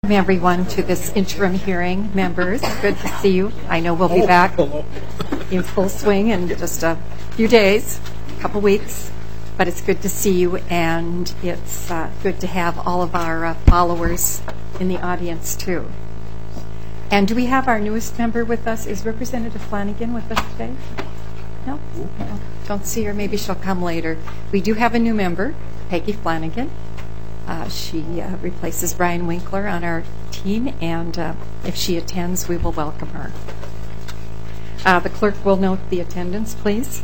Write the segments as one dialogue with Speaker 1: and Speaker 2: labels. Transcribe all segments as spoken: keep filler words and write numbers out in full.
Speaker 1: Welcome everyone to this interim hearing. Members, good to see you. I know we'll be back in full swing in just a few days, a couple weeks, but it's good to see you, and it's uh, good to have all of our uh, followers in the audience too. And do we have our newest member with us? Is Representative Flanagan with us today? No? No, don't see her. Maybe she'll come later. We do have a new member, Peggy Flanagan. Uh, she uh, replaces Brian Winkler on our team, and uh, if she attends, we will welcome her. Uh, the clerk will note the attendance, please.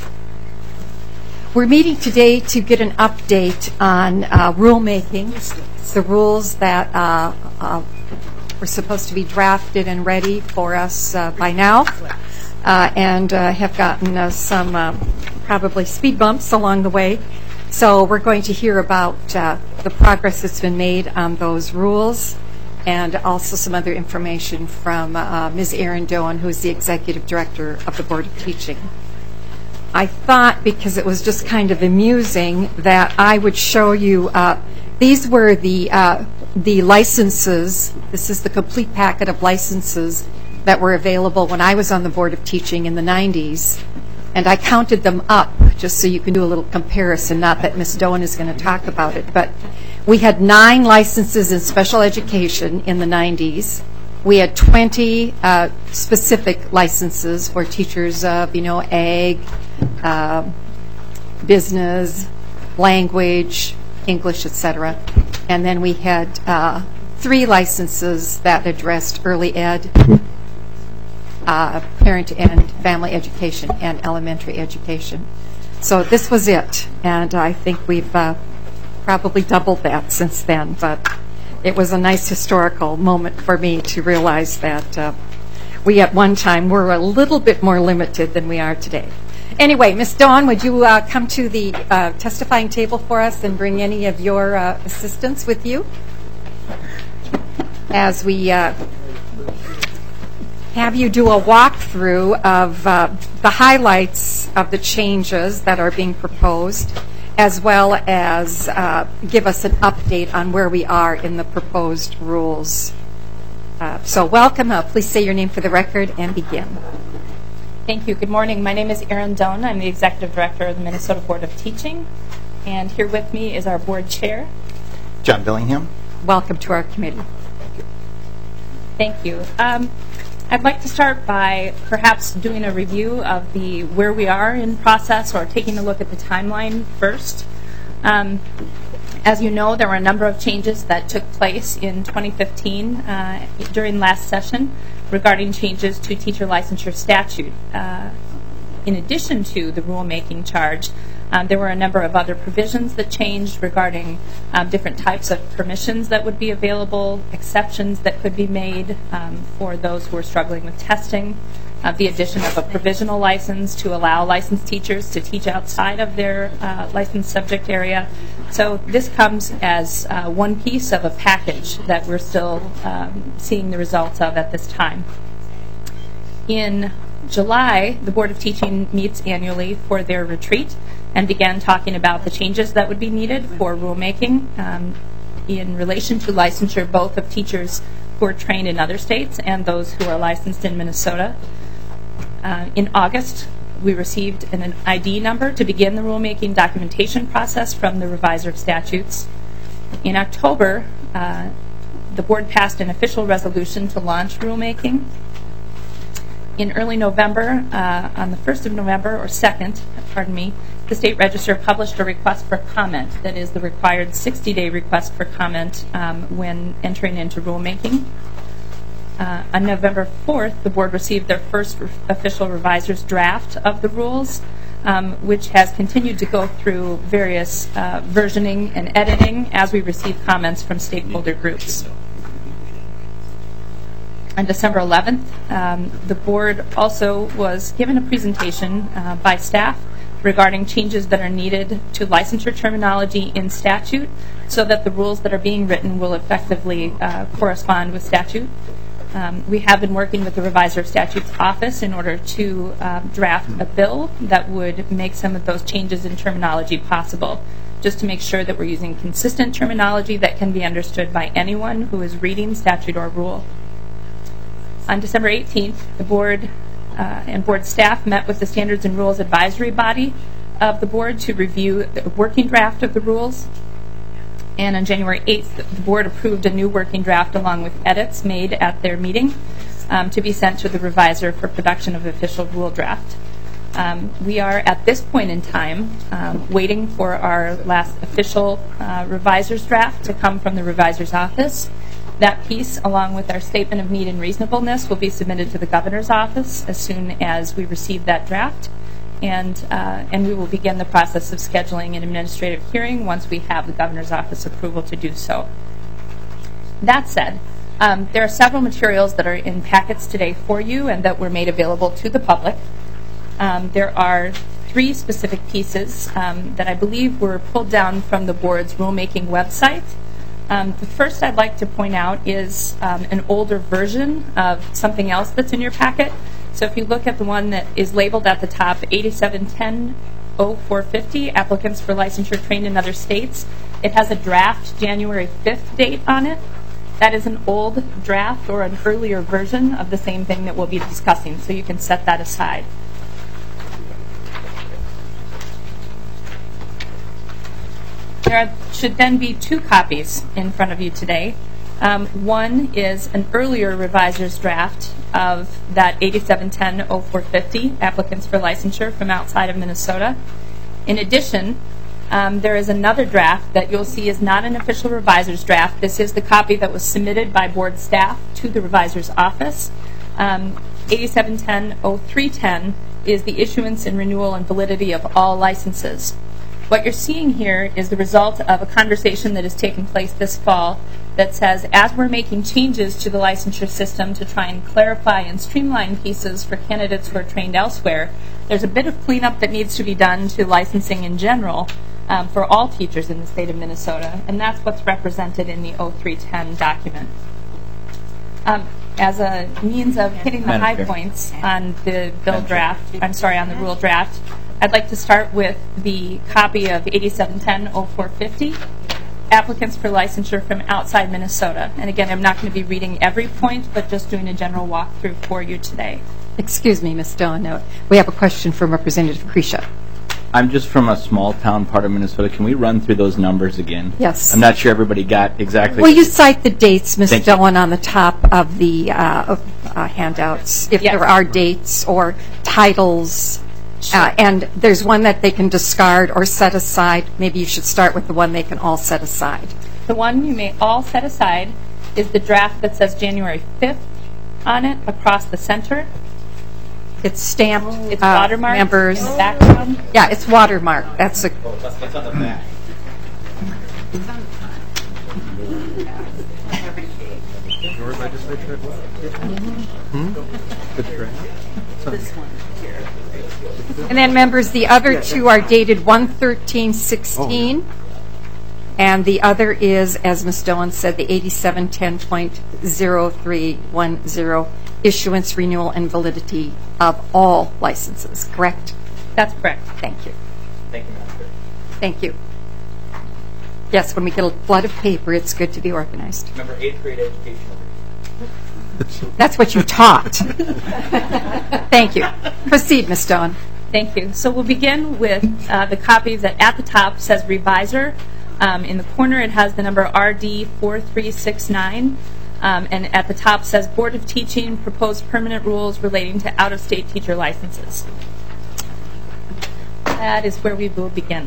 Speaker 1: We're meeting today to get an update on uh, rulemaking, the rules that uh, uh, were supposed to be drafted and ready for us uh, by now, uh, and uh, have gotten uh, some uh, probably speed bumps along the way. So we're going to hear about uh, the progress that's been made on those rules, and also some other information from uh, Miz Erin Doan, who's the Executive Director of the Board of Teaching. I thought, because it was just kind of amusing, that I would show you, uh, these were the, uh, the licenses. This is the complete packet of licenses that were available when I was on the Board of Teaching in the nineties. And I counted them up just so you can do a little comparison, not that Miz Doan is going to talk about it. But we had nine licenses in special education in the nineties. We had twenty uh, specific licenses for teachers of, you know, ag, uh, business, language, English, et cetera. And then we had uh, three licenses that addressed early ed, Uh, parent and family education, and elementary education. So this was it, and I think we've uh, probably doubled that since then, but it was a nice historical moment for me to realize that uh, we at one time were a little bit more limited than we are today. Anyway, Miz Dawn, would you uh, come to the uh, testifying table for us and bring any of your uh, assistants with you as we uh, have you do a walkthrough of uh, the highlights of the changes that are being proposed, as well as uh, give us an update on where we are in the proposed rules. Uh, so welcome. Uh, please say your name for the record and begin.
Speaker 2: Thank you. Good morning. My name is Erin Doan. I'm the Executive Director of the Minnesota Board of Teaching. And here with me is our Board Chair,
Speaker 3: John Billingham.
Speaker 1: Welcome to our committee.
Speaker 3: Thank you.
Speaker 2: Thank you. Um, I'd like to start by perhaps doing a review of the where we are in process, or taking a look at the timeline first. Um, as you know, there were a number of changes that took place in twenty fifteen uh, during last session regarding changes to teacher licensure statute. Uh, in addition to the rulemaking charge, Um, there were a number of other provisions that changed regarding um, different types of permissions that would be available, exceptions that could be made um, for those who are struggling with testing, uh, the addition of a provisional license to allow licensed teachers to teach outside of their uh, licensed subject area. So this comes as uh, one piece of a package that we're still um, seeing the results of at this time. In July, the Board of Teaching meets annually for their retreat and began talking about the changes that would be needed for rulemaking um, in relation to licensure, both of teachers who are trained in other states and those who are licensed in Minnesota. Uh, in August, we received an I D number to begin the rulemaking documentation process from the reviser of statutes. In October, uh, the board passed an official resolution to launch rulemaking. In early November, uh, on the first of November, or second, pardon me, the State Register published a request for comment, that is the required sixty-day request for comment um, when entering into rulemaking. Uh, on November fourth, the board received their first re- official reviser's draft of the rules, um, which has continued to go through various uh, versioning and editing as we receive comments from stakeholder groups. On December eleventh, um, the board also was given a presentation uh, by staff regarding changes that are needed to licensure terminology in statute, so that the rules that are being written will effectively uh, correspond with statute. Um, we have been working with the Reviser of Statutes office in order to uh, draft a bill that would make some of those changes in terminology possible. just to make sure that we're using consistent terminology that can be understood by anyone who is reading statute or rule. On December eighteenth, the board uh, and board staff met with the Standards and Rules Advisory Body of the board to review the working draft of the rules. And on January eighth, the board approved a new working draft along with edits made at their meeting um, to be sent to the reviser for production of official rule draft. Um, we are at this point in time um, waiting for our last official uh, reviser's draft to come from the reviser's office. That piece, along with our statement of need and reasonableness, will be submitted to the governor's office as soon as we receive that draft. And, uh, and we will begin the process of scheduling an administrative hearing once we have the governor's office approval to do so. That said, um, there are several materials that are in packets today for you and that were made available to the public. Um, there are three specific pieces um, that I believe were pulled down from the board's rulemaking website. Um, the first I'd like to point out is um, an older version of something else that's in your packet. So if you look at the one that is labeled at the top, eighty-seven ten oh four fifty, applicants for licensure trained in other states, it has a draft January fifth date on it. That is an old draft or an earlier version of the same thing that we'll be discussing, so you can set that aside. There are, should then be two copies in front of you today. Um, one is an earlier reviser's draft of that eighty-seven ten oh four fifty, applicants for licensure from outside of Minnesota. In addition, um, there is another draft that you'll see is not an official reviser's draft. This is the copy that was submitted by board staff to the reviser's office. Um, eighty-seven ten oh three ten is the issuance and renewal and validity of all licenses. What you're seeing here is the result of a conversation that has taken place this fall that says, as we're making changes to the licensure system to try and clarify and streamline pieces for candidates who are trained elsewhere, there's a bit of cleanup that needs to be done to licensing in general um, for all teachers in the state of Minnesota, and that's what's represented in the oh three ten document. Um, as a means of hitting the high points on the bill draft, I'm sorry, on the rule draft, I'd like to start with the copy of eighty-seven ten oh four fifty, applicants for licensure from outside Minnesota. And again, I'm not going to be reading every point, but just doing a general walkthrough for you today.
Speaker 1: Excuse me, Miz Delano. We have a question from Representative Krisha.
Speaker 4: I'm just from a small town part of Minnesota. Can we run through those numbers again?
Speaker 1: Yes.
Speaker 4: I'm not sure everybody got exactly.
Speaker 1: Will you cite the dates, Miz
Speaker 4: Thank
Speaker 1: Dillon, on the top of the uh, uh, handouts, if
Speaker 2: Yes.
Speaker 1: there are dates or titles? Uh, and there's one that they can discard or set aside. Maybe you should start with the one they can all set aside.
Speaker 2: The one you may all set aside is the draft that says January fifth on it across the center.
Speaker 1: It's stamped.
Speaker 2: It's
Speaker 1: uh,
Speaker 2: watermarked
Speaker 1: members.
Speaker 2: in the background.
Speaker 1: Yeah, it's watermarked. That's a.
Speaker 4: Oh, that's, that's on the back.
Speaker 3: Your legislature? Hmm? The draft? This one here.
Speaker 1: And then, members, the other two are dated one thirteen sixteen. And the other is, as Miz Dillon said, the eighty-seven ten point oh three one oh, issuance, renewal, and validity of all licenses, correct?
Speaker 2: That's correct.
Speaker 1: Thank you.
Speaker 4: Thank you, Madam Chair.
Speaker 1: Thank you. Yes, when we get a flood of paper, it's good to be organized.
Speaker 4: Remember, eighth grade education.
Speaker 1: That's what you taught. Thank you. Proceed, Miz Dillon.
Speaker 2: Thank you. So we'll begin with uh, the copy that at the top says reviser. Um, in the corner, it has the number R D four three six nine. Um, and at the top says Board of Teaching proposed permanent rules relating to out-of-state teacher licenses. That is where we will begin.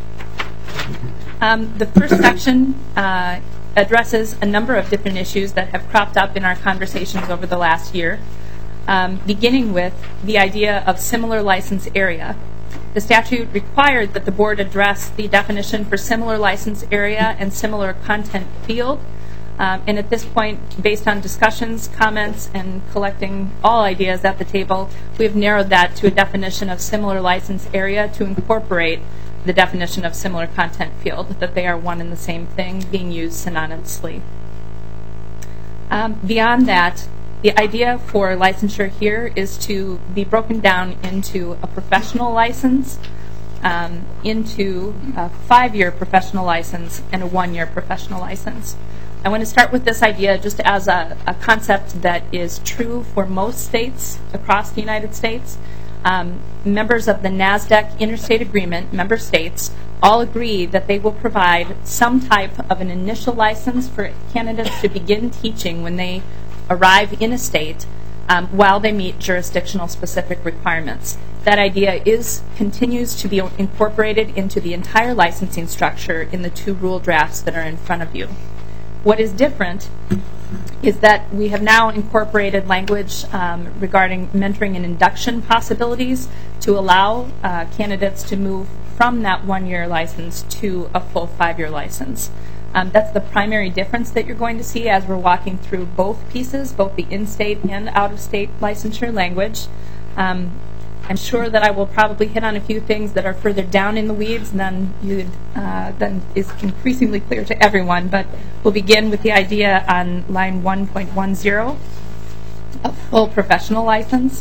Speaker 2: Um, the first section uh, addresses a number of different issues that have cropped up in our conversations over the last year, um, beginning with the idea of similar license area. The statute required that the board address the definition for similar license area and similar content field. Um, and at this point, based on discussions, comments, and collecting all ideas at the table, we have narrowed that to a definition of similar license area to incorporate the definition of similar content field, that they are one and the same thing being used synonymously. Um, beyond that, the idea for licensure here is to be broken down into a professional license um, into a five-year professional license and a one-year professional license. I want to start with this idea just as a, a concept that is true for most states across the United States. Um, members of the NASDAQ Interstate Agreement, member states, all agree that they will provide some type of an initial license for candidates to begin teaching when they arrive in a state um, while they meet jurisdictional specific requirements. That idea is continues to be incorporated into the entire licensing structure in the two rule drafts that are in front of you. What is different is that we have now incorporated language um, regarding mentoring and induction possibilities to allow uh, candidates to move from that one-year license to a full five-year license. Um, that's the primary difference that you're going to see as we're walking through both pieces, both the in-state and out-of-state licensure language. Um, I'm sure that I will probably hit on a few things that are further down in the weeds than, you'd, uh, than is increasingly clear to everyone, but we'll begin with the idea on line one point one zero, a full professional license.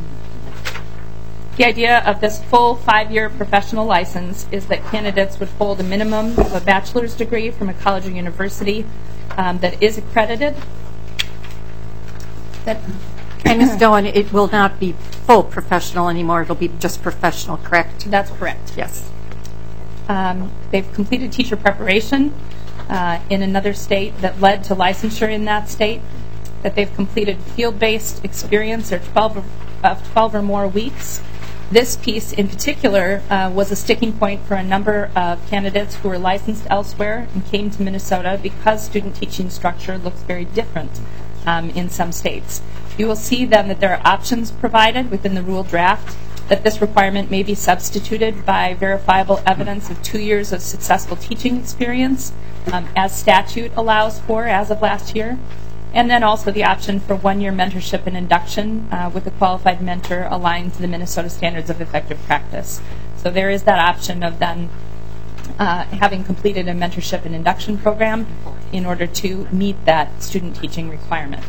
Speaker 2: The idea of this full five-year professional license is that candidates would hold a minimum of a bachelor's degree from a college or university um, that is accredited. That
Speaker 1: And Miz Doan, it will not be full professional anymore. It'll be just professional, correct?
Speaker 2: That's correct.
Speaker 1: Yes.
Speaker 2: Um, they've completed teacher preparation uh, in another state that led to licensure in that state, that they've completed field-based experience or twelve, of, of twelve or more weeks. This piece in particular uh, was a sticking point for a number of candidates who were licensed elsewhere and came to Minnesota because student teaching structure looks very different um, in some states. You will see then that there are options provided within the rule draft, that this requirement may be substituted by verifiable evidence of two years of successful teaching experience, um, as statute allows for as of last year, and then also the option for one-year mentorship and induction uh, with a qualified mentor aligned to the Minnesota Standards of Effective Practice. So there is that option of then uh, having completed a mentorship and induction program in order to meet that student teaching requirement.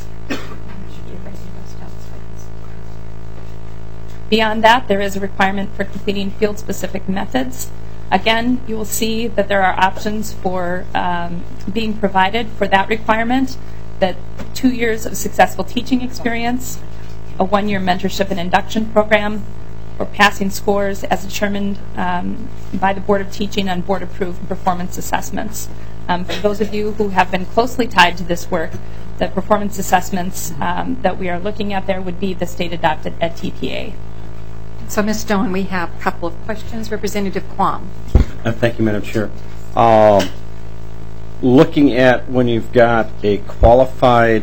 Speaker 2: Beyond that, there is a requirement for completing field-specific methods. Again, you will see that there are options for um, being provided for that requirement, that two years of successful teaching experience, a one-year mentorship and induction program, or passing scores as determined um, by the Board of Teaching on board-approved performance assessments. Um, for those of you who have been closely tied to this work, the performance assessments um, that we are looking at there would be the state-adopted Ed T P A.
Speaker 1: So, Miz Doan, we have a couple of questions. Representative Quam.
Speaker 5: Uh, thank you, Madam Chair. Um, looking at when you've got a qualified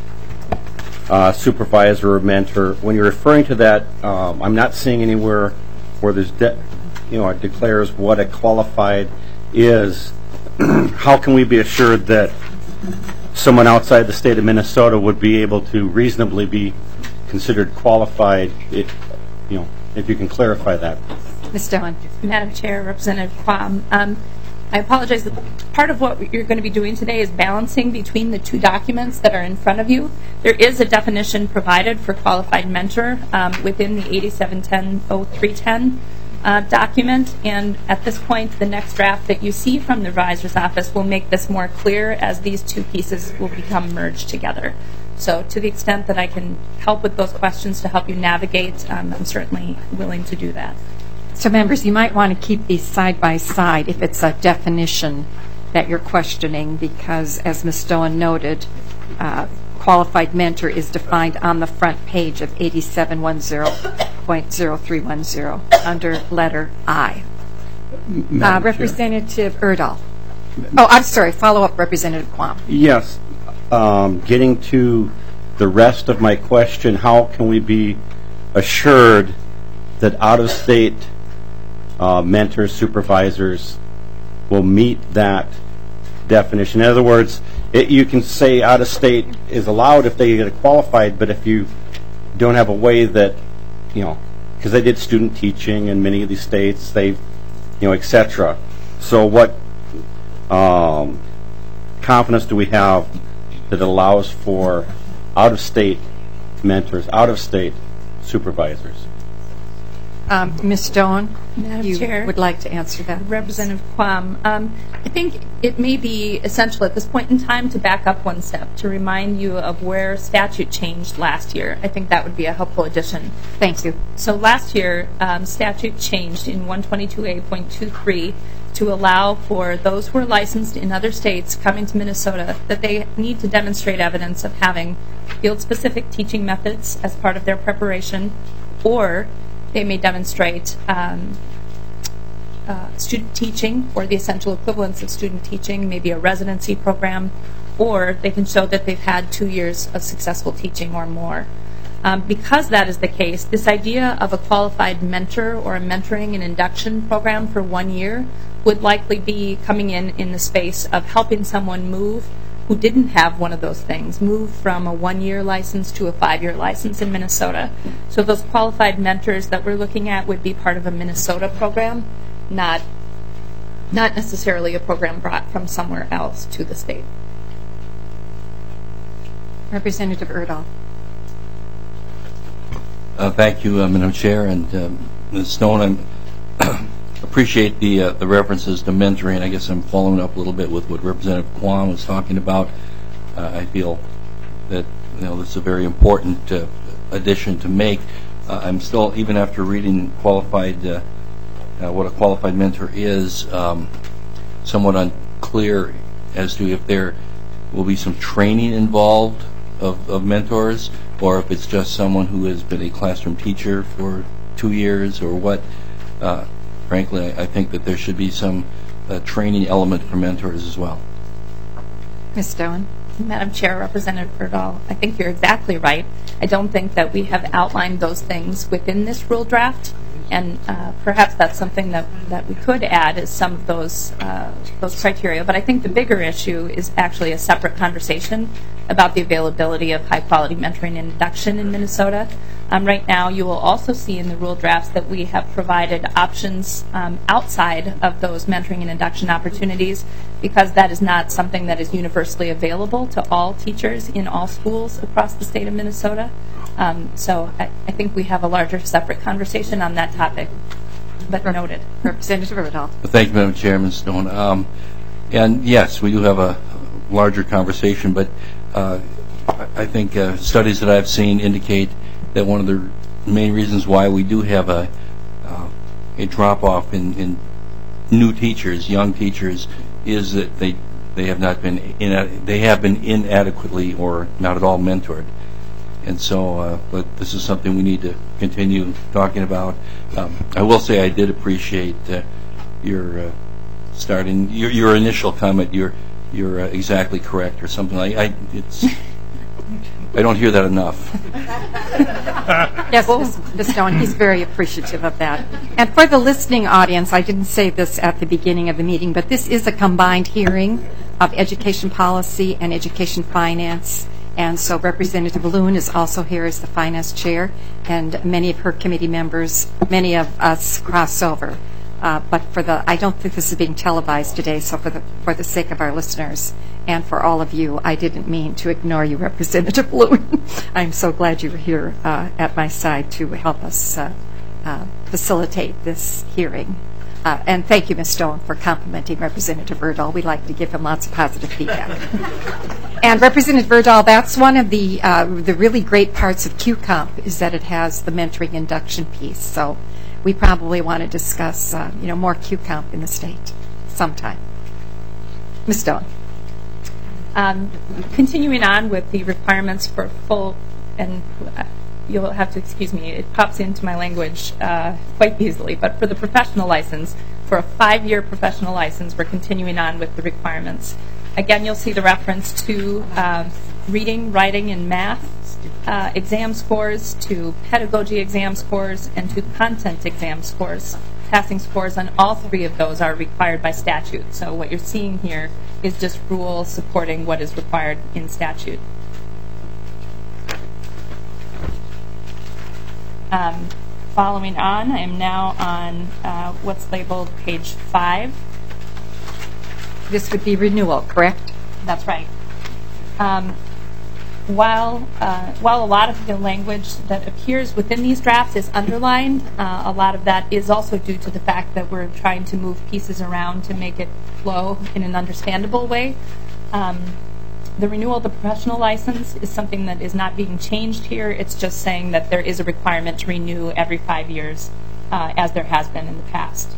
Speaker 5: uh, supervisor or mentor, when you're referring to that, um, I'm not seeing anywhere where there's, de- you know, it declares what a qualified is. How can we be assured that someone outside the state of Minnesota would be able to reasonably be considered qualified? It, you know, if you can clarify that.
Speaker 1: Miz Doan.
Speaker 2: Madam Chair, Representative Quam, um, I apologize. Part of what you're going to be doing today is balancing between the two documents that are in front of you. There is a definition provided for qualified mentor um, within the eighty-seven ten oh three ten uh, document, and at this point, the next draft that you see from the Revisor's Office will make this more clear as these two pieces will become merged together. So to the extent that I can help with those questions to help you navigate, um, I'm certainly willing to do that.
Speaker 1: So, members, you might want to keep these side by side if it's a definition that you're questioning, because, as Miz Doan noted, uh, qualified mentor is defined on the front page of eighty-seven ten point oh three one oh under letter I. Uh, Representative Erdahl. Oh, I'm sorry. Follow up, Representative Quam.
Speaker 5: Yes. Um, getting to the rest of my question, how can we be assured that out-of-state uh, mentors, supervisors will meet that definition? In other words, it, you can say out-of-state is allowed if they get qualified, but if you don't have a way that, you know, because they did student teaching in many of these states, they, you know, et cetera. So what um, confidence do we have that allows for out-of-state mentors, out-of-state supervisors?
Speaker 1: Um, Miz Stone,
Speaker 2: Madam
Speaker 1: you
Speaker 2: Chair.
Speaker 1: would like to answer that?
Speaker 2: Representative Quam, um, I think it may be essential at this point in time to back up one step to remind you of where statute changed last year. I think that would be a helpful addition.
Speaker 1: Thank you.
Speaker 2: So last year, um, statute changed in one twenty-two A point two three to allow for those who are licensed in other states coming to Minnesota that they need to demonstrate evidence of having field-specific teaching methods as part of their preparation, or they may demonstrate um, uh, student teaching or the essential equivalents of student teaching, maybe a residency program, or they can show that they've had two years of successful teaching or more. Um, because that is the case, this idea of a qualified mentor or a mentoring and induction program for one year would likely be coming in in the space of helping someone move who didn't have one of those things, move from a one-year license to a five-year license in Minnesota. So those qualified mentors that we're looking at would be part of a Minnesota program, not, not necessarily a program brought from somewhere else to the state.
Speaker 1: Representative Erdahl.
Speaker 6: Uh, thank you, uh, Madam Chair, and um, Miz Stone. I appreciate the uh, the references to mentoring. I guess I'm following up a little bit with what Representative Quam was talking about. Uh, I feel that you know this is a very important uh, addition to make. Uh, I'm still, even after reading qualified, uh, uh, what a qualified mentor is, um, somewhat unclear as to if there will be some training involved of, of mentors, or if it's just someone who has been a classroom teacher for two years or what. Uh, frankly, I, I think that there should be some uh, training element for mentors as well.
Speaker 1: Miz Stone.
Speaker 2: Madam Chair, Representative Erdahl, I think you're exactly right. I don't think that we have outlined those things within this rule draft, and uh, perhaps that's something that, that we could add as some of those uh, those criteria. But I think the bigger issue is actually a separate conversation about the availability of high-quality mentoring and induction in Minnesota. Um, right now, you will also see in the rule drafts that we have provided options um, outside of those mentoring and induction opportunities, because that is not something that is universally available to all teachers in all schools across the state of Minnesota. Um, so I, I think we have a larger separate conversation on that topic, but noted.
Speaker 1: Representative Erdahl.
Speaker 6: Thank you, Madam Chairman Stone. Um, and yes, we do have a larger conversation, but uh, I think uh, studies that I've seen indicate that one of the main reasons why we do have a uh, a drop-off in, in new teachers, young teachers, is that they they have not been in, they have been inadequately or not at all mentored. And so, uh, but this is something we need to continue talking about. Um, I will say I did appreciate uh, your uh, starting your your initial comment. You're you're uh, exactly correct, or something like I. It's I don't hear that enough.
Speaker 1: Yes, Miz Stone, he's very appreciative of that. And for the listening audience, I didn't say this at the beginning of the meeting, but this is a combined hearing of education policy and education finance. And so Representative Loon is also here as the finance chair, and many of her committee members, many of us cross over. Uh, but for the, I don't think this is being televised today, so for the for the sake of our listeners and for all of you, I didn't mean to ignore you, Representative Loon. I'm so glad you were here uh, at my side to help us uh, uh, facilitate this hearing. Uh, and thank you, Miz Stone, for complimenting Representative Erdahl. We like to give him lots of positive feedback. And Representative Erdahl, that's one of the uh, the really great parts of Q COMP, is that it has the mentoring induction piece. So we probably want to discuss, uh, you know, more Q COMP in the state sometime. Miz Stone.
Speaker 2: Um, continuing on with the requirements for full, and uh, you'll have to excuse me, it pops into my language uh, quite easily, but for the professional license, for a five-year professional license, we're continuing on with the requirements. Again, you'll see the reference to uh, reading, writing, and math uh, exam scores, to pedagogy exam scores, and to content exam scores. Passing scores on all three of those are required by statute. So what you're seeing here is just rules supporting what is required in statute. Um, following on, I am now on uh, what's labeled page five.
Speaker 1: This would be renewal, correct?
Speaker 2: That's right. Um, while uh, while a lot of the language that appears within these drafts is underlined, uh, a lot of that is also due to the fact that we're trying to move pieces around to make it flow in an understandable way. Um, the renewal of the professional license is something that is not being changed here. It's just saying that there is a requirement to renew every five years, uh, as there has been in the past.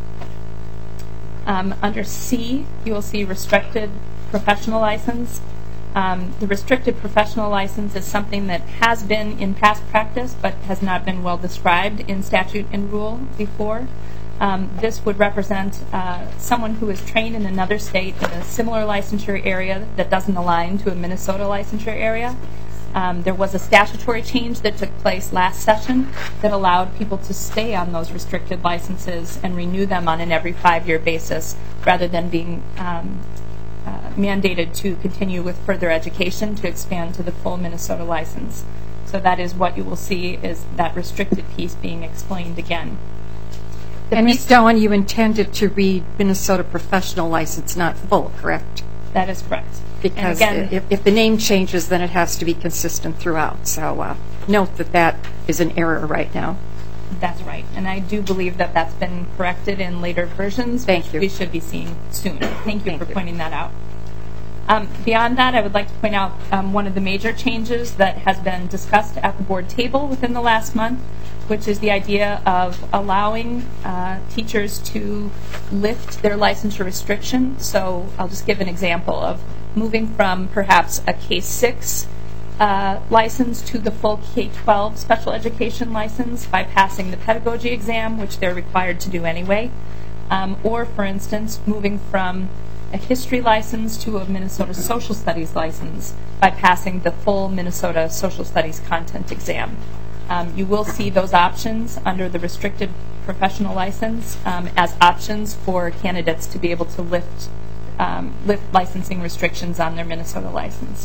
Speaker 2: Um, under C, you will see restricted professional license. Um, the restricted professional license is something that has been in past practice but has not been well described in statute and rule before. Um, this would represent uh, someone who is trained in another state in a similar licensure area that doesn't align to a Minnesota licensure area. Um, there was a statutory change that took place last session that allowed people to stay on those restricted licenses and renew them on an every five-year basis rather than being um, uh, mandated to continue with further education to expand to the full Minnesota license. So that is what you will see is that restricted piece being explained again. The
Speaker 1: And Miz
Speaker 2: piece-
Speaker 1: Doan, you intended to read Minnesota professional license, not full, correct?
Speaker 2: That is correct.
Speaker 1: Because
Speaker 2: and again,
Speaker 1: if, if the name changes, then it has to be consistent throughout. So uh, note that that is an error right now.
Speaker 2: that's right. And I do believe that that's been corrected in later versions,
Speaker 1: Thank
Speaker 2: which
Speaker 1: you.
Speaker 2: we should be seeing soon. Thank you
Speaker 1: Thank
Speaker 2: for
Speaker 1: you.
Speaker 2: pointing that out. Um, beyond that, I would like to point out um, one of the major changes that has been discussed at the board table within the last month, which is the idea of allowing uh, teachers to lift their licensure restriction. So I'll just give an example of moving from perhaps a K six uh, license to the full K twelve special education license by passing the pedagogy exam, which they're required to do anyway. Um, or, for instance, moving from a history license to a Minnesota social studies license by passing the full Minnesota social studies content exam. Um, you will see those options under the restricted professional license um, as options for candidates to be able to lift um, lift licensing restrictions on their Minnesota license.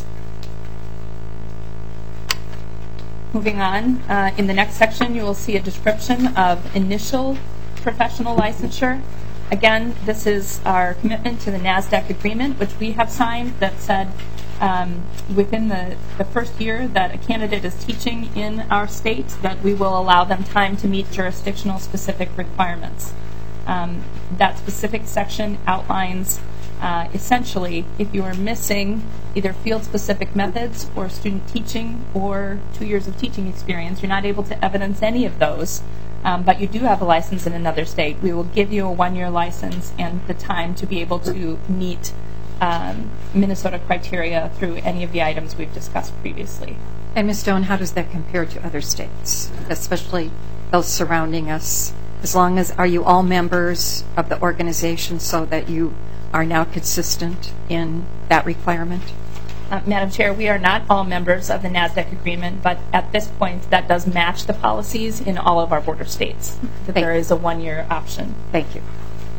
Speaker 2: Moving on, uh, in the next section you will see a description of initial professional licensure. Again, this is our commitment to the NASDAQ agreement, which we have signed, that said um, within the, the first year that a candidate is teaching in our state, that we will allow them time to meet jurisdictional specific requirements. Um, that specific section outlines uh, essentially if you are missing either field-specific methods or student teaching or two years of teaching experience, you're not able to evidence any of those, um, but you do have a license in another state. We will give you a one-year license and the time to be able to meet um, Minnesota criteria through any of the items we've discussed previously.
Speaker 1: And Miz Doan, how does that compare to other states, especially those surrounding us? As long as, are you all members of the organization so that you are now consistent in that requirement?
Speaker 2: Uh, Madam Chair, we are not all members of the NASDAQ agreement, but at this point that does match the policies in all of our border states, that
Speaker 1: Thank
Speaker 2: there
Speaker 1: you.
Speaker 2: is a one-year option.
Speaker 1: Thank you.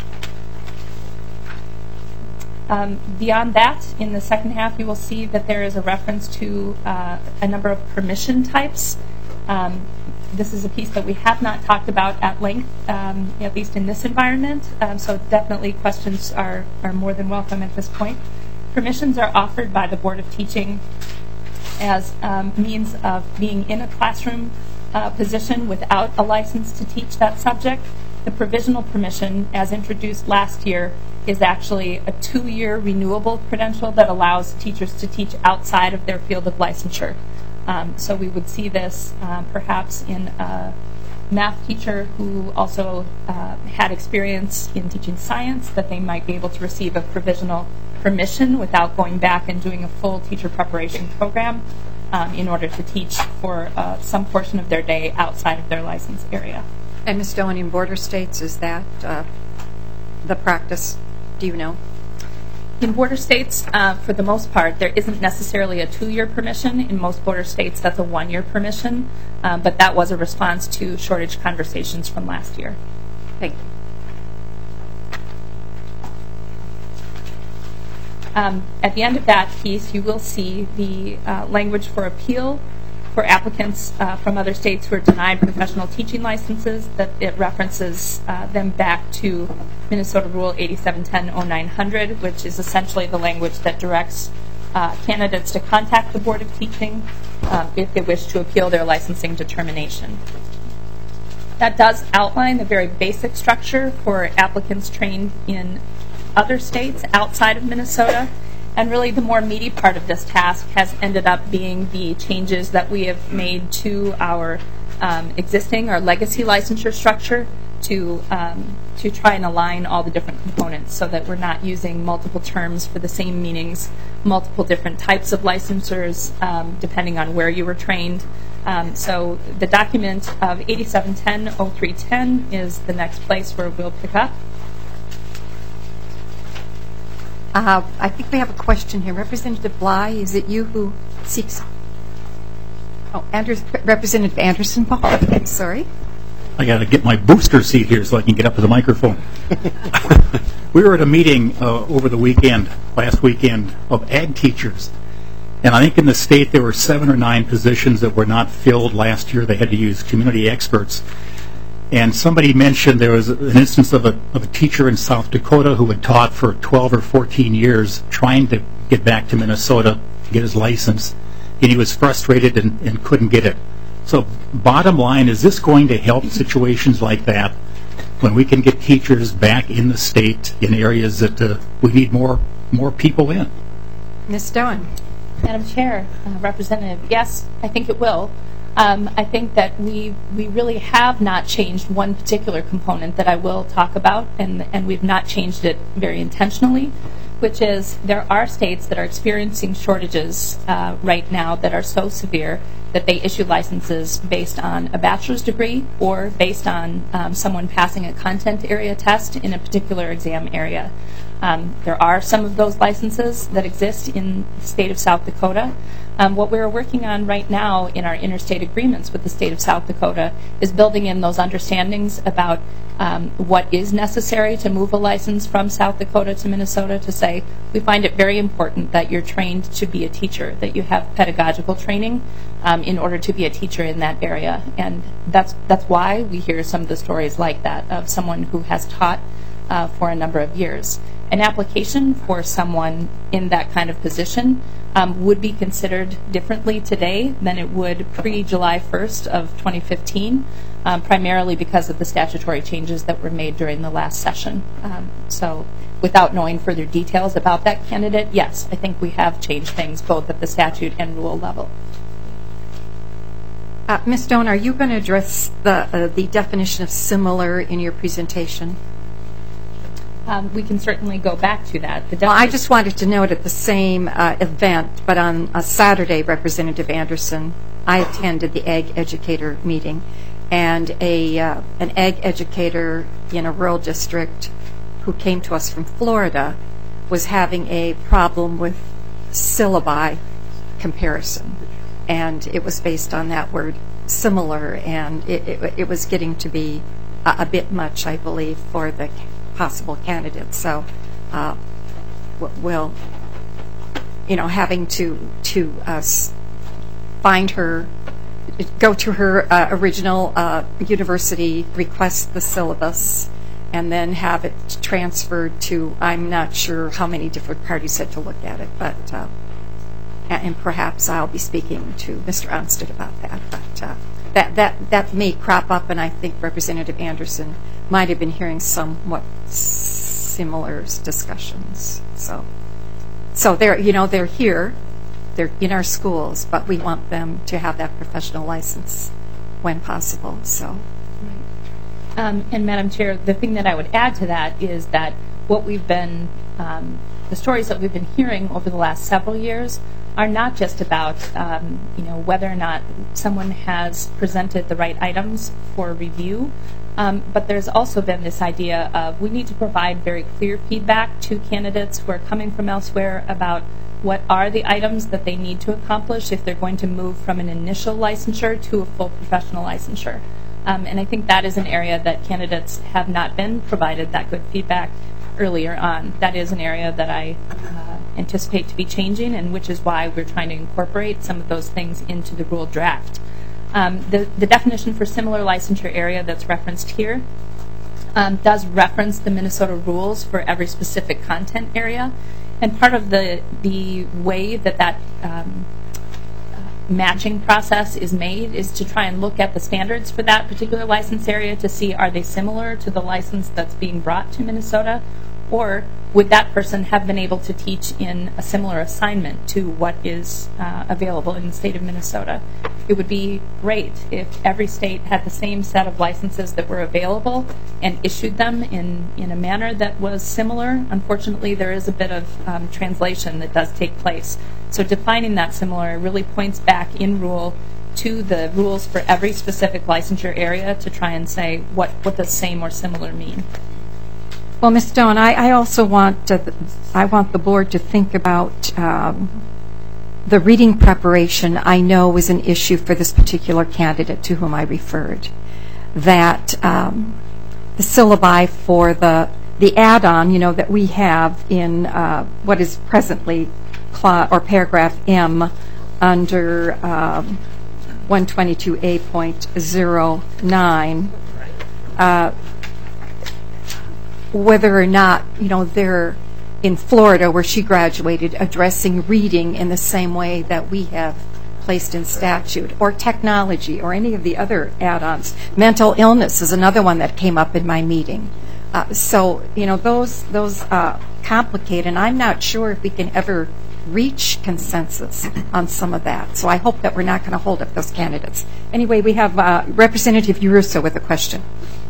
Speaker 2: Um, beyond that, in the second half, you will see that there is a reference to uh, a number of permission types. Um, this is a piece that we have not talked about at length, um, at least in this environment, um, so definitely questions are, are more than welcome at this point. Permissions are offered by the Board of Teaching as um, means of being in a classroom uh, position without a license to teach that subject. The provisional permission, as introduced last year, is actually a two-year renewable credential that allows teachers to teach outside of their field of licensure. Um, so we would see this uh, perhaps in a math teacher who also uh, had experience in teaching science, that they might be able to receive a provisional permission without going back and doing a full teacher preparation program um, in order to teach for uh, some portion of their day outside of their license area.
Speaker 1: And Miz Doan, in border states, is that uh, the practice? Do you know?
Speaker 2: In border states, uh, for the most part, there isn't necessarily a two-year permission. In most border states, that's a one-year permission, um, but that was a response to shortage conversations from last year.
Speaker 1: Thank you.
Speaker 2: Um, at the end of that piece, you will see the uh, language for appeal for applicants uh, from other states who are denied professional teaching licenses, that it references uh, them back to Minnesota Rule eighty-seven ten oh nine hundred, which is essentially the language that directs uh, candidates to contact the Board of Teaching uh, if they wish to appeal their licensing determination. That does outline the very basic structure for applicants trained in other states outside of Minnesota. And really the more meaty part of this task has ended up being the changes that we have made to our um, existing, our legacy licensure structure to um, to try and align all the different components so that we're not using multiple terms for the same meanings, multiple different types of licensures um, depending on where you were trained. Um, so the document of eighty-seven ten oh three ten is the next place where we'll pick up.
Speaker 1: Uh, I think we have a question here. Representative Bly, is it you who seeks? Oh, Anders, Representative Anderson Paul. I'm sorry.
Speaker 7: I got to get my booster seat here so I can get up to the microphone. We were at a meeting uh, over the weekend, last weekend, of ag teachers. And I think in the state there were seven or nine positions that were not filled last year. They had to use community experts. And somebody mentioned there was an instance of a, of a teacher in South Dakota who had taught for twelve or fourteen years trying to get back to Minnesota to get his license. And he was frustrated and, and couldn't get it. So bottom line, is this going to help situations like that when we can get teachers back in the state in areas that uh, we need more more people in?
Speaker 1: Miz Doan.
Speaker 2: Madam Chair, uh, Representative, yes, I think it will. Um, I think that we we really have not changed one particular component that I will talk about, and and we've not changed it very intentionally, which is there are states that are experiencing shortages uh, right now that are so severe that they issue licenses based on a bachelor's degree or based on um, someone passing a content area test in a particular exam area. Um, there are some of those licenses that exist in the state of South Dakota. Um, what we're working on right now in our interstate agreements with the state of South Dakota is building in those understandings about um, what is necessary to move a license from South Dakota to Minnesota, to say we find it very important that you're trained to be a teacher, that you have pedagogical training um, in order to be a teacher in that area. And that's that's why we hear some of the stories like that of someone who has taught uh, for a number of years. An application for someone in that kind of position um, would be considered differently today than it would pre-July first of twenty fifteen, um, primarily because of the statutory changes that were made during the last session. Um, so without knowing further details about that candidate, yes, I think we have changed things both at the statute and rule level.
Speaker 1: Uh, Miz Doan, are you going to address the, uh, the definition of similar in your presentation?
Speaker 2: Um, we can certainly go back to that. The
Speaker 1: well, I just wanted to note at the same uh, event, but on a Saturday, Representative Anderson, I attended the ag educator meeting, and a uh, an ag educator in a rural district who came to us from Florida was having a problem with syllabi comparison, and it was based on that word similar, and it, it, it was getting to be a, a bit much, I believe, for the possible candidates. So uh, we'll, you know, having to to uh, find her, go to her uh, original uh, university, request the syllabus, and then have it transferred to, I'm not sure how many different parties had to look at it, but uh, and perhaps I'll be speaking to Mister Onstead about that. But uh, that that that may crop up, and I think Representative Anderson might have been hearing somewhat similar discussions. So, so they're you know they're here, they're in our schools, but we want them to have that professional license when possible. So,
Speaker 2: um, and Madam Chair, the thing that I would add to that is that what we've been, um, the stories that we've been hearing over the last several years are not just about um, you know whether or not someone has presented the right items for review. Um, but there's also been this idea of we need to provide very clear feedback to candidates who are coming from elsewhere about what are the items that they need to accomplish if they're going to move from an initial licensure to a full professional licensure. Um, and I think that is an area that candidates have not been provided that good feedback earlier on. That is an area that I uh, anticipate to be changing, and which is why we're trying to incorporate some of those things into the rule draft. Um, the, the definition for similar licensure area that's referenced here um, does reference the Minnesota rules for every specific content area, And part of the the way that that um, matching process is made is to try and look at the standards for that particular license area to see, are they similar to the license that's being brought to Minnesota, or would that person have been able to teach in a similar assignment to what is uh, available in the state of Minnesota. It would be great if every state had the same set of licenses that were available and issued them in, in a manner that was similar. Unfortunately, there is a bit of um, translation that does take place. So defining that similar really points back in rule to the rules for every specific licensure area to try and say what, what does same or similar mean.
Speaker 1: Well, Miz Stone, I, I also want uh, I want the board to think about um, the reading preparation. I know was an issue for this particular candidate to whom I referred. That um, the syllabi for the the add-on, you know, that we have in uh, what is presently cla- or paragraph M under um, one twenty-two A point zero nine. Uh, whether or not, you know, they're in Florida where she graduated addressing reading in the same way that we have placed in statute, or technology, or any of the other add-ons. Mental illness is another one that came up in my meeting. Uh, so, you know, those those uh, complicate, and I'm not sure if we can ever reach consensus on some of that. So I hope that we're not going to hold up those candidates. Anyway, we have uh, Representative Uruso with a question.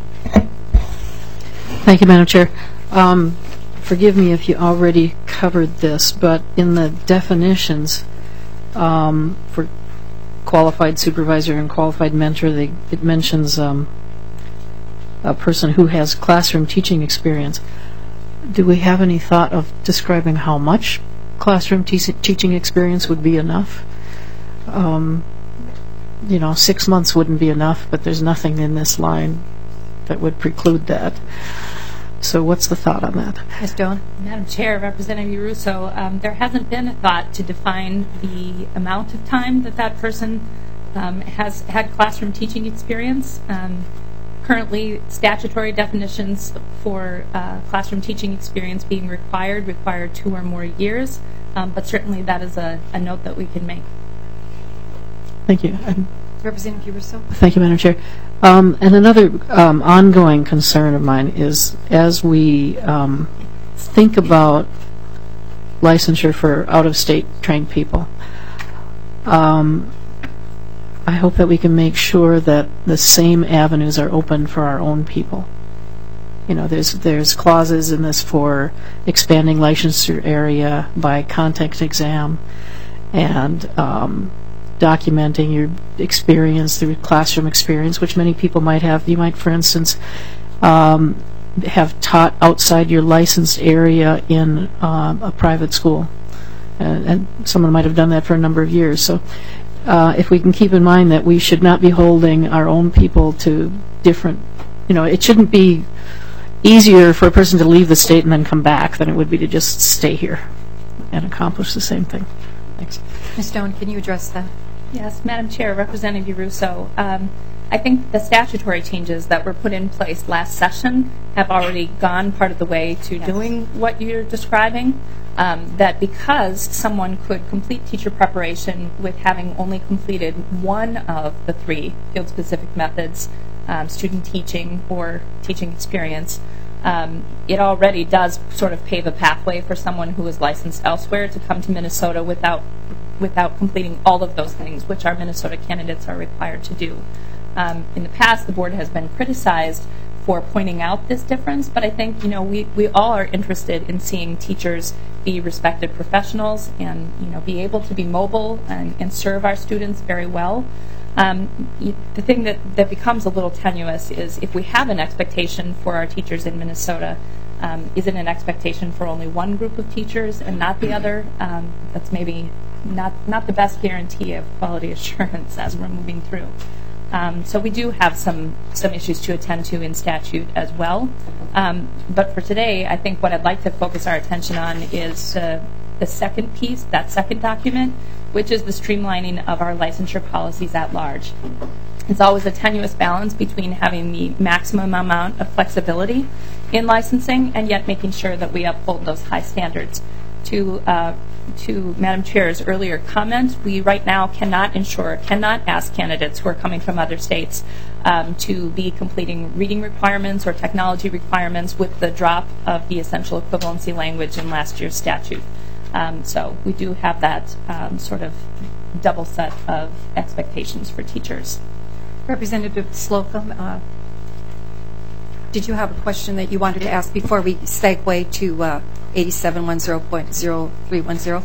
Speaker 8: Thank you, Madam Chair. Um, forgive me if you already covered this, but in the definitions um, for qualified supervisor and qualified mentor, they, it mentions um, a person who has classroom teaching experience. Do we have any thought of describing how much classroom te- teaching experience would be enough? Um, you know, six months wouldn't be enough, but there's nothing in this line that would preclude that. So what's the thought on that?
Speaker 1: Miz Stone?
Speaker 2: Madam Chair, Representative Uruso, um, there hasn't been a thought to define the amount of time that that person um, has had classroom teaching experience. Um, currently, statutory definitions for uh, classroom teaching experience being required require two or more years, um, but certainly that is a, a note that we can make.
Speaker 8: Thank you. And
Speaker 1: Representative Uruso?
Speaker 8: Thank you, Madam Chair. Um, and another um, ongoing concern of mine is as we um, think about licensure for out-of-state trained people, um, I hope that we can make sure that the same avenues are open for our own people. You know, there's there's clauses in this for expanding licensure area by contact exam and um, documenting your experience through classroom experience, which many people might have. You might, for instance, um, have taught outside your licensed area in um, a private school, and, and someone might have done that for a number of years. So uh, if we can keep in mind that we should not be holding our own people to different, you know, it shouldn't be easier for a person to leave the state and then come back than it would be to just stay here and accomplish the same thing. Thanks.
Speaker 1: Miz Stone, can you address that?
Speaker 2: Yes, Madam Chair, Representative Uruso. Um, I think the statutory changes that were put in place last session have already gone part of the way to yes. doing what you're describing. Um, that because someone could complete teacher preparation with having only completed one of the three field-specific methods, um, student teaching or teaching experience, um, it already does sort of pave a pathway for someone who is licensed elsewhere to come to Minnesota without without completing all of those things, which our Minnesota candidates are required to do. Um, in the past, the board has been criticized for pointing out this difference, but I think, you know, we, we all are interested in seeing teachers be respected professionals and, you know, be able to be mobile and, and serve our students very well. Um, you, the thing that, that becomes a little tenuous is if we have an expectation for our teachers in Minnesota, um, is it an expectation for only one group of teachers and not the other? Um, that's maybe not, not the best guarantee of quality assurance as we're moving through. Um, so we do have some, some issues to attend to in statute as well. Um, but for today, I think what I'd like to focus our attention on is uh, the second piece, that second document, which is the streamlining of our licensure policies at large. It's always a tenuous balance between having the maximum amount of flexibility in licensing and yet making sure that we uphold those high standards to uh, to Madam Chair's earlier comment, we right now cannot ensure, cannot ask candidates who are coming from other states um, to be completing reading requirements or technology requirements with the drop of the essential equivalency language in last year's statute. Um, so we do have that um, sort of double set of expectations for teachers.
Speaker 1: Representative Slocum, uh, did you have a question that you wanted to ask before we segue to uh, eighty-seven ten point oh three one oh?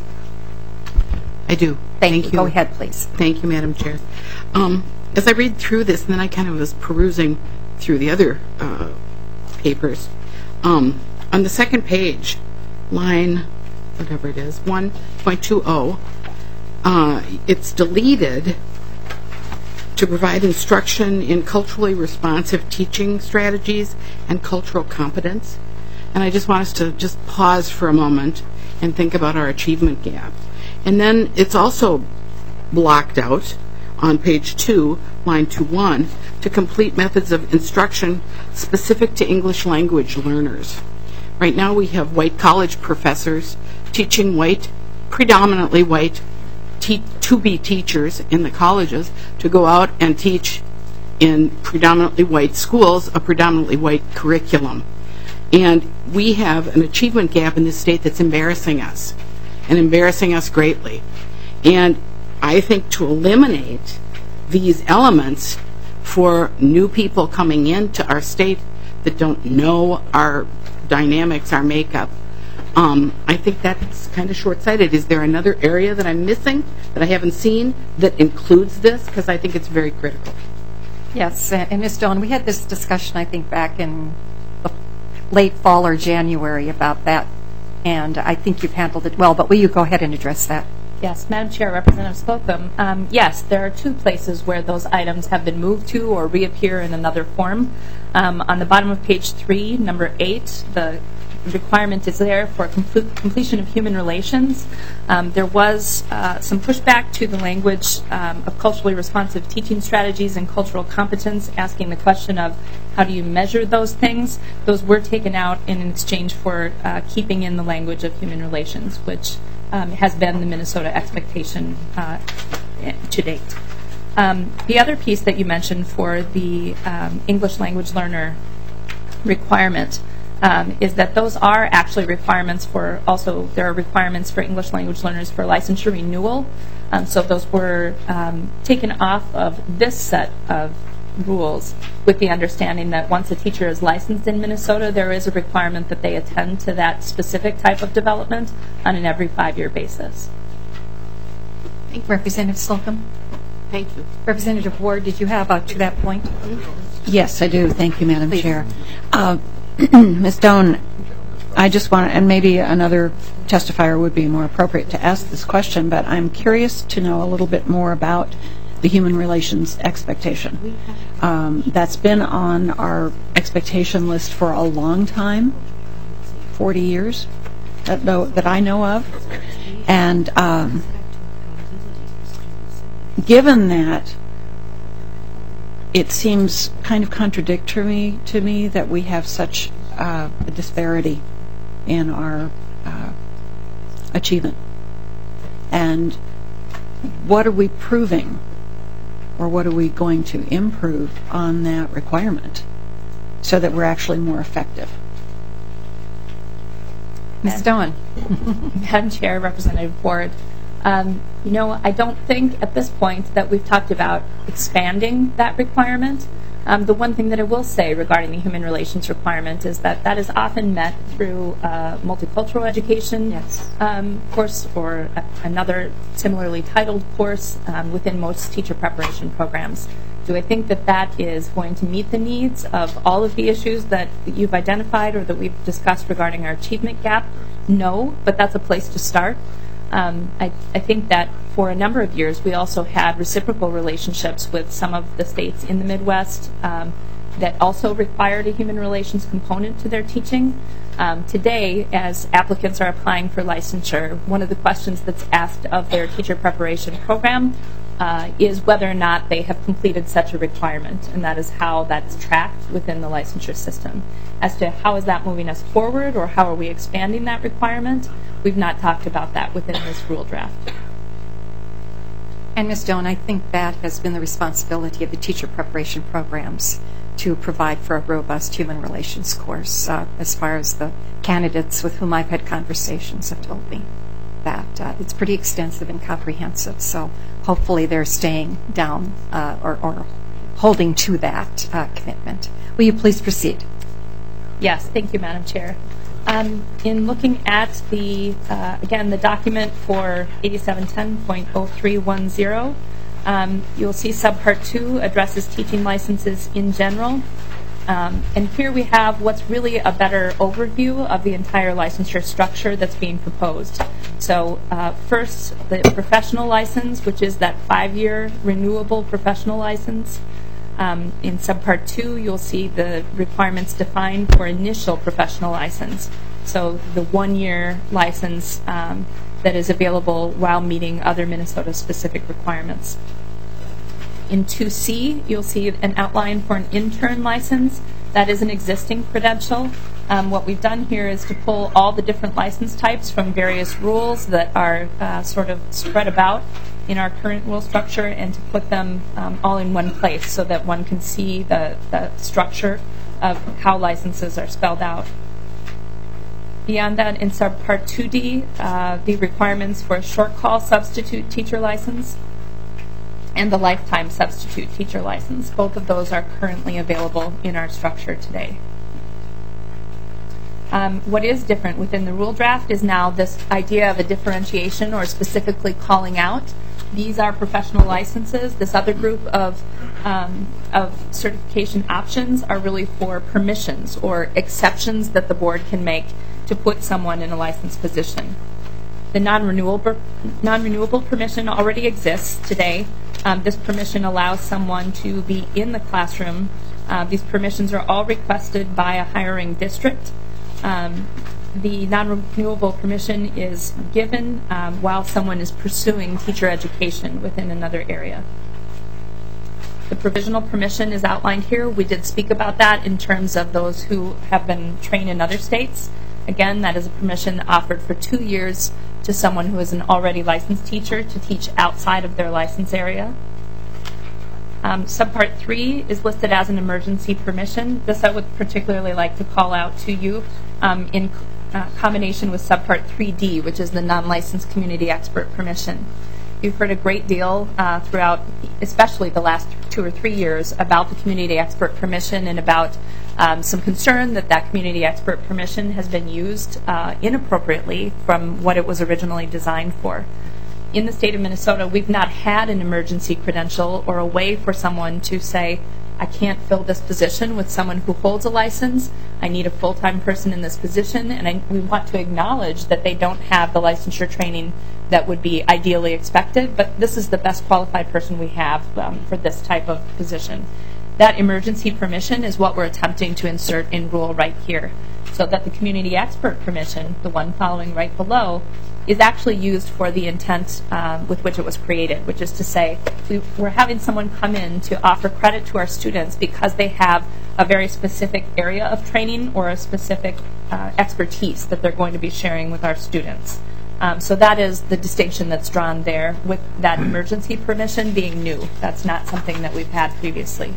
Speaker 9: I do.
Speaker 1: Thank,
Speaker 9: Thank
Speaker 1: you.
Speaker 9: you.
Speaker 1: Go ahead, please.
Speaker 9: Thank you, Madam Chair. Um, as I read through this, and then I kind of was perusing through the other uh, papers, um, on the second page, line, whatever it is, one point two oh, uh, it's deleted to provide instruction in culturally responsive teaching strategies and cultural competence. And I just want us to just pause for a moment and think about our achievement gap. And then it's also blocked out on page two, line two one, to complete methods of instruction specific to English language learners. Right now we have white college professors teaching white, predominantly white, te- to-be teachers in the colleges to go out and teach in predominantly white schools a predominantly white curriculum. And we have an achievement gap in this state that's embarrassing us, and embarrassing us greatly. And I think to eliminate these elements for new people coming into our state that don't know our dynamics, our makeup, um, I think that's kind of short-sighted. Is there another area that I'm missing that I haven't seen that includes this? Because I think it's very critical.
Speaker 1: Yes, and Miz Doan, we had this discussion, I think, back in the late fall or January about that, and I think you've handled it well, but will you go ahead and address that?
Speaker 2: Yes, Madam Chair, Representative Slocum. Um, yes, there are two places where those items have been moved to or reappear in another form. Um, on the bottom of page three, number eight, the requirement is there for complete completion of human relations. Um, there was uh, some pushback to the language um, of culturally responsive teaching strategies and cultural competence, asking the question of how do you measure those things. Those were taken out in exchange for uh, keeping in the language of human relations, which um, has been the Minnesota expectation uh, to date. Um, the other piece that you mentioned for the um, English language learner requirement Um, is that those are actually requirements for, also there are requirements for English language learners for licensure renewal. Um, so those were um, taken off of this set of rules with the understanding that once a teacher is licensed in Minnesota, there is a requirement that they attend to that specific type of development on an every five-year basis.
Speaker 1: Thank you, Representative Slocum.
Speaker 9: Thank you.
Speaker 1: Representative Ward, did you have uh, to that point?
Speaker 10: Yes, I do. Thank you, Madam
Speaker 1: Please.
Speaker 10: Chair. Uh, Miz Doan, I just want, and maybe another testifier would be more appropriate to ask this question, but I'm curious to know a little bit more about the human relations expectation. Um, that's been on our expectation list for a long time, forty years, that, that I know of. And um, given that, it seems kind of contradictory to me that we have such uh, a disparity in our uh, achievement. And what are we proving, or what are we going to improve on that requirement so that we're actually more effective?
Speaker 1: Miz Doan.
Speaker 2: Madam Chair, Representative Ward. Um, you know, I don't think at this point that we've talked about expanding that requirement. Um, the one thing that I will say regarding the human relations requirement is that that is often met through a multicultural education
Speaker 1: Yes.
Speaker 2: um, course or a, another similarly titled course um, within most teacher preparation programs. Do I think that that is going to meet the needs of all of the issues that you've identified or that we've discussed regarding our achievement gap? No, but that's a place to start. Um, I, I think that for a number of years we also had reciprocal relationships with some of the states in the Midwest um, that also required a human relations component to their teaching. Um, today, as applicants are applying for licensure, one of the questions that's asked of their teacher preparation program uh, is whether or not they have completed such a requirement, and that is how that's tracked within the licensure system. As to how is that moving us forward or how are we expanding that requirement, we've not talked about that within this rule draft.
Speaker 1: And Miz Doan, I think that has been the responsibility of the teacher preparation programs to provide for a robust human relations course, uh, as far as the candidates with whom I've had conversations have told me that uh, it's pretty extensive and comprehensive. So hopefully they're staying down uh, or, or holding to that uh, commitment. Will you please proceed?
Speaker 2: Yes, thank you, Madam Chair. Um, in looking at the, uh, again, the document for eighty-seven ten point oh three one zero, um, you'll see subpart two addresses teaching licenses in general. Um, and here we have what's really a better overview of the entire licensure structure that's being proposed. So uh, first, the professional license, which is that five-year renewable professional license. Um, in subpart two, you'll see the requirements defined for initial professional license. So the one-year license um, that is available while meeting other Minnesota-specific requirements. In two C, you'll see an outline for an intern license. That is an existing credential. Um, what we've done here is to pull all the different license types from various rules that are uh, sort of spread about in our current rule structure and to put them um, all in one place so that one can see the, the structure of how licenses are spelled out. Beyond that, in subpart two D, uh, the requirements for a short call substitute teacher license and the lifetime substitute teacher license. Both of those are currently available in our structure today. Um, what is different within the rule draft is now this idea of a differentiation or specifically calling out. These are professional licenses. This other group of, um, of certification options are really for permissions or exceptions that the board can make to put someone in a licensed position. The non-renewable, non-renewable permission already exists today. Um, this permission allows someone to be in the classroom. Uh, these permissions are all requested by a hiring district. Um, the non-renewable permission is given um, while someone is pursuing teacher education within another area. The provisional permission is outlined here. We did speak about that in terms of those who have been trained in other states. Again, that is a permission offered for two years to someone who is an already licensed teacher to teach outside of their license area. Um, subpart three is listed as an emergency permission. This I would particularly like to call out to you um, in uh, combination with subpart three D, which is the non-licensed community expert permission. You've heard a great deal uh, throughout, especially the last two or three years, about the community expert permission and about um, some concern that that community expert permission has been used uh, inappropriately from what it was originally designed for. In the state of Minnesota, we've not had an emergency credential or a way for someone to say, I can't fill this position with someone who holds a license. I need a full-time person in this position, and I, we want to acknowledge that they don't have the licensure training that would be ideally expected, but this is the best qualified person we have um, for this type of position. That emergency permission is what we're attempting to insert in rule right here, so that the community expert permission, the one following right below, is actually used for the intent um, with which it was created, which is to say we, we're having someone come in to offer credit to our students because they have a very specific area of training or a specific uh, expertise that they're going to be sharing with our students. Um, so that is the distinction that's drawn there, with that emergency permission being new. That's not something that we've had previously.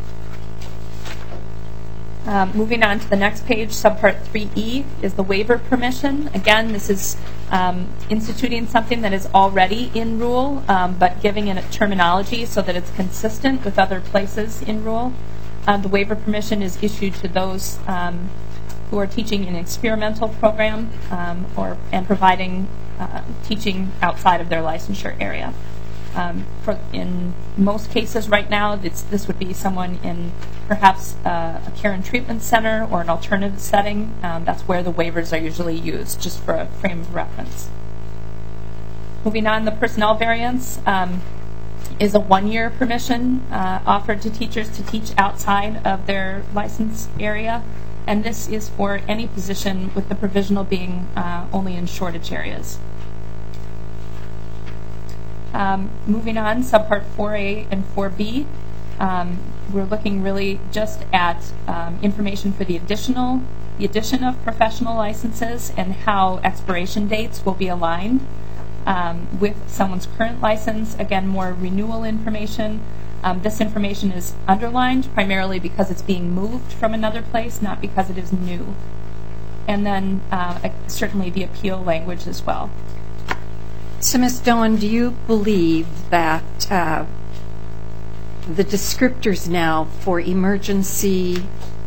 Speaker 2: Um, moving on to the next page, subpart three E is the waiver permission. Again, this is um, instituting something that is already in rule, um, but giving it a terminology so that it's consistent with other places in rule. Uh, the waiver permission is issued to those um, who are teaching an experimental program um, or and providing uh, teaching outside of their licensure area. Um, for, in most cases right now, it's, this would be someone in perhaps uh, a care and treatment center or an alternative setting. Um, that's where the waivers are usually used, just for a frame of reference. Moving on, the personnel variance um, is a one-year permission uh, offered to teachers to teach outside of their license area, and this is for any position with the provisional being uh, only in shortage areas. Uh, Um, moving on, subpart four A and four B, um, we're looking really just at um, information for the additional, the addition of professional licenses and how expiration dates will be aligned um, with someone's current license. Again, more renewal information. Um, this information is underlined primarily because it's being moved from another place, not because it is new. And then uh, certainly the appeal language as well.
Speaker 1: So, Miz Doan, do you believe that uh, the descriptors now for emergency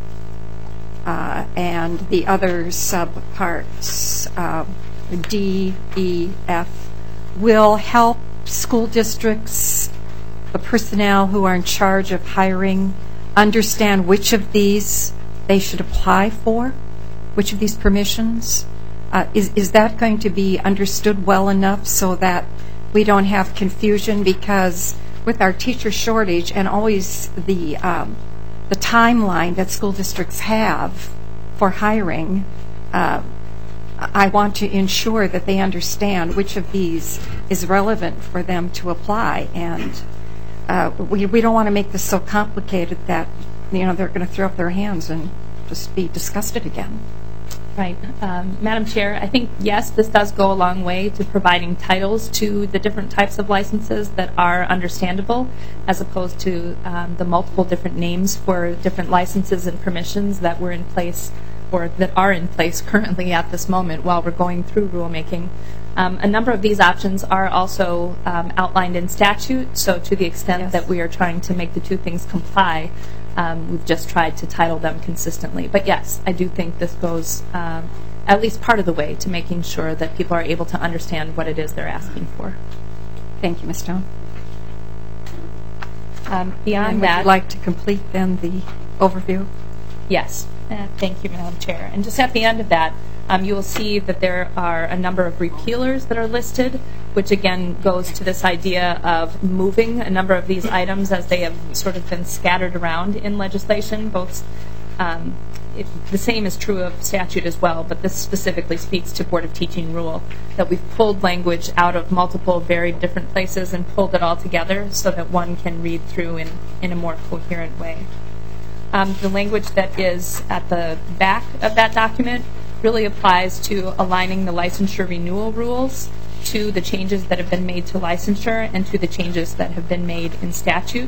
Speaker 1: uh, and the other subparts, uh, D, E, F, will help school districts, the personnel who are in charge of hiring, understand which of these they should apply for, which of these permissions? Uh, is, is that going to be understood well enough so that we don't have confusion? Because with our teacher shortage and always the, um, the timeline that school districts have for hiring, uh, I want to ensure that they understand which of these is relevant for them to apply. And uh, we, we don't want to make this so complicated that, you know, they're going to throw up their hands and just be disgusted again.
Speaker 2: Right. Um, Madam Chair, I think, yes, this does go a long way to providing titles to the different types of licenses that are understandable, as opposed to um, the multiple different names for different licenses and permissions that were in place or that are in place currently at this moment while we're going through rulemaking. Um, a number of these options are also um, outlined in statute, so to the extent
Speaker 1: Yes.
Speaker 2: that we are trying to make the two things comply, Um, we've just tried to title them consistently. But yes, I do think this goes um, at least part of the way to making sure that people are able to understand what it is they're asking for.
Speaker 1: Thank you, Miz Stone.
Speaker 2: Um, beyond
Speaker 1: And
Speaker 2: that,
Speaker 1: would you like to complete then the overview?
Speaker 2: yes, uh, thank you, Madam Chair. And just at the end of that, um, you will see that there are a number of repealers that are listed, which again goes to this idea of moving a number of these items as they have sort of been scattered around in legislation. Both um, it, the same is true of statute as well, but this specifically speaks to Board of Teaching rule, that we've pulled language out of multiple very different places and pulled it all together so that one can read through in, in a more coherent way. Um, the language that is at the back of that document really applies to aligning the licensure renewal rules to the changes that have been made to licensure and to the changes that have been made in statute.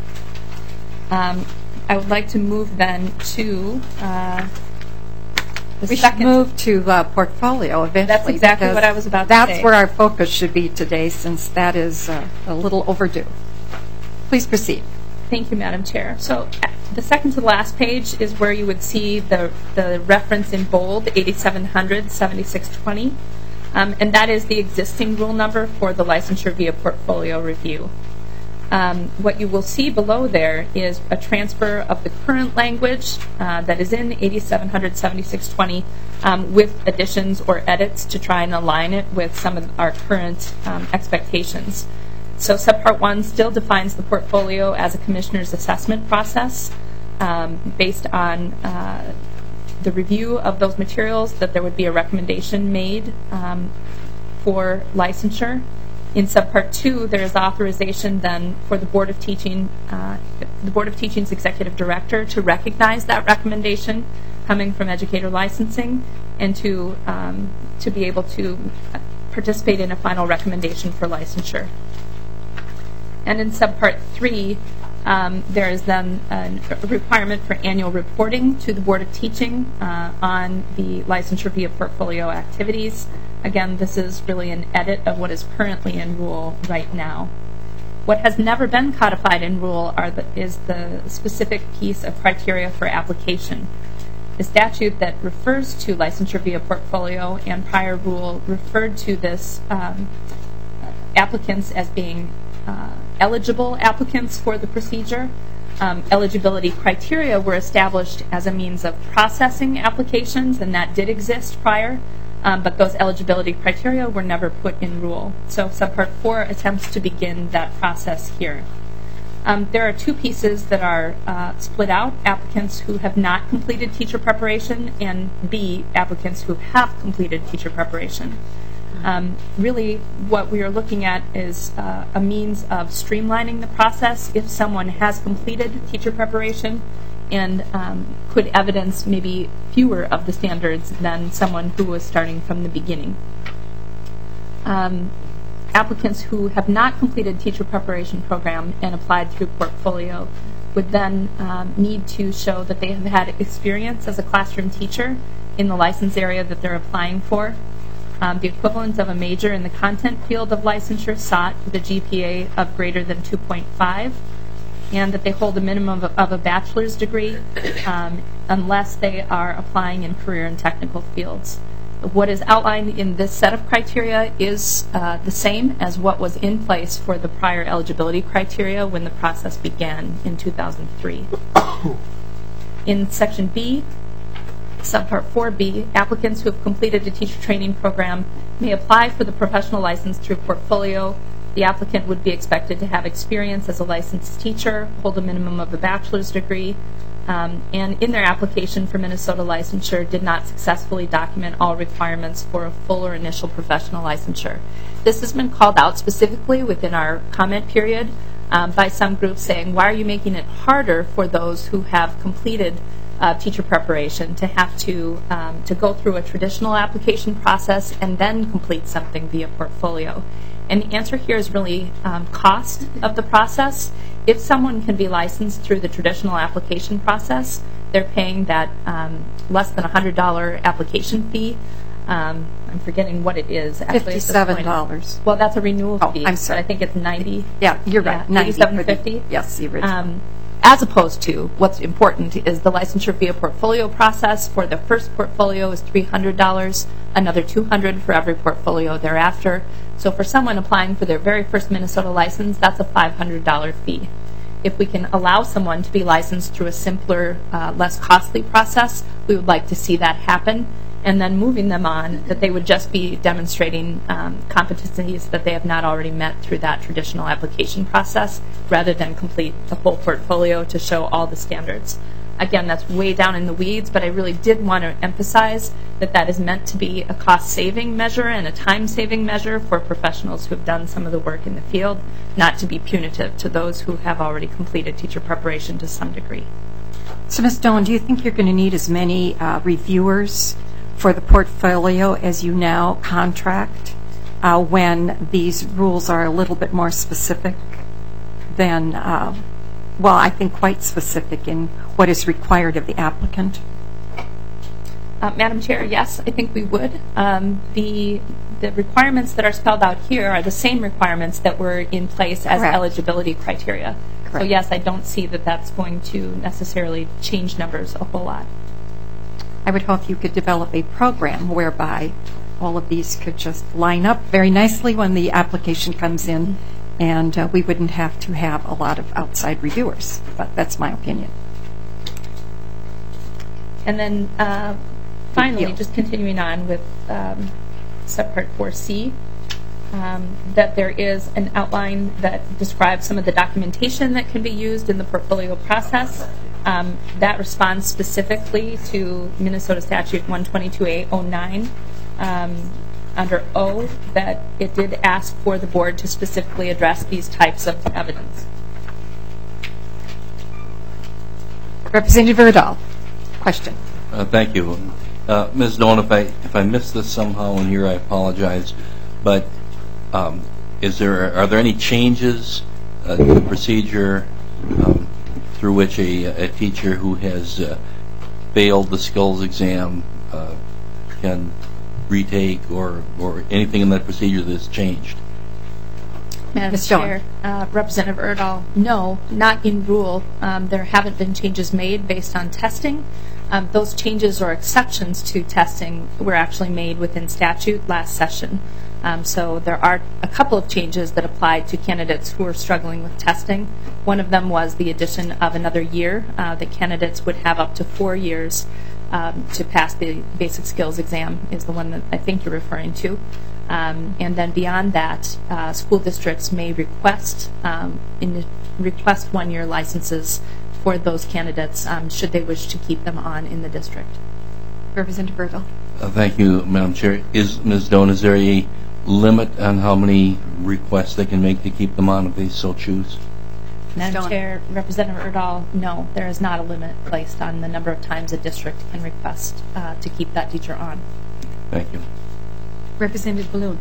Speaker 2: Um, I would like to move then to uh, the
Speaker 1: We
Speaker 2: second.
Speaker 1: should move to uh, portfolio eventually.
Speaker 2: That's exactly
Speaker 1: because
Speaker 2: what I was about to
Speaker 1: That's
Speaker 2: say.
Speaker 1: where our focus should be today, since that is uh, a little overdue. Please proceed.
Speaker 2: Thank you, Madam Chair. So uh, the second to the last page is where you would see the, the reference in bold, eighty-seven hundred seventy-six twenty, um, and that is the existing rule number for the licensure via portfolio review. Um, what you will see below there is a transfer of the current language uh, that is in eighty-seven hundred seventy-six twenty um, with additions or edits to try and align it with some of our current um, expectations. So subpart one still defines the portfolio as a commissioner's assessment process um, based on uh, the review of those materials, that there would be a recommendation made um, for licensure. In subpart two, there is authorization then for the Board of Teaching, uh, the Board of Teaching's executive director to recognize that recommendation coming from educator licensing and to um, to be able to participate in a final recommendation for licensure. And in subpart three, um, there is then a requirement for annual reporting to the Board of Teaching uh, on the licensure via portfolio activities. Again, this is really an edit of what is currently in rule right now. What has never been codified in rule are the, is the specific piece of criteria for application. The statute that refers to licensure via portfolio and prior rule referred to this um, applicants as being uh, eligible applicants for the procedure. Um, eligibility criteria were established as a means of processing applications, and that did exist prior, um, but those eligibility criteria were never put in rule. So subpart four attempts to begin that process here. Um, there are two pieces that are uh, split out: applicants who have not completed teacher preparation, and B, applicants who have completed teacher preparation. Um, really, what we are looking at is uh, a means of streamlining the process if someone has completed teacher preparation and um, could evidence maybe fewer of the standards than someone who was starting from the beginning. Um, applicants who have not completed teacher preparation program and applied through portfolio would then um, need to show that they have had experience as a classroom teacher in the license area that they're applying for, um, the equivalent of a major in the content field of licensure sought with a G P A of greater than two point five, and that they hold a minimum of, of a bachelor's degree um, unless they are applying in career and technical fields. What is outlined in this set of criteria is uh, the same as what was in place for the prior eligibility criteria when the process began in two thousand three. In Section B, Subpart four B, applicants who have completed a teacher training program may apply for the professional license through portfolio. The applicant would be expected to have experience as a licensed teacher, hold a minimum of a bachelor's degree, um, and in their application for Minnesota licensure did not successfully document all requirements for a full or initial professional licensure. This has been called out specifically within our comment period um, by some groups saying, why are you making it harder for those who have completed uh, teacher preparation to have to, um, to go through a traditional application process and then complete something via portfolio? And the answer here is really um, cost of the process. If someone can be licensed through the traditional application process, they're paying that um, less than one hundred dollars application fee. Um, I'm forgetting what it is.
Speaker 1: fifty-seven dollars.
Speaker 2: Well, that's a renewal
Speaker 1: oh,
Speaker 2: fee.
Speaker 1: I'm sorry.
Speaker 2: I think it's ninety dollars.
Speaker 1: Yeah, you're right.
Speaker 2: Yeah, eighty-seven fifty.
Speaker 1: Yes, the original. Um,
Speaker 2: as opposed to what's important is the licensure via portfolio process. For the first portfolio is three hundred dollars, another two hundred dollars for every portfolio thereafter. So for someone applying for their very first Minnesota license, that's a five hundred dollars fee. If we can allow someone to be licensed through a simpler, uh, less costly process, we would like to see that happen. And then moving them on, that they would just be demonstrating um, competencies that they have not already met through that traditional application process, rather than complete the whole portfolio to show all the standards. Again, that's way down in the weeds, but I really did want to emphasize that that is meant to be a cost-saving measure and a time-saving measure for professionals who have done some of the work in the field, not to be punitive to those who have already completed teacher preparation to some degree.
Speaker 1: So, Miz Doan, do you think you're going to need as many uh, reviewers for the portfolio as you now contract uh, when these rules are a little bit more specific than, uh, well, I think quite specific in what is required of the applicant?
Speaker 2: Uh, Madam Chair, yes, I think we would. Um, the the requirements that are spelled out here are the same requirements that were in place as
Speaker 1: Correct.
Speaker 2: eligibility criteria.
Speaker 1: Correct.
Speaker 2: So yes, I don't see that that's going to necessarily change numbers a whole lot.
Speaker 1: I would hope you could develop a program whereby all of these could just line up very nicely when the application comes in, and uh, we wouldn't have to have a lot of outside reviewers. But that's my opinion.
Speaker 2: And then uh, finally,
Speaker 1: you.
Speaker 2: just continuing on with um, subpart four C, um, that there is an outline that describes some of the documentation that can be used in the portfolio process. Um, that responds specifically to Minnesota Statute one twenty-two A oh nine. Um, under O, that it did ask for the board to specifically address these types of evidence.
Speaker 1: Representative Erdahl, question.
Speaker 6: Uh, thank you. Uh, Miz Doan, if I, if I missed this somehow in here, I apologize. But um, is there, are there any changes uh, to the procedure um, through which a, a teacher who has uh, failed the skills exam uh, can retake, or, or anything in that procedure that's changed?
Speaker 2: Madam
Speaker 1: Miz
Speaker 2: Chair, uh, Representative Erdahl, no, not in rule. Um, there haven't been changes made based on testing. Um, those changes or exceptions to testing were actually made within statute last session. Um, so there are a couple of changes that applied to candidates who are struggling with testing. One of them was the addition of another year, uh, that candidates would have up to four years um, to pass the basic skills exam, is the one that I think you're referring to. Um, and then beyond that, uh, school districts may request um, in, request one-year licenses for those candidates um, should they wish to keep them on in the district.
Speaker 1: Representative Erdahl.
Speaker 6: Uh, thank you, Madam Chair. Is Miz Doan, is there a limit on how many requests they can make to keep them on if they so choose?
Speaker 2: Madam
Speaker 1: Stone.
Speaker 2: Chair, Representative Erdahl, no, there is not a limit placed on the number of times a district can request uh, to keep that teacher on.
Speaker 6: Thank you.
Speaker 1: Representative Balloon.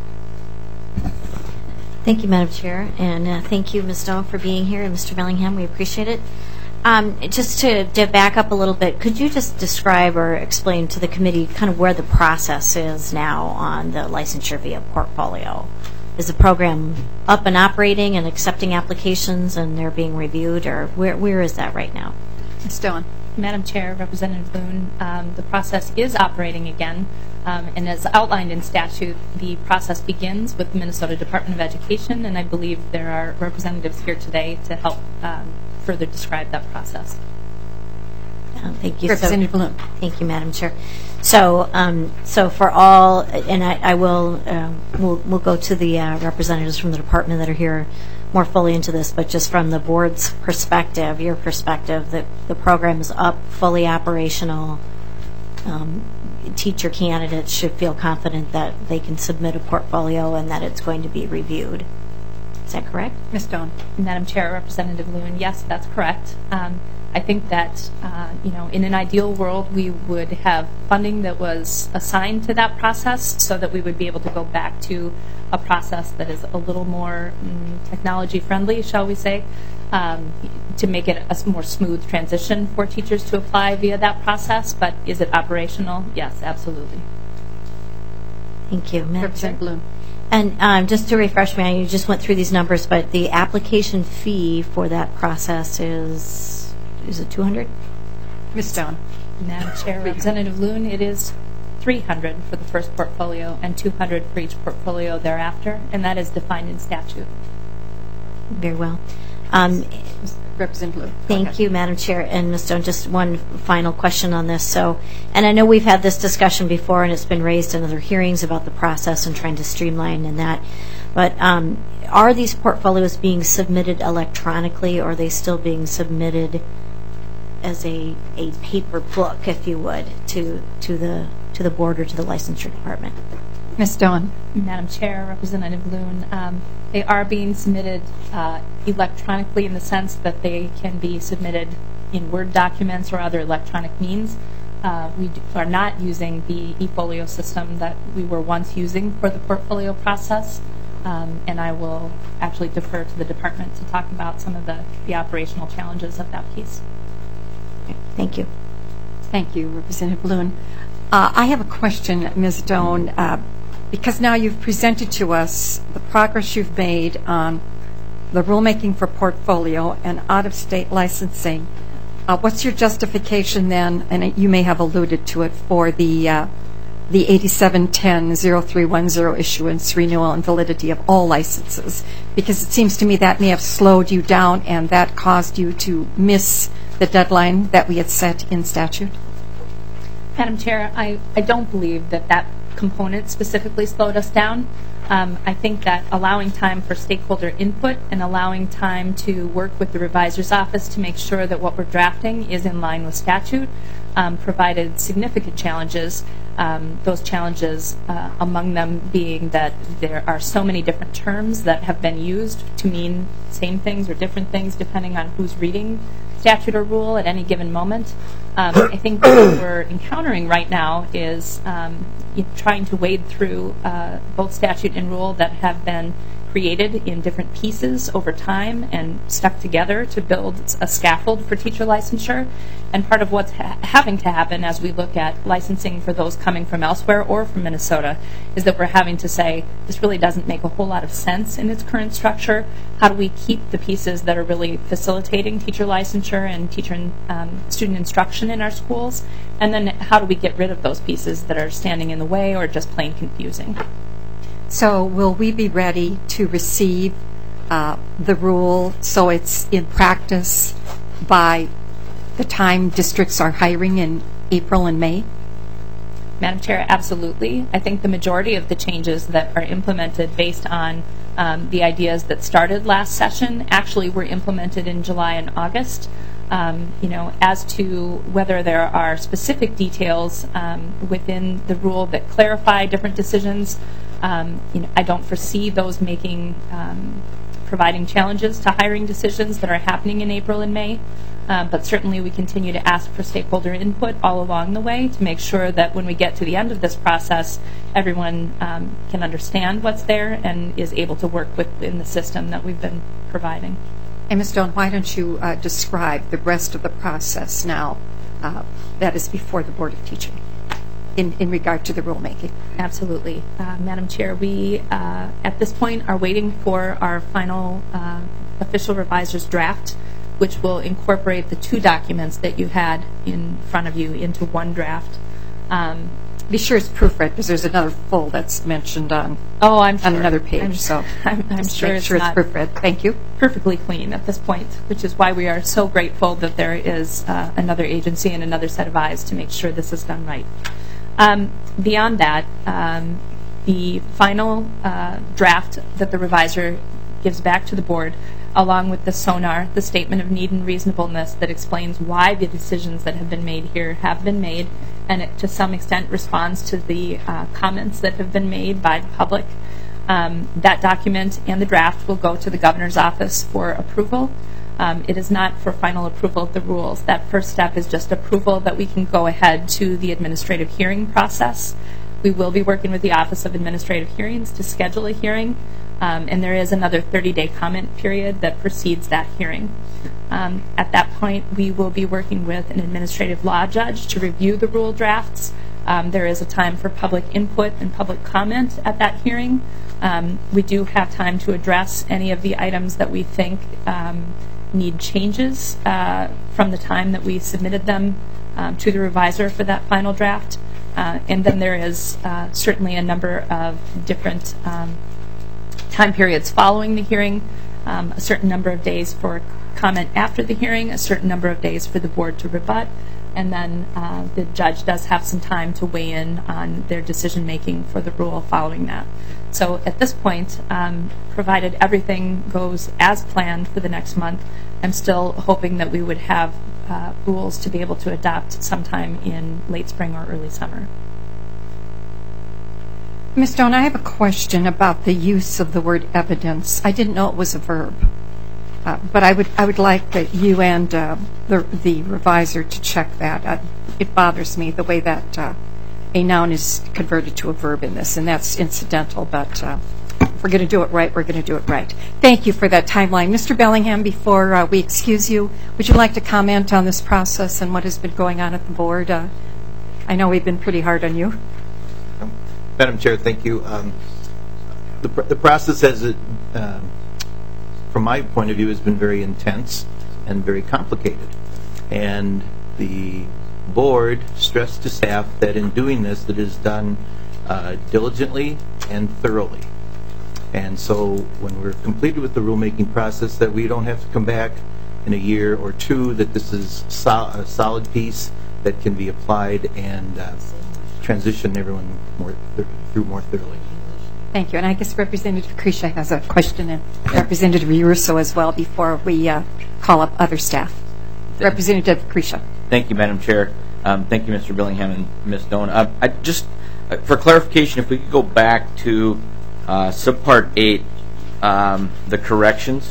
Speaker 11: Thank you, Madam Chair, and uh, thank you, Miz Stone, for being here, and Mister Bellingham. We appreciate it. Um, just to, to back up a little bit, could you just describe or explain to the committee kind of where the process is now on the licensure via portfolio? Is the program up and operating and accepting applications and they're being reviewed, or where where is that right now?
Speaker 1: Miz Stone.
Speaker 2: Madam Chair, Representative Boone, um, the process is operating again, um, and as outlined in statute, the process begins with the Minnesota Department of Education, and I believe there are representatives here today to help um, further describe that process.
Speaker 11: Uh, thank you.
Speaker 1: Representative
Speaker 11: so,
Speaker 1: Balloon.
Speaker 11: Thank you, Madam Chair. So, um, so for all, and I, I will, uh, we'll, we'll go to the uh, representatives from the department that are here more fully into this, but just from the board's perspective, your perspective, that the program is up, fully operational. Um, teacher candidates should feel confident that they can submit a portfolio and that it's going to be reviewed. Is that correct?
Speaker 1: Miz Stone.
Speaker 2: Madam Chair, Representative Loon, yes, that's correct. Um, I think that, uh, you know, in an ideal world, we would have funding that was assigned to that process so that we would be able to go back to a process that is a little more mm, technology friendly, shall we say, um, to make it a more smooth transition for teachers to apply via that process. But is it operational? Yes, absolutely.
Speaker 11: Thank you, Madam Chair.
Speaker 1: Representative Balloon.
Speaker 11: And um, just to refresh me, you just went through these numbers, but the application fee for that process is, is it two hundred dollars?
Speaker 1: Miz Stone.
Speaker 2: Madam Chair, Representative Loon, it is three hundred dollars for the first portfolio and two hundred dollars for each portfolio thereafter, and that is defined in statute.
Speaker 11: Very well. Um,
Speaker 1: Representative Balloon.
Speaker 11: Thank
Speaker 1: Okay.
Speaker 11: you, Madam Chair. And Miz Stone, just one final question on this. So, and I know we've had this discussion before, and it's been raised in other hearings about the process and trying to streamline and that. But um, are these portfolios being submitted electronically, or are they still being submitted as a, a paper book, if you would, to to the to the board or to the licensure department?
Speaker 1: Miz Stone.
Speaker 2: Madam Chair, Representative Loon, um, they are being submitted uh, electronically in the sense that they can be submitted in Word documents or other electronic means. Uh, we do, are not using the eFolio system that we were once using for the portfolio process, um, and I will actually defer to the department to talk about some of the, the operational challenges of that piece.
Speaker 11: Thank you.
Speaker 1: Thank you, Representative Balloon. Uh, I have a question, Miz Doan, uh, because now you've presented to us the progress you've made on the rulemaking for portfolio and out-of-state licensing. Uh, what's your justification then, and you may have alluded to it, for the uh, the eighty-seven ten oh three one oh issuance, renewal, and validity of all licenses? Because it seems to me that may have slowed you down and that caused you to miss the deadline that we had set in statute.
Speaker 2: Madam Chair, I, I don't believe that that component specifically slowed us down. Um, I think that allowing time for stakeholder input and allowing time to work with the revisor's office to make sure that what we're drafting is in line with statute um, provided significant challenges. Um, those challenges, uh, among them being that there are so many different terms that have been used to mean same things or different things depending on who's reading statute or rule at any given moment. Um, I think what we're encountering right now is um, trying to wade through uh, both statute and rule that have been created in different pieces over time and stuck together to build a scaffold for teacher licensure. And part of what's ha- having to happen as we look at licensing for those coming from elsewhere or from Minnesota is that we're having to say, this really doesn't make a whole lot of sense in its current structure. How do we keep the pieces that are really facilitating teacher licensure and teacher and um, student instruction in our schools? And then how do we get rid of those pieces that are standing in the way or just plain confusing?
Speaker 1: So will we be ready to receive uh, the rule so it's in practice by the time districts are hiring in April and May?
Speaker 2: Madam Chair, absolutely. I think the majority of the changes that are implemented based on um, the ideas that started last session actually were implemented in July and August. Um, you know, as to whether there are specific details um, within the rule that clarify different decisions, Um, you know, I don't foresee those making um, providing challenges to hiring decisions that are happening in April and May. Um, but certainly we continue to ask for stakeholder input all along the way to make sure that when we get to the end of this process, everyone um, can understand what's there and is able to work within the system that we've been providing.
Speaker 1: And Miz Stone, why don't you uh, describe the rest of the process now uh, that is before the Board of Teaching in, in regard to the rulemaking?
Speaker 2: Absolutely. Uh, Madam Chair, we uh, at this point are waiting for our final uh, official reviser's draft, which will incorporate the two documents that you had in front of you into one draft. Um,
Speaker 1: Be sure it's proofread, because there's another full that's mentioned on,
Speaker 2: oh, I'm sure.
Speaker 1: on another page.
Speaker 2: I'm,
Speaker 1: so
Speaker 2: I'm, I'm
Speaker 1: just
Speaker 2: sure,
Speaker 1: make
Speaker 2: it's,
Speaker 1: sure it's
Speaker 2: not
Speaker 1: proofread. Thank you.
Speaker 2: Perfectly clean at this point, which is why we are so grateful that there is uh, another agency and another set of eyes to make sure this is done right. Um, beyond that, um, the final uh, draft that the reviser gives back to the board, along with the SONAR, the Statement of Need and Reasonableness that explains why the decisions that have been made here have been made, and it to some extent responds to the uh, comments that have been made by the public. Um, that document and the draft will go to the governor's office for approval. Um, it is not for final approval of the rules. That first step is just approval that we can go ahead to the administrative hearing process. We will be working with the Office of Administrative Hearings to schedule a hearing, um, and there is another thirty-day comment period that precedes that hearing. Um, at that point, we will be working with an administrative law judge to review the rule drafts. Um, there is a time for public input and public comment at that hearing. Um, we do have time to address any of the items that we think um, need changes uh, from the time that we submitted them um, to the reviser for that final draft. Uh, and then there is uh, certainly a number of different um, time periods following the hearing, um, a certain number of days for comment after the hearing, a certain number of days for the board to rebut, and then uh, the judge does have some time to weigh in on their decision making for the rule following that. So at this point, um, provided everything goes as planned for the next month, I'm still hoping that we would have uh, rules to be able to adopt sometime in late spring or early summer.
Speaker 1: Miz Stone, I have a question about the use of the word evidence. I didn't know it was a verb. Uh, but I would I would like that you and uh, the the reviser to check that. Uh, it bothers me the way that uh, a noun is converted to a verb in this, and that's incidental. But uh, if we're going to do it right, we're going to do it right. Thank you for that timeline, Mister Bellingham. Before uh, we excuse you, would you like to comment on this process and what has been going on at the board? Uh, I know we've been pretty hard on you.
Speaker 3: Madam Chair, thank you. Um, the pr- the process has it. Uh, from my point of view, has been very intense and very complicated. And the board stressed to staff that in doing this, that it is done uh, diligently and thoroughly. And so when we're completed with the rulemaking process, that we don't have to come back in a year or two, that this is sol- a solid piece that can be applied and uh, transition everyone more th- through more thoroughly.
Speaker 1: Thank you. And I guess Representative Krisha has a question, and Representative Russo as well, before we uh, call up other staff. Representative Krisha.
Speaker 4: Thank you, Madam Chair. Um, thank you, Mister Bellingham and Miz Stone. Uh, I just, uh, for clarification, if we could go back to uh, subpart eight, um, the corrections.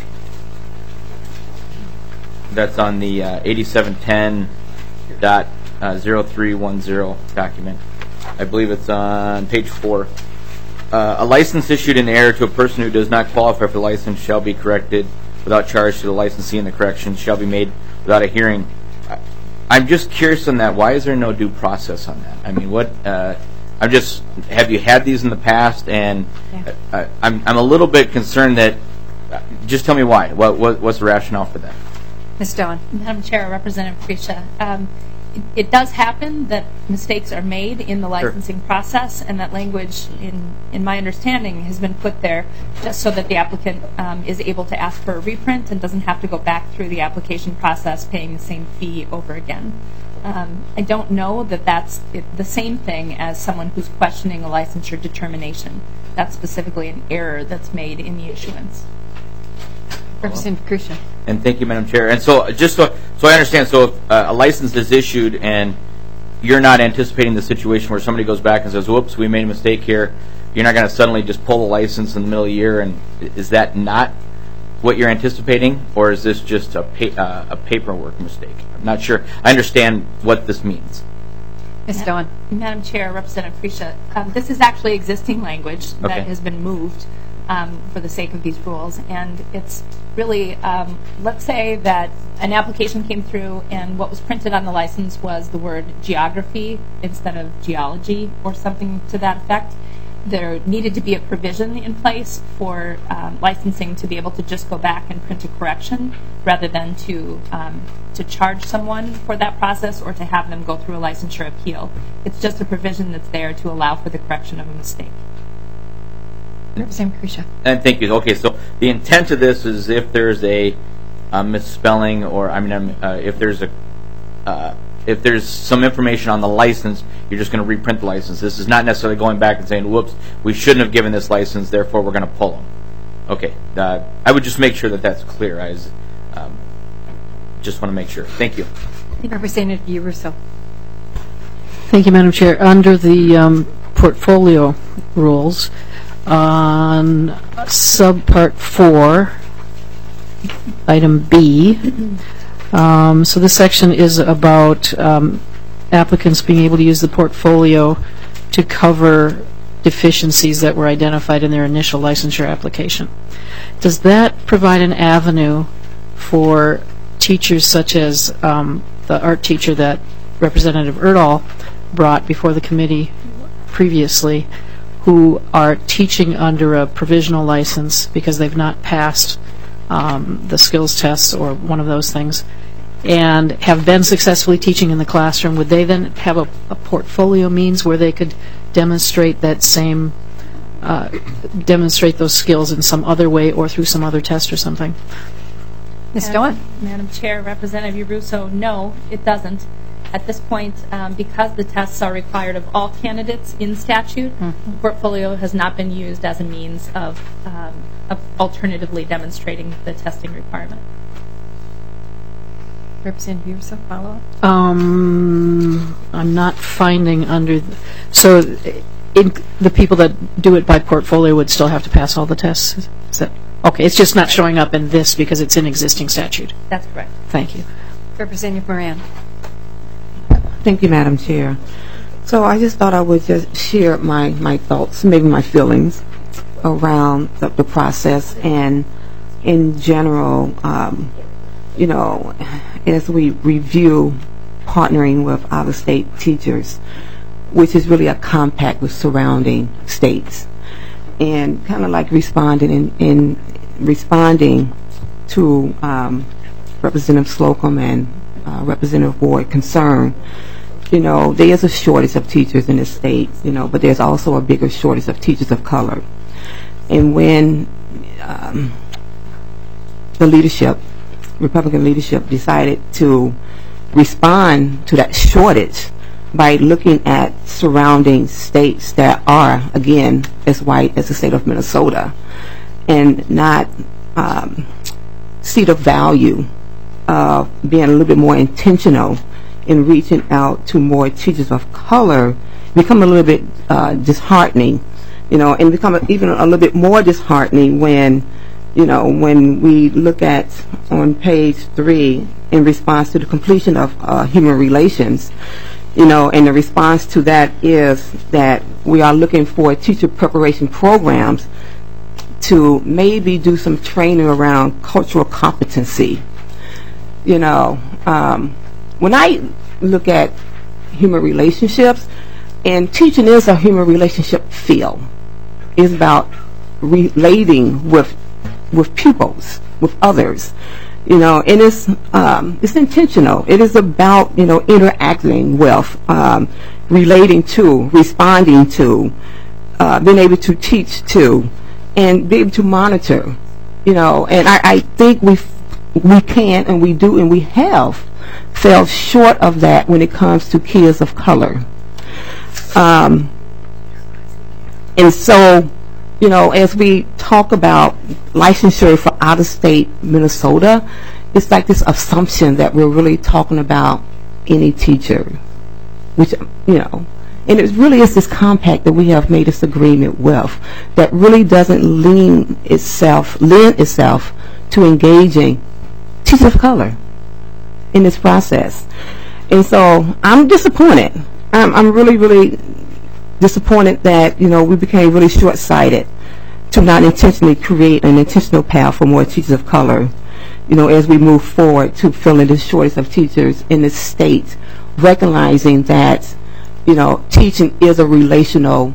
Speaker 4: That's on the uh, eighty-seven ten dot zero three one zero document. I believe it's on page four. Uh, a license issued in error to a person who does not qualify for the license shall be corrected without charge to the licensee, and the correction shall be made without a hearing. I, I'm just curious on that. Why is there no due process on that? I mean, what? Uh, I'm just. Have you had these in the past? And yeah. uh, I'm I'm a little bit concerned that. Uh, just tell me why. What, what what's the rationale for that?
Speaker 1: Miz Stone.
Speaker 2: Madam Chair, Representative Krisha. Um, It, it does happen that mistakes are made in the licensing sure. process, and that language, in, in my understanding, has been put there just so that the applicant um, is able to ask for a reprint and doesn't have to go back through the application process paying the same fee over again. Um, I don't know that that's it, the same thing as someone who's questioning a licensure determination. That's specifically an error that's made in the issuance.
Speaker 1: Representative Krisha.
Speaker 4: And thank you, Madam Chair. And so, just so, so I understand, so if uh, a license is issued and you're not anticipating the situation where somebody goes back and says, whoops, we made a mistake here, you're not going to suddenly just pull the license in the middle of the year, and is that not what you're anticipating, or is this just a pa- uh, a paperwork mistake? I'm not sure. I understand what this means.
Speaker 1: Miz Doan.
Speaker 2: Madam Chair, Representative Freesia, um, this is actually existing language that
Speaker 4: Okay.
Speaker 2: has been moved um, for the sake of these rules, and it's really, um, let's say that an application came through and what was printed on the license was the word geography instead of geology or something to that effect. There needed to be a provision in place for um, licensing to be able to just go back and print a correction rather than to um, to charge someone for that process or to have them go through a licensure appeal. It's just a provision that's there to allow for the correction of a mistake.
Speaker 1: Representative Krisha.
Speaker 4: And thank you. Okay, so the intent of this is if there's a, a misspelling, or I mean, um, uh, if there's a uh, if there's some information on the license, you're just going to reprint the license. This is not necessarily going back and saying, "Whoops, we shouldn't have given this license, therefore we're going to pull them." Okay, uh, I would just make sure that that's clear. I was, um, just want to make sure. Thank you.
Speaker 1: Representative Russo.
Speaker 8: Thank you, Madam Chair. Under the um, portfolio rules, on subpart four, item B, um, so this section is about um, applicants being able to use the portfolio to cover deficiencies that were identified in their initial licensure application. Does that provide an avenue for teachers such as um, the art teacher that Representative Erdahl brought before the committee previously, who are teaching under a provisional license because they've not passed um, the skills tests or one of those things, and have been successfully teaching in the classroom? Would they then have a, a portfolio means where they could demonstrate that same, uh, demonstrate those skills in some other way or through some other test or something?
Speaker 1: Miz Doan.
Speaker 2: Madam Chair, Representative Russo, no, it doesn't. At this point, um, because the tests are required of all candidates in statute, mm-hmm. portfolio has not been used as a means of, um, of alternatively demonstrating the testing requirement.
Speaker 1: Representative Russo, follow up?
Speaker 8: Um, I'm not finding under, the, so in, the people that do it by portfolio would still have to pass all the tests? Is that, okay, it's just not showing up in this because it's in existing statute.
Speaker 2: That's correct.
Speaker 8: Thank you.
Speaker 1: Representative Moran.
Speaker 12: Thank you, Madam Chair. So I just thought I would just share my, my thoughts, maybe my feelings around the, the process, and in general, um, you know, as we review partnering with out-of-state teachers, which is really a compact with surrounding states, and kind of like responding in, in responding to um, Representative Slocum and uh, Representative Ward concern. You know, there is a shortage of teachers in the state, you know, but there's also a bigger shortage of teachers of color. And when um, the leadership, Republican leadership, decided to respond to that shortage by looking at surrounding states that are, again, as white as the state of Minnesota, and not um, see the value of being a little bit more intentional in reaching out to more teachers of color, become a little bit uh, disheartening, you know, and become a, even a little bit more disheartening when, you know, when we look at on page three in response to the completion of uh, human relations, you know, and the response to that is that we are looking for teacher preparation programs to maybe do some training around cultural competency. You know, um, when I look at human relationships, and teaching is a human relationship field, it's about relating with with pupils, with others, you know, and it's um, it's intentional. It is about, you know, interacting with, um, relating to, responding to, uh, being able to teach to, and be able to monitor, you know. And I, I think we we can and we do and we have fell short of that when it comes to kids of color. Um, and so, you know, as we talk about licensure for out-of-state Minnesota, it's like this assumption that we're really talking about any teacher, which, you know, And it really is this compact that we have made this agreement with that really doesn't lean itself, lend itself to engaging teachers of color in this process. And so I'm disappointed. I'm, I'm really, really disappointed that, you know, we became really short-sighted to not intentionally create an intentional path for more teachers of color, you know, as we move forward to filling the shortage of teachers in the state, recognizing that, you know, teaching is a relational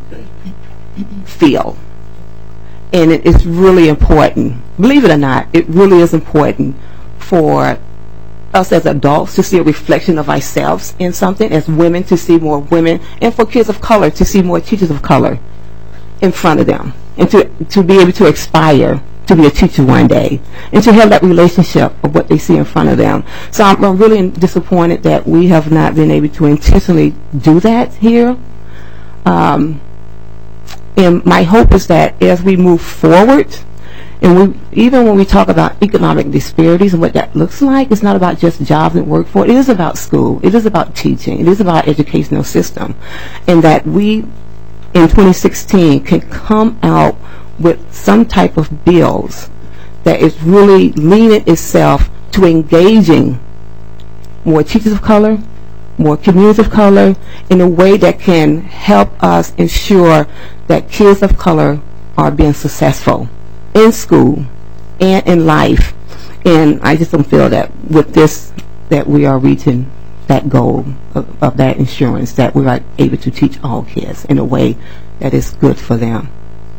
Speaker 12: field. And it, it's really important, believe it or not, it really is important for us as adults to see a reflection of ourselves in something, as women to see more women, and for kids of color to see more teachers of color in front of them, and to, to be able to aspire to be a teacher one day, and to have that relationship of what they see in front of them. So I'm, I'm really disappointed that we have not been able to intentionally do that here. Um, and my hope is that as we move forward, and we, even when we talk about economic disparities and what that looks like, it's not about just jobs and workforce. It is about school. It is about teaching. It is about educational system. And that we, in twenty sixteen, can come out with some type of bills that is really leaning itself to engaging more teachers of color, more communities of color, in a way that can help us ensure that kids of color are being successful in school and in life. And I just don't feel that with this that we are reaching that goal of, of that insurance, that we are able to teach all kids in a way that is good for them.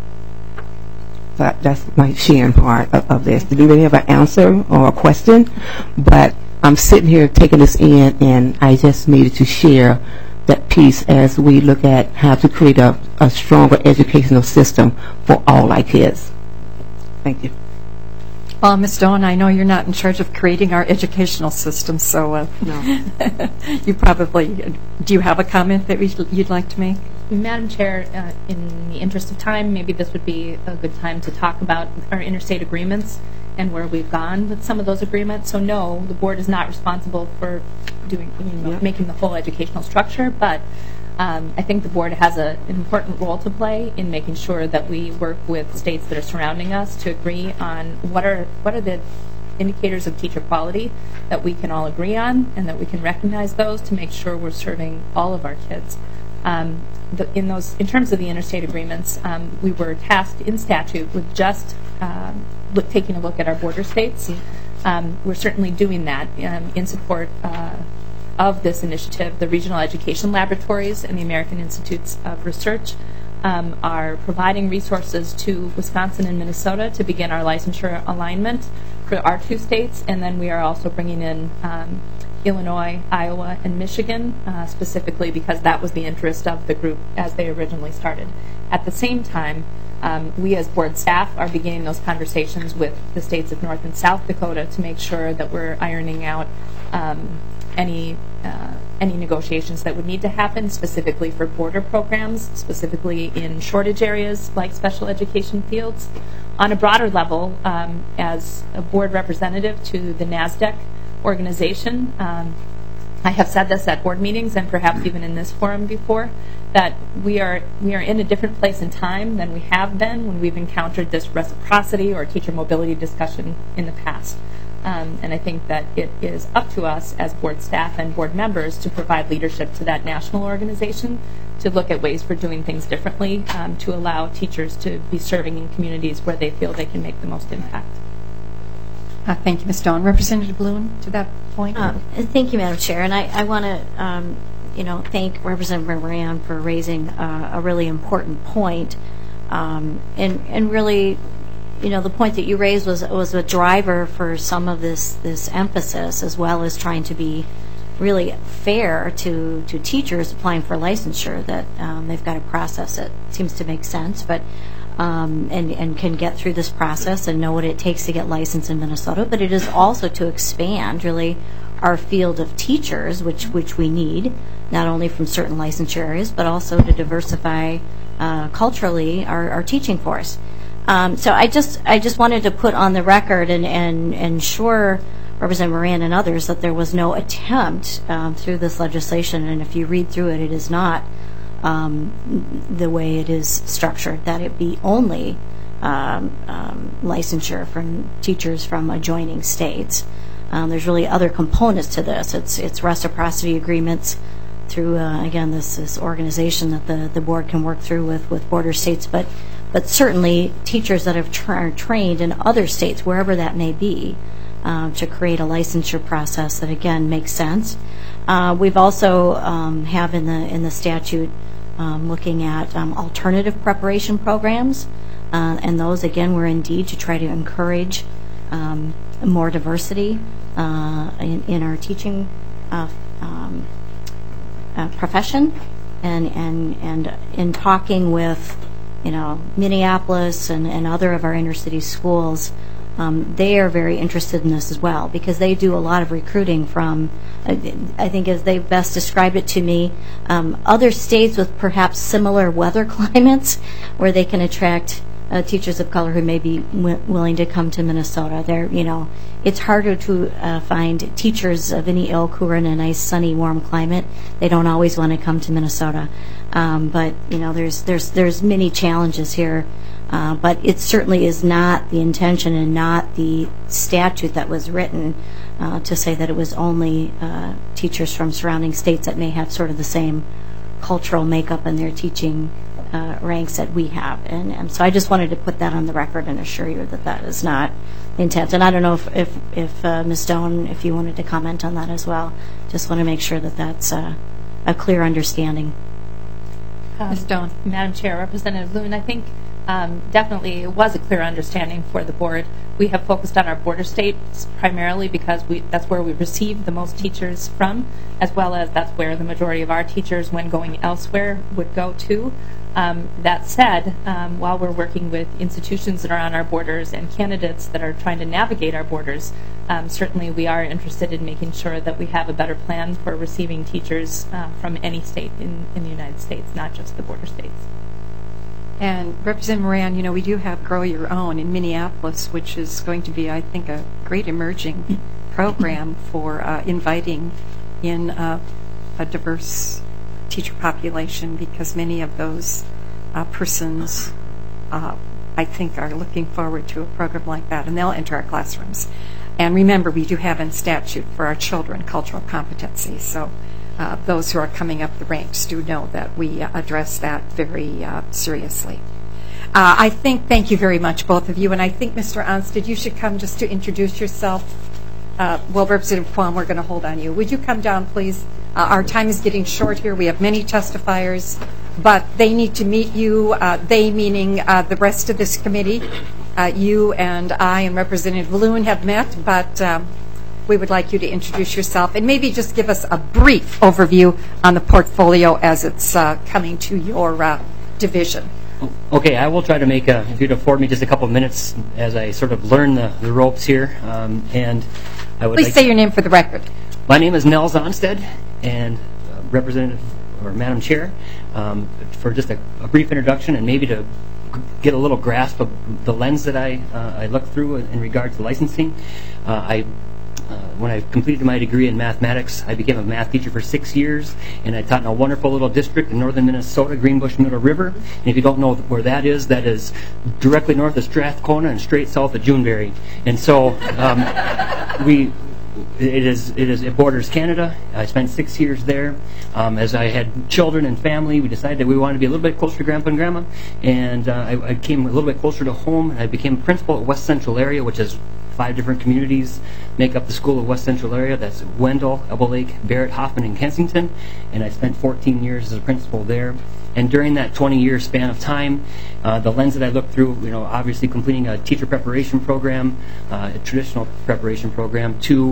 Speaker 12: That, that's my sharing part of, of this. Didn't really have an answer or a question, but I'm sitting here taking this in, and I just needed to share that piece as we look at how to create a, a stronger educational system for all our kids. Thank you.
Speaker 1: Well, Miz Stone, I know you're not in charge of creating our educational system, so uh,
Speaker 12: No.
Speaker 1: you probably, do you have a comment that we, you'd like to make?
Speaker 2: Madam Chair, uh, in the interest of time, maybe this would be a good time to talk about our interstate agreements and where we've gone with some of those agreements. So no, the board is not responsible for doing, you know,
Speaker 12: Yep.
Speaker 2: making the whole educational structure, but um, I think the board has a, an important role to play in making sure that we work with states that are surrounding us to agree on what are what are the indicators of teacher quality that we can all agree on, and that we can recognize those to make sure we're serving all of our kids. Um, the, in those, in terms of the interstate agreements, um, we were tasked in statute with just um, look, taking a look at our border states. Um, we're certainly doing that um, in support uh, of this initiative. The regional education laboratories and the American Institutes of Research um, are providing resources to Wisconsin and Minnesota to begin our licensure alignment for our two states, and then we are also bringing in um, Illinois, Iowa, and Michigan, uh, specifically because that was the interest of the group as they originally started. At the same time, um, we as board staff are beginning those conversations with the states of North and South Dakota to make sure that we're ironing out um, any uh, any negotiations that would need to happen specifically for border programs, specifically in shortage areas like special education fields. On a broader level, um, as a board representative to the NASDAQ organization, um, I have said this at board meetings and perhaps even in this forum before, that we are we are in a different place in time than we have been when we've encountered this reciprocity or teacher mobility discussion in the past. Um, and I think that it is up to us as board staff and board members to provide leadership to that national organization to look at ways for doing things differently, um, to allow teachers to be serving in communities where they feel they can make the most impact.
Speaker 1: Uh, thank you, Miz Stone. Representative Bloom, to that point.
Speaker 11: Uh, thank you, Madam Chair. And I, I want to, um, you know, thank Representative Moran for raising uh, a really important point. Um, and, and really, you know, the point that you raised was was a driver for some of this this emphasis, as well as trying to be really fair to, to teachers applying for licensure, that um, they've got to process it. Seems to make sense, but um, and, and can get through this process and know what it takes to get licensed in Minnesota. But it is also to expand, really, our field of teachers, which, which we need, not only from certain licensure areas, but also to diversify uh, culturally our, our teaching force. Um, so I just I just wanted to put on the record and, and ensure Representative Moran and others that there was no attempt um, through this legislation, and if you read through it, it is not um, the way it is structured, that it be only um, um, licensure from teachers from adjoining states. Um, there's really other components to this. It's it's reciprocity agreements through, uh, again, this, this organization that the, the board can work through with, with border states, but but certainly teachers that have tra- trained in other states, wherever that may be, uh, to create a licensure process that, again, makes sense. Uh, we've also um, have in the in the statute um, looking at um, alternative preparation programs, uh, and those, again, were indeed to try to encourage um, more diversity uh, in, in our teaching uh, um, uh, profession, and and and in talking with, you know, Minneapolis and, and other of our inner city schools, um, they are very interested in this as well, because they do a lot of recruiting from, I think as they've best described it to me, um, other states with perhaps similar weather climates where they can attract uh, teachers of color who may be w- willing to come to Minnesota. They're, you know, it's harder to uh, find teachers of any ilk who are in a nice, sunny, warm climate. They don't always want to come to Minnesota. Um, but you know, there's there's there's many challenges here, uh, but it certainly is not the intention and not the statute that was written uh, to say that it was only uh, teachers from surrounding states that may have sort of the same cultural makeup in their teaching uh, ranks that we have. And, and so I just wanted to put that on the record and assure you that that is not the intent. And I don't know if if, if uh, Miz Stone, if you wanted to comment on that as well. Just want to make sure that that's uh, a clear understanding.
Speaker 2: Um,
Speaker 1: Miz Stone.
Speaker 2: Madam Chair, Representative Loon, I think um, definitely it was a clear understanding for the board. We have focused on our border states primarily because we that's where we receive the most teachers from, as well as that's where the majority of our teachers, when going elsewhere, would go to. Um, that said, um, while we're working with institutions that are on our borders and candidates that are trying to navigate our borders, um, certainly we are interested in making sure that we have a better plan for receiving teachers uh, from any state in, in the United States, not just the border states.
Speaker 1: And Representative Moran, you know, we do have Grow Your Own in Minneapolis, which is going to be, I think, a great emerging program for uh, inviting in uh, a diverse teacher population, because many of those uh, persons, uh, I think, are looking forward to a program like that, and they'll enter our classrooms. And remember, we do have in statute for our children cultural competency, so uh, those who are coming up the ranks do know that we uh, address that very uh, seriously. Uh, I think, thank you very much, both of you, and I think, Mister Onstad, you should come just to introduce yourself. Uh, well, Representative Quam, we're going to hold on you. Would you come down, please? Uh, our time is getting short here. We have many testifiers, but they need to meet you, uh, they meaning uh, the rest of this committee. Uh, you and I and Representative Loon have met, but um, we would like you to introduce yourself and maybe just give us a brief overview on the portfolio as it's uh, coming to your uh, division.
Speaker 13: Okay, I will try to make a, if you'd afford me just a couple of minutes as I sort of learn the, the ropes here. Um, and I would
Speaker 1: Please
Speaker 13: like
Speaker 1: say your name for the record.
Speaker 13: My name is Nels Onstad, and uh, Representative or Madam Chair, um, for just a, a brief introduction and maybe to get a little grasp of the lens that I uh, I look through in, in regard to licensing. Uh, I Uh, when I completed my degree in mathematics, I became a math teacher for six years, and I taught in a wonderful little district in northern Minnesota, Greenbush Middle River. And if you don't know where that is, that is directly north of Strathcona and straight south of Juneberry. And so um, we, it is, it is, it borders Canada. I spent six years there. Um, as I had children and family, we decided that we wanted to be a little bit closer to Grandpa and Grandma, and uh, I, I came a little bit closer to home. And I became principal at West Central area, which is five different communities make up the school of West Central area. That's Wendell, Elbow Lake, Barrett, Hoffman, and Kensington. And I spent fourteen years as a principal there. And during that twenty-year span of time, uh, the lens that I looked through, you know, obviously completing a teacher preparation program, uh, a traditional preparation program, to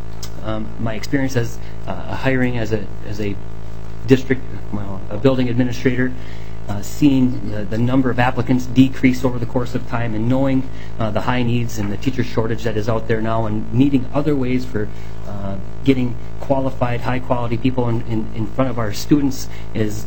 Speaker 13: um, my experience as uh, hiring as a as a district, well, a building administrator. Uh, seeing the, the number of applicants decrease over the course of time, and knowing uh, the high needs and the teacher shortage that is out there now, and needing other ways for uh, getting qualified, high-quality people in, in, in front of our students is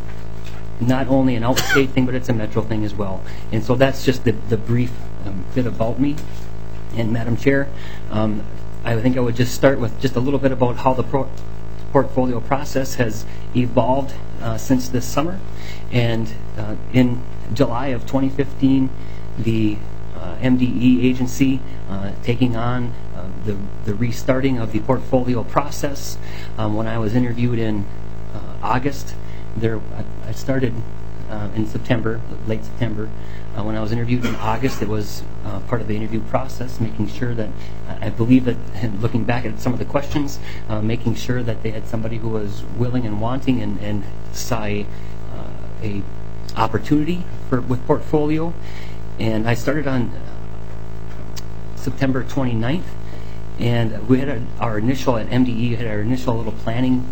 Speaker 13: not only an out-of-state thing, but it's a metro thing as well. And so that's just the, the brief um, bit about me. And Madam Chair, um, I think I would just start with just a little bit about how the pro portfolio process has evolved uh, since this summer. And uh, in July of twenty fifteen, the uh, M D E agency uh, taking on uh, the, the restarting of the portfolio process. Um, when I was interviewed in uh, August, there I, I started uh, in September, late September. Uh, when I was interviewed in August, it was uh, part of the interview process, making sure that, uh, I believe that, looking back at some of the questions, uh, making sure that they had somebody who was willing and wanting and, and saw a, uh, a opportunity for, with portfolio. And I started on September twenty-ninth, and we had a, our initial, at M D E, had our initial little planning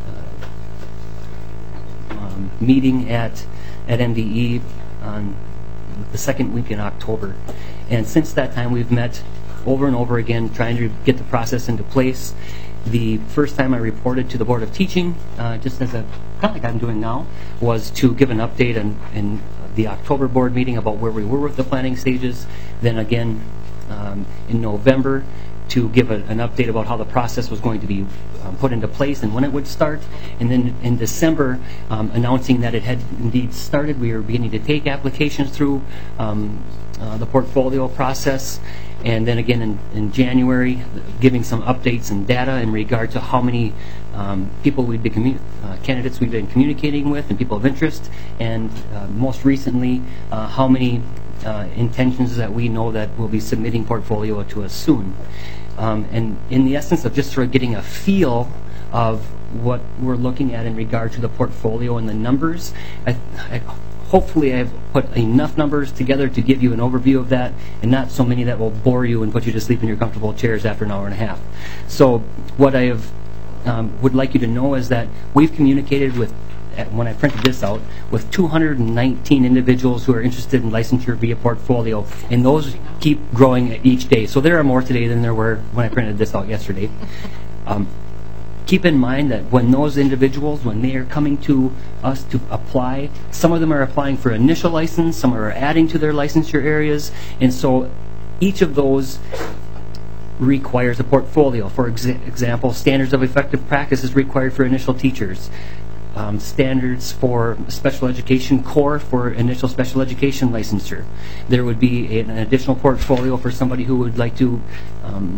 Speaker 13: uh, um, meeting at, at M D E on the second week in October. And since that time, we've met over and over again trying to get the process into place. The first time I reported to the Board of Teaching, uh, just as a, kind of like I'm doing now, was to give an update in, in the October board meeting about where we were with the planning stages. Then again, um, in November, to give a, an update about how the process was going to be um, put into place and when it would start. And then in December, um, announcing that it had indeed started. We were beginning to take applications through um, uh, the portfolio process. And then again in, in January, giving some updates and data in regard to how many um, people we'd be commu- uh, candidates we've been communicating with and people of interest. And uh, most recently, uh, how many Uh, intentions that we know that will be submitting portfolio to us soon. Um, and in the essence of just sort of getting a feel of what we're looking at in regard to the portfolio and the numbers, I, I, hopefully I've put enough numbers together to give you an overview of that, and not so many that will bore you and put you to sleep in your comfortable chairs after an hour and a half. So what I have, um, would like you to know is that we've communicated with, when I printed this out, with two hundred nineteen individuals who are interested in licensure via portfolio, and those keep growing each day. So there are more today than there were when I printed this out yesterday. Um, keep in mind that when those individuals, when they are coming to us to apply, some of them are applying for initial license, some are adding to their licensure areas, and so each of those requires a portfolio. For exa- example, standards of effective practice is required for initial teachers. Um, standards for special education core for initial special education licensure. There would be a, an additional portfolio for somebody who would like to um,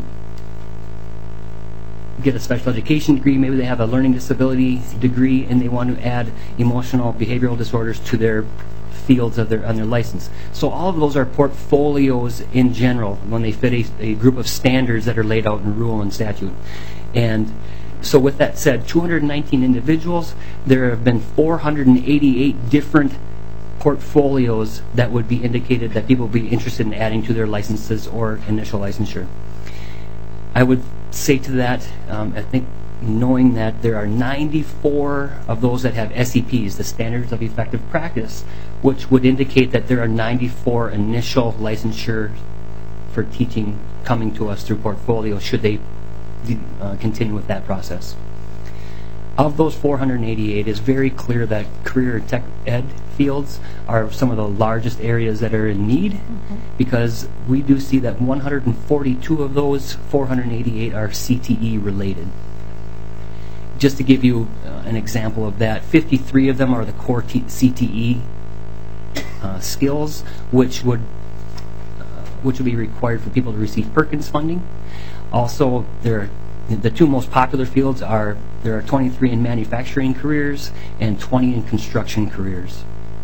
Speaker 13: get a special education degree. Maybe they have a learning disability degree and they want to add emotional behavioral disorders to their fields of their on their license. So all of those are portfolios in general when they fit a, a group of standards that are laid out in rule and statute. And so with that said, two hundred nineteen individuals, there have been four hundred eighty-eight different portfolios that would be indicated that people would be interested in adding to their licenses or initial licensure. I would say to that, um, I think knowing that there are ninety-four of those that have S E Ps, the Standards of Effective Practice, which would indicate that there are ninety-four initial licensure for teaching coming to us through portfolio should they Uh, continue with that process. Of those four hundred eighty-eight, it's very clear that career and tech ed fields are some of the largest areas that are in need, mm-hmm. because we do see that one hundred forty-two of those four hundred eighty-eight are C T E related. Just to give you uh, an example of that, fifty-three of them are the core T- C T E uh, skills, which would uh, which would be required for people to receive Perkins funding. Also, there, the two most popular fields are, there are twenty-three in manufacturing careers and twenty in construction careers.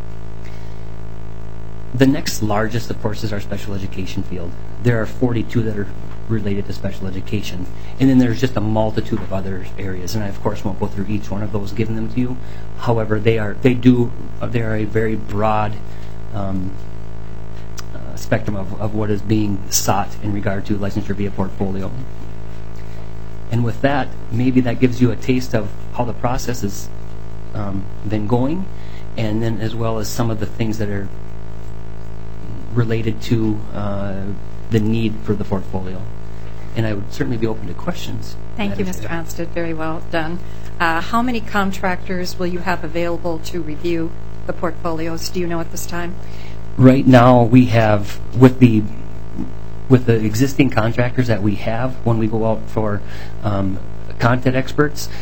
Speaker 13: The next largest, of course, is our special education field. There are forty-two that are related to special education. And then there's just a multitude of other areas, and I, of course, won't go through each one of those, giving them to you. However, they are, they do, they are a very broad um, spectrum of, of what is being sought in regard to licensure via portfolio. And with that, maybe that gives you a taste of how the process has um, been going, and then as well as some of the things that are related to uh, the need for the portfolio. And I would certainly be open to questions.
Speaker 1: Thank you, Mister Onstead. Very well done. Uh, how many contractors will you have available to review the portfolios? Do you know at this time?
Speaker 13: Right now, we have, with the with the existing contractors that we have, when we go out for um, content experts,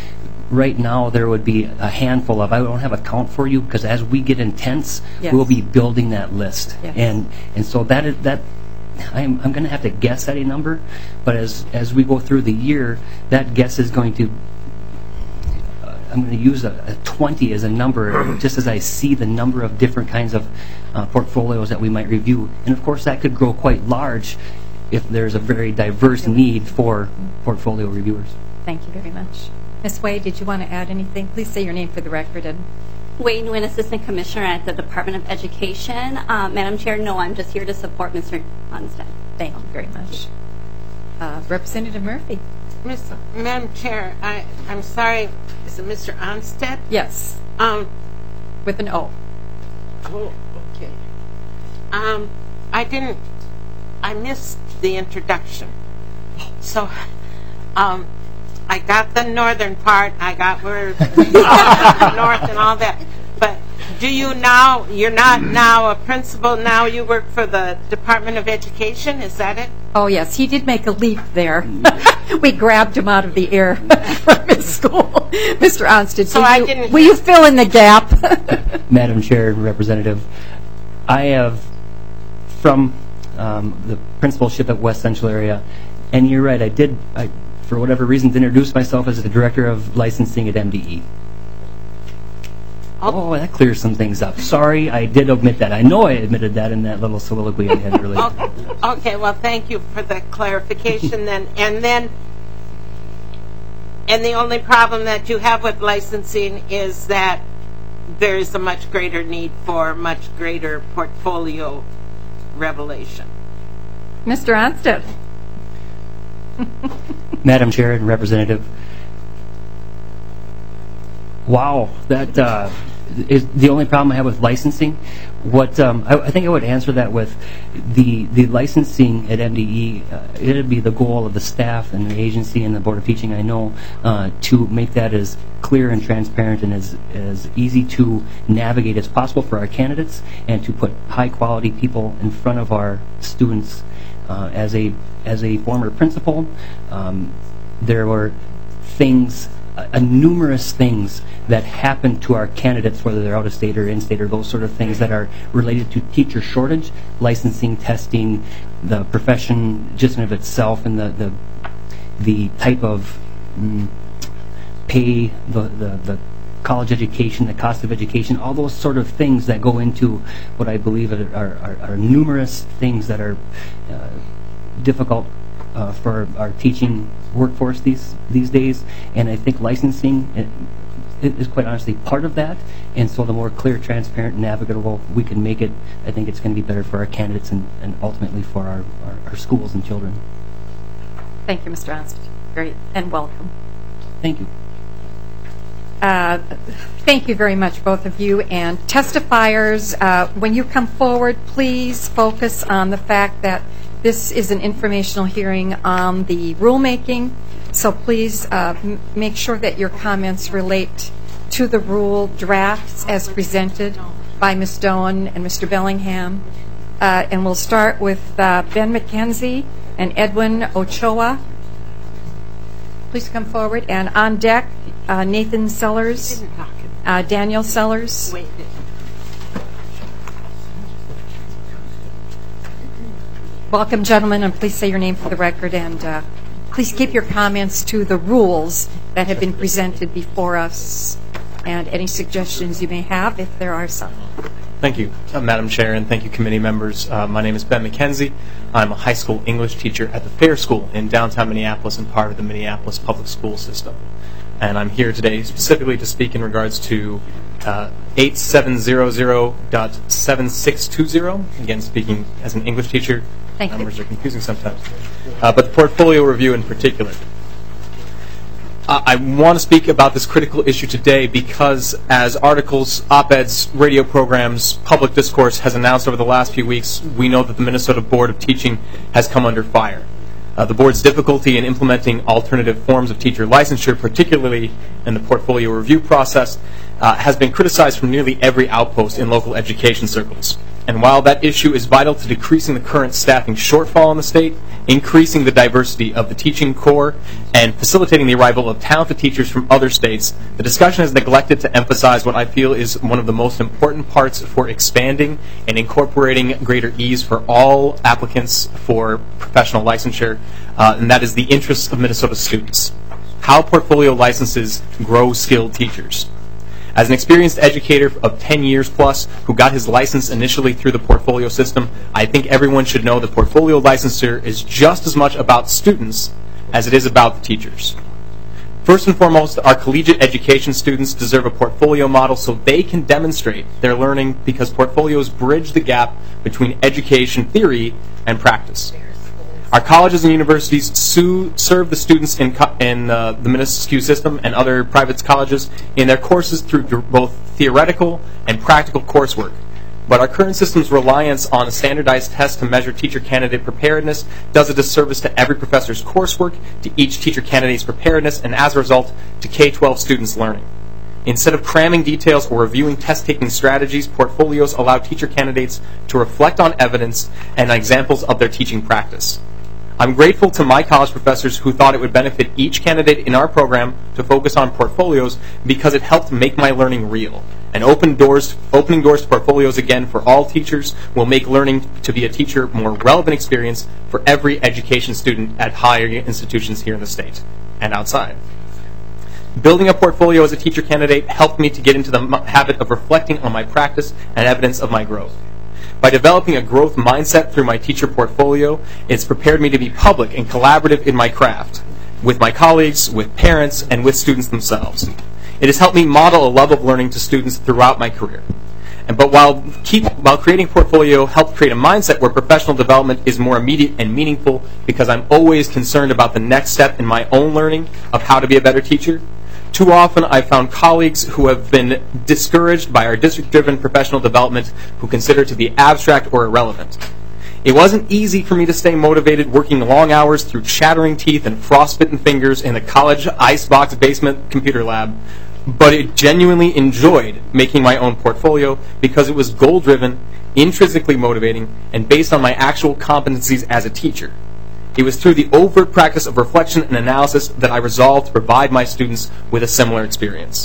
Speaker 13: right now there would be a handful of, I don't have a count for you, because as we get intense,
Speaker 1: Yes.
Speaker 13: we'll be building that list.
Speaker 1: Yes.
Speaker 13: And and so that is, that I'm, I'm going to have to guess at a number, but as as we go through the year, that guess is going to, uh, I'm going to use a, a twenty as a number, just as I see the number of different kinds of uh, portfolios that we might review. And of course, that could grow quite large if there's a very diverse need for portfolio reviewers.
Speaker 1: Thank you very much. Miz Wade, did you want to add anything? Please say your name for the record. And
Speaker 14: Wade Nguyen, Assistant Commissioner at the Department of Education. Uh, Madam Chair, no, I'm just here to support Mister Onstead.
Speaker 1: thank you very much. Uh, Representative Murphy.
Speaker 15: Miss Madam Chair, I, I'm sorry, is it Mister Onstead?
Speaker 1: Yes.
Speaker 15: Um,
Speaker 1: With an O.
Speaker 15: oh, okay. Um, I didn't, I missed the introduction. So, um, I got the northern part, I got where north and all that. But do you now, you're not now a principal, now you work for the Department of Education, is that it?
Speaker 1: Oh, yes, he did make a leap there. We grabbed him out of the air from his school. Mister Onstead,
Speaker 15: So
Speaker 1: will,
Speaker 15: I
Speaker 1: you,
Speaker 15: didn't-
Speaker 1: will you fill in the gap?
Speaker 13: Madam Chair and Representative, I have, from um, the principalship at West Central area, and you're right, I did, I, for whatever reason, introduce myself as the Director of Licensing at M D E. Oh, that clears some things up. Sorry, I did omit that. I know I admitted that in that little soliloquy I had earlier.
Speaker 15: Okay, well, thank you for the clarification then. And then, and the only problem that you have with licensing is that there is a much greater need for much greater portfolio revelation.
Speaker 1: Mister Onstead.
Speaker 13: Madam Chair and Representative, wow, that uh, is the only problem I have with licensing. What um, I, I think I would answer that with the the licensing at M D E. Uh, it would be the goal of the staff and the agency and the Board of Teaching, I know, uh, to make that as clear and transparent and as as easy to navigate as possible for our candidates, and to put high quality people in front of our students. Uh, as a as a former principal, um, there were things, uh, numerous things that happen to our candidates, whether they're out of state or in state, or those sort of things that are related to teacher shortage, licensing, testing, the profession just in of itself, and the the, the type of mm, pay, the, the the college education, the cost of education, all those sort of things that go into what I believe are, are, are numerous things that are uh, difficult uh, for our teaching workforce these these days. And I think licensing it, it is quite honestly part of that. And so the more clear, transparent, navigable we can make it, I think it's going to be better for our candidates and, and ultimately for our, our, our schools and children.
Speaker 1: Thank you, Mister Onstead. Great, and welcome.
Speaker 13: Thank you.
Speaker 1: Uh, thank you very much, both of you. And testifiers, uh, when you come forward, please focus on the fact that this is an informational hearing on the rulemaking. So please uh, m- make sure that your comments relate to the rule drafts as presented by Miz Doan and Mister Bellingham. Uh, and we'll start with uh, Ben McKenzie and Edwin Ochoa. Please come forward. And on deck, uh, Nathan Sellers, uh, Daniel Sellers.
Speaker 15: Wait.
Speaker 1: Welcome, gentlemen, and please say your name for the record. And uh, please keep your comments to the rules that have been presented before us and any suggestions you may have, if there are some.
Speaker 16: Thank you, uh, Madam Chair, and thank you, committee members. Uh, my name is Ben McKenzie. I'm a high school English teacher at the Fair School in downtown Minneapolis and part of the Minneapolis public school system. And I'm here today specifically to speak in regards to uh, eight seven zero zero point seven six two zero. Again, speaking as an English teacher,
Speaker 1: Thank
Speaker 16: numbers
Speaker 1: you.
Speaker 16: are confusing sometimes. Uh, but the portfolio review in particular. Uh, I want to speak about this critical issue today because as articles, op-eds, radio programs, public discourse has announced over the last few weeks, we know that the Minnesota Board of Teaching has come under fire. Uh, the board's difficulty in implementing alternative forms of teacher licensure, particularly in the portfolio review process, uh, has been criticized from nearly every outpost in local education circles. And And while that issue is vital to decreasing the current staffing shortfall in the state, increasing the diversity of the teaching corps, and facilitating the arrival of talented teachers from other states, the discussion has neglected to emphasize what I feel is one of the most important parts for expanding and incorporating greater ease for all applicants for professional licensure, uh, and that is the interests of Minnesota students. How portfolio licenses grow skilled teachers. As an experienced educator of ten years plus who got his license initially through the portfolio system, I think everyone should know that portfolio licensure is just as much about students as it is about the teachers. First and foremost, our collegiate education students deserve a portfolio model so they can demonstrate their learning, because portfolios bridge the gap between education theory and practice. Our colleges and universities su- serve the students in, co- in uh, the Minnesota system and other private colleges in their courses through d- both theoretical and practical coursework. But our current system's reliance on a standardized test to measure teacher candidate preparedness does a disservice to every professor's coursework, to each teacher candidate's preparedness, and as a result, to K twelve students' learning. Instead of cramming details or reviewing test-taking strategies, portfolios allow teacher candidates to reflect on evidence and examples of their teaching practice. I'm grateful to my college professors who thought it would benefit each candidate in our program to focus on portfolios because it helped make my learning real. And open doors, opening doors to portfolios again for all teachers will make learning to be a teacher a more relevant experience for every education student at higher institutions here in the state and outside. Building a portfolio as a teacher candidate helped me to get into the habit of reflecting on my practice and evidence of my growth. By developing a growth mindset through my teacher portfolio, it's prepared me to be public and collaborative in my craft, with my colleagues, with parents, and with students themselves. It has helped me model a love of learning to students throughout my career. And but while, keep, while creating portfolio helped create a mindset where professional development is more immediate and meaningful, because I'm always concerned about the next step in my own learning of how to be a better teacher, too often I've found colleagues who have been discouraged by our district-driven professional development who consider it to be abstract or irrelevant. It wasn't easy for me to stay motivated working long hours through chattering teeth and frostbitten fingers in the college icebox basement computer lab, but it genuinely enjoyed making my own portfolio because it was goal-driven, intrinsically motivating, and based on my actual competencies as a teacher. It was through the overt practice of reflection and analysis that I resolved to provide my students with a similar experience.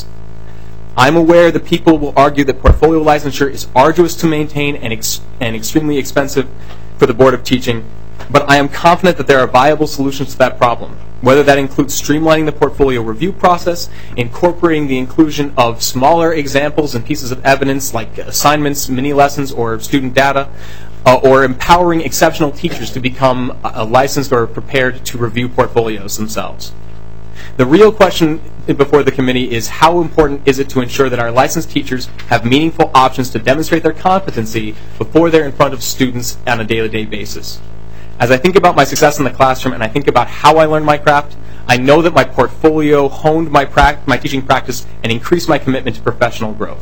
Speaker 16: I'm aware that people will argue that portfolio licensure is arduous to maintain and, ex- and extremely expensive for the Board of Teaching, but I am confident that there are viable solutions to that problem, whether that includes streamlining the portfolio review process, incorporating the inclusion of smaller examples and pieces of evidence like assignments, mini lessons, or student data, Uh, or empowering exceptional teachers to become uh, licensed or prepared to review portfolios themselves. The real question before the committee is how important is it to ensure that our licensed teachers have meaningful options to demonstrate their competency before they're in front of students on a day-to-day basis. As I think about my success in the classroom and I think about how I learned my craft, I know that my portfolio honed my, pra- my teaching practice and increased my commitment to professional growth.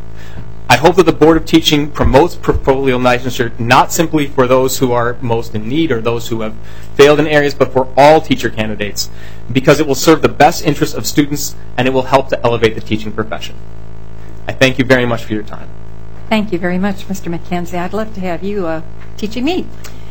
Speaker 16: I hope that the Board of Teaching promotes portfolio licensure not simply for those who are most in need or those who have failed in areas, but for all teacher candidates, because it will serve the best interests of students and it will help to elevate the teaching profession. I thank you very much for your time.
Speaker 1: Thank you very much, Mister McKenzie. I'd love to have you uh, teaching me.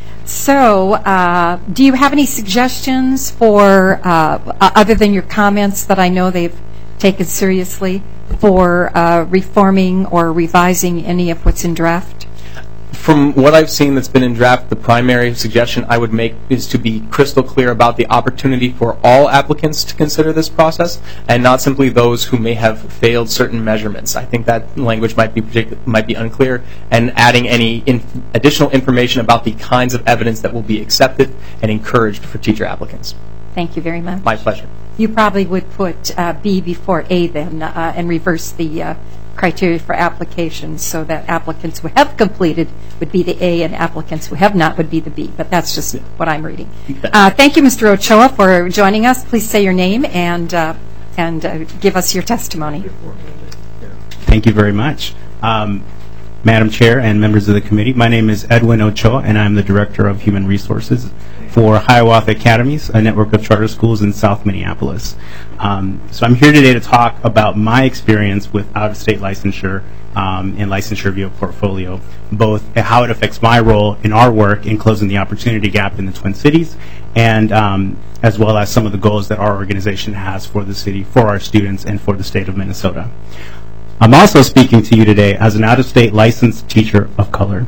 Speaker 1: So, uh, do you have any suggestions for, uh, other than your comments that I know they've taken seriously, for uh, reforming or revising any of what's in draft?
Speaker 16: From what I've seen that's been in draft, the primary suggestion I would make is to be crystal clear about the opportunity for all applicants to consider this process, and not simply those who may have failed certain measurements. I think that language might be partic- might be unclear, and adding any inf- additional information about the kinds of evidence that will be accepted and encouraged for teacher applicants.
Speaker 1: Thank you very much.
Speaker 16: My pleasure.
Speaker 1: You probably would put uh, B before A then uh, and reverse the uh, criteria for applications so that applicants who have completed would be the A and applicants who have not would be the B. But that's just what I'm reading. Uh, thank you, Mister Ochoa, for joining us. Please say your name and, uh, and uh, give us your testimony.
Speaker 17: Thank you very much. Um, Madam Chair and members of the committee, my name is Edwin Ochoa, and I'm the Director of Human Resources for Hiawatha Academies, a network of charter schools in South Minneapolis. Um, so I'm here today to talk about my experience with out-of-state licensure um, and licensure via portfolio, both how it affects my role in our work in closing the opportunity gap in the Twin Cities, and um, as well as some of the goals that our organization has for the city, for our students, and for the state of Minnesota. I'm also speaking to you today as an out-of-state licensed teacher of color.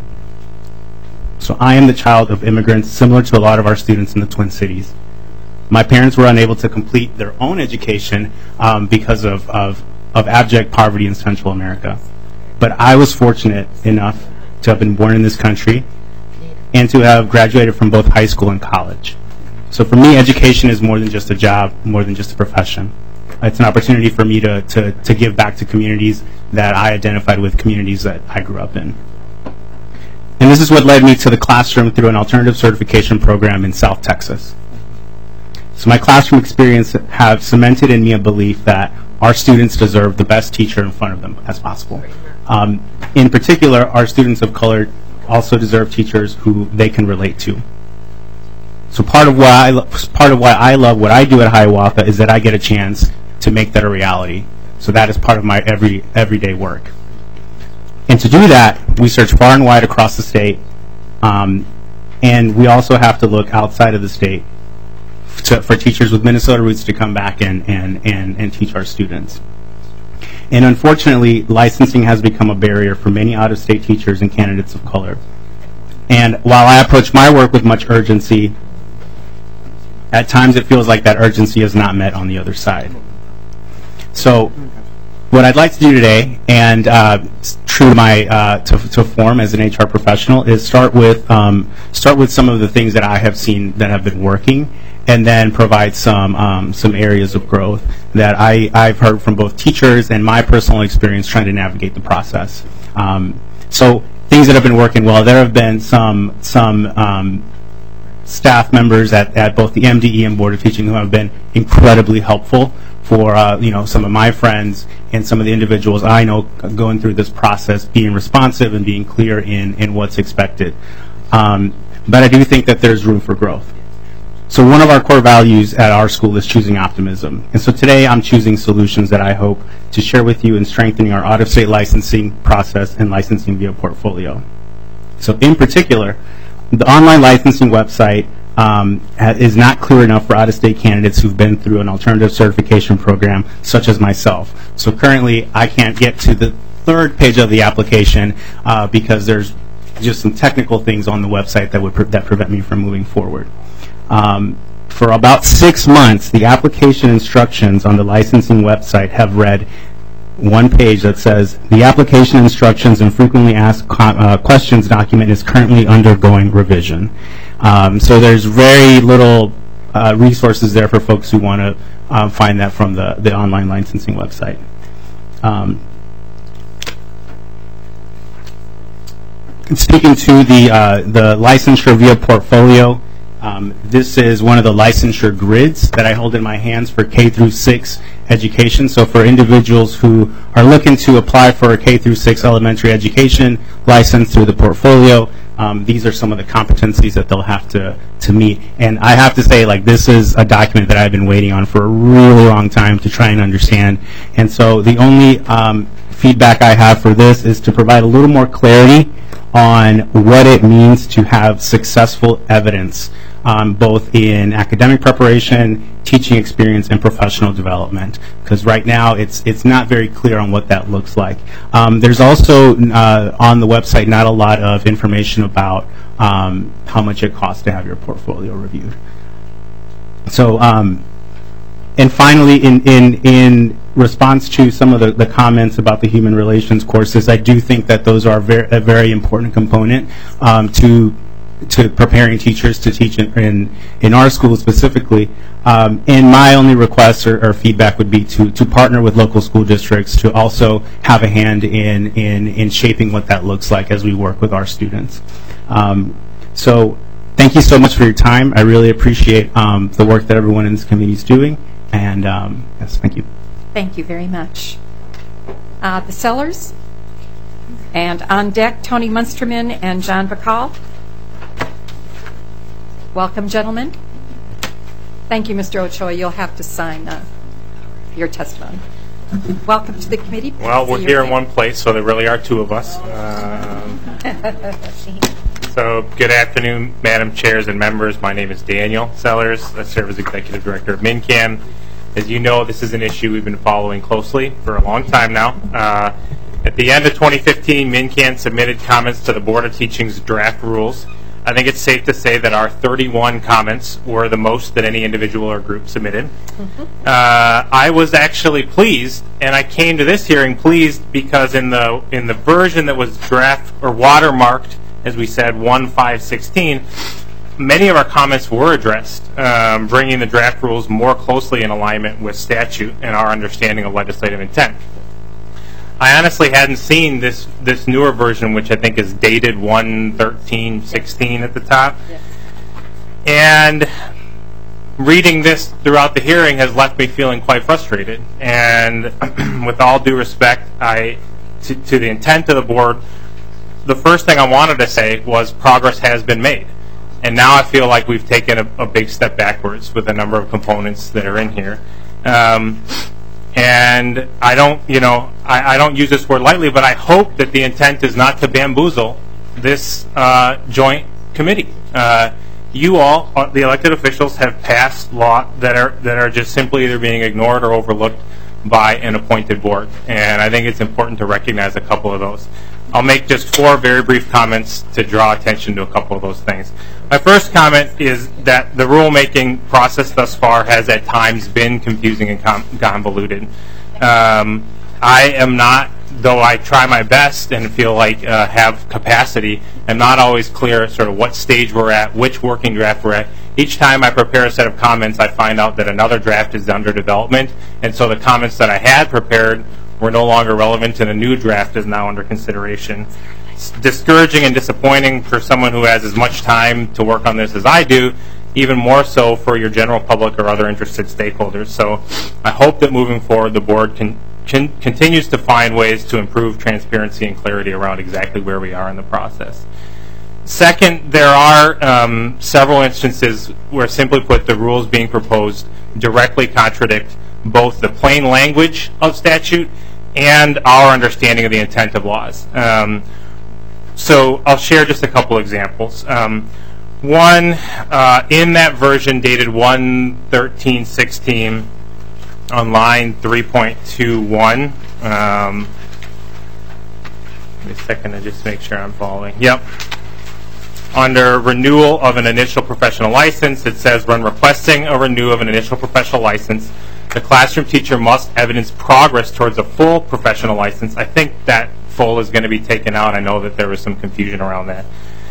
Speaker 17: So I am the child of immigrants, similar to a lot of our students in the Twin Cities. My parents were unable to complete their own education um, because of, of, of abject poverty in Central America. But I was fortunate enough to have been born in this country and to have graduated from both high school and college. So for me, education is more than just a job, more than just a profession. It's an opportunity for me to, to, to give back to communities that I identified with, communities that I grew up in. And this is what led me to the classroom through an alternative certification program in South Texas. So my classroom experience have cemented in me a belief that our students deserve the best teacher in front of them as possible. Um, in particular, our students of color also deserve teachers who they can relate to. So part of why I lo- part of why I love what I do at Hiawatha is that I get a chance to make that a reality. So that is part of my every everyday work. And to do that, we search far and wide across the state, um, and we also have to look outside of the state to, for teachers with Minnesota roots to come back and, and, and, and teach our students. And unfortunately, licensing has become a barrier for many out-of-state teachers and candidates of color. And while I approach my work with much urgency, at times it feels like that urgency is not met on the other side. So what I'd like to do today, and uh, true to my uh, to, to form as an H R professional, is start with um, start with some of the things that I have seen that have been working, and then provide some um, some areas of growth that I, I've heard from both teachers and my personal experience trying to navigate the process. Um, so things that have been working well, there have been some some um, staff members at, at both the M D E and Board of Teaching who have been incredibly helpful for uh, you know some of my friends and some of the individuals I know going through this process, being responsive and being clear in, in what's expected. Um, but I do think that there's room for growth. So one of our core values at our school is choosing optimism. And so today I'm choosing solutions that I hope to share with you in strengthening our out-of-state licensing process and licensing via portfolio. So in particular, the online licensing website um, ha- is not clear enough for out-of-state candidates who've been through an alternative certification program, such as myself. So currently, I can't get to the third page of the application uh, because there's just some technical things on the website that would pre- that prevent me from moving forward. Um, for about six months, the application instructions on the licensing website have read one page that says, the application instructions and frequently asked co- uh, questions document is currently undergoing revision. Um, so there's very little uh, resources there for folks who want to uh, find that from the, the online licensing website. Um, speaking to the, uh, the licensure via portfolio, Um, this is one of the licensure grids that I hold in my hands for K through six education. So for individuals who are looking to apply for a K through six elementary education license through the portfolio, um, these are some of the competencies that they'll have to, to meet. And I have to say, like, this is a document that I've been waiting on for a really long time to try and understand. And so the only um, feedback I have for this is to provide a little more clarity on what it means to have successful evidence, um, both in academic preparation, teaching experience, and professional development. Because right now, it's it's not very clear on what that looks like. Um, there's also uh, on the website not a lot of information about um, how much it costs to have your portfolio reviewed. So, um, and finally, in in in response to some of the, the comments about the human relations courses, I do think that those are very, a very important component um, to to preparing teachers to teach in in, in our school specifically. Um, and my only request or, or feedback would be to, to partner with local school districts to also have a hand in, in, in shaping what that looks like as we work with our students. Um, so thank you so much for your time. I really appreciate um, the work that everyone in this committee is doing. And um, yes, thank you.
Speaker 1: Thank you very much. Uh, the Sellers, and on deck, Tony Munsterman and John Bacall. Welcome, gentlemen. Thank you, Mister Ochoa. You'll have to sign uh, your testimony. Welcome to the committee.
Speaker 18: Well, we're here in one place, so there really are two of us. Um, so, good afternoon, Madam Chairs and members. My name is Daniel Sellers. I serve as Executive Director of MnCAN. As you know, this is an issue we've been following closely for a long time now. Uh, at the end of twenty fifteen, MnCAN submitted comments to the Board of Teaching's draft rules. I think it's safe to say that our thirty-one comments were the most that any individual or group submitted. Mm-hmm. uh, I was actually pleased, and I came to this hearing pleased because in the in the version that was draft or watermarked, as we said, one five sixteen, many of our comments were addressed, um, bringing the draft rules more closely in alignment with statute and our understanding of legislative intent. I honestly hadn't seen this this newer version, which I think is dated one thirteen sixteen at the top. Yeah. And reading this throughout the hearing has left me feeling quite frustrated. And with all due respect, I to, to the intent of the board, the first thing I wanted to say was progress has been made. And now I feel like we've taken a, a big step backwards with a number of components that are in here. Um, And I don't, you know, I, I don't use this word lightly, but I hope that the intent is not to bamboozle this uh, joint committee. Uh, you all, the elected officials, have passed law that are that are just simply either being ignored or overlooked by an appointed board, and I think it's important to recognize a couple of those. I'll make just four very brief comments to draw attention to a couple of those things. My first comment is that the rulemaking process thus far has at times been confusing and convoluted. Um, I am not, though I try my best and feel like uh, have capacity, I'm not always clear sort of what stage we're at, which working draft we're at. Each time I prepare a set of comments, I find out that another draft is under development, and so the comments that I had prepared were no longer relevant, and a new draft is now under consideration. It's discouraging and disappointing for someone who has as much time to work on this as I do, even more so for your general public or other interested stakeholders. So I hope that moving forward the board can, can continues to find ways to improve transparency and clarity around exactly where we are in the process. Second, there are um, several instances where, simply put, the rules being proposed directly contradict both the plain language of statute and our understanding of the intent of laws. Um, so I'll share just a couple examples. Um, one, uh, in that version dated one thirteen sixteen on line three point two one, um, give me a second to just make sure I'm following. Yep. Under renewal of an initial professional license, it says, when requesting a renewal of an initial professional license, the classroom teacher must evidence progress towards a full professional license. I think that full is going to be taken out. I know that there was some confusion around that.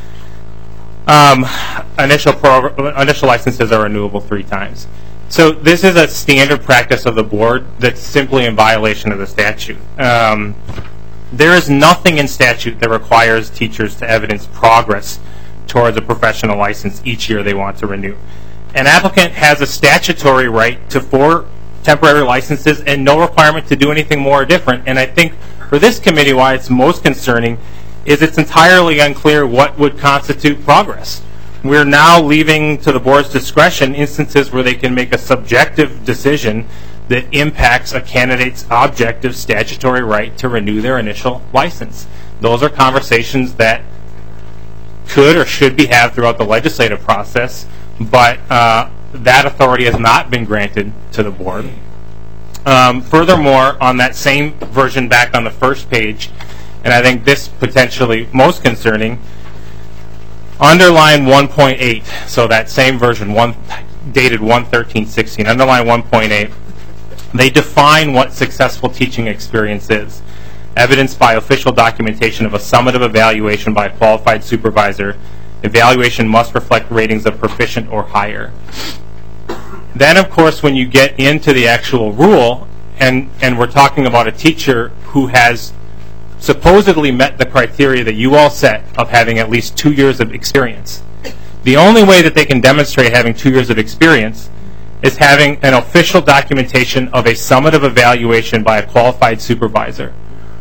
Speaker 18: Um, initial, pro- initial licenses are renewable three times. So this is a standard practice of the board that's simply in violation of the statute. Um, there is nothing in statute that requires teachers to evidence progress towards a professional license each year they want to renew. An applicant has a statutory right to four temporary licenses and no requirement to do anything more or different. And I think for this committee, why it's most concerning is it's entirely unclear what would constitute progress. We're now leaving to the board's discretion instances where they can make a subjective decision that impacts a candidate's objective statutory right to renew their initial license. Those are conversations that could or should be had throughout the legislative process, but uh, that authority has not been granted to the board. Um, furthermore, on that same version back on the first page, and I think this potentially most concerning, under line one point eight, so that same version, one dated one thirteen sixteen, under line one point eight, they define what successful teaching experience is. Evidenced by official documentation of a summative evaluation by a qualified supervisor, evaluation must reflect ratings of proficient or higher. Then, of course, when you get into the actual rule, and, and we're talking about a teacher who has supposedly met the criteria that you all set of having at least two years of experience, the only way that they can demonstrate having two years of experience is having an official documentation of a summative evaluation by a qualified supervisor.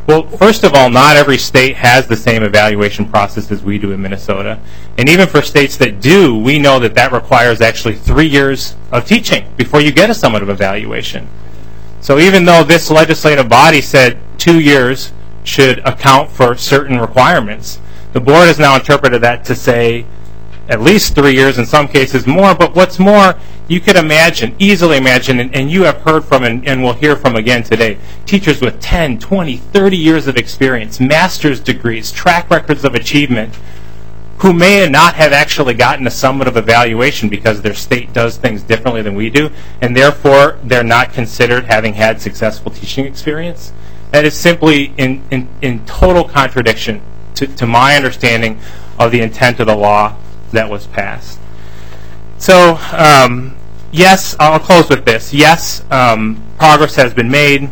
Speaker 18: Well, first of all, not every state has the same evaluation process as we do in Minnesota. And even for states that do, we know that that requires actually three years of teaching before you get a summative evaluation. So even though this legislative body said two years should account for certain requirements, the board has now interpreted that to say at least three years, in some cases more. But what's more, you could imagine, easily imagine, and, and you have heard from and, and will hear from again today, teachers with ten, twenty, thirty years of experience, master's degrees, track records of achievement, who may not have actually gotten a summative evaluation because their state does things differently than we do, and therefore they're not considered having had successful teaching experience. That is simply in, in, in total contradiction to, to my understanding of the intent of the law that was passed. So, um, yes, I'll close with this. Yes, um, progress has been made,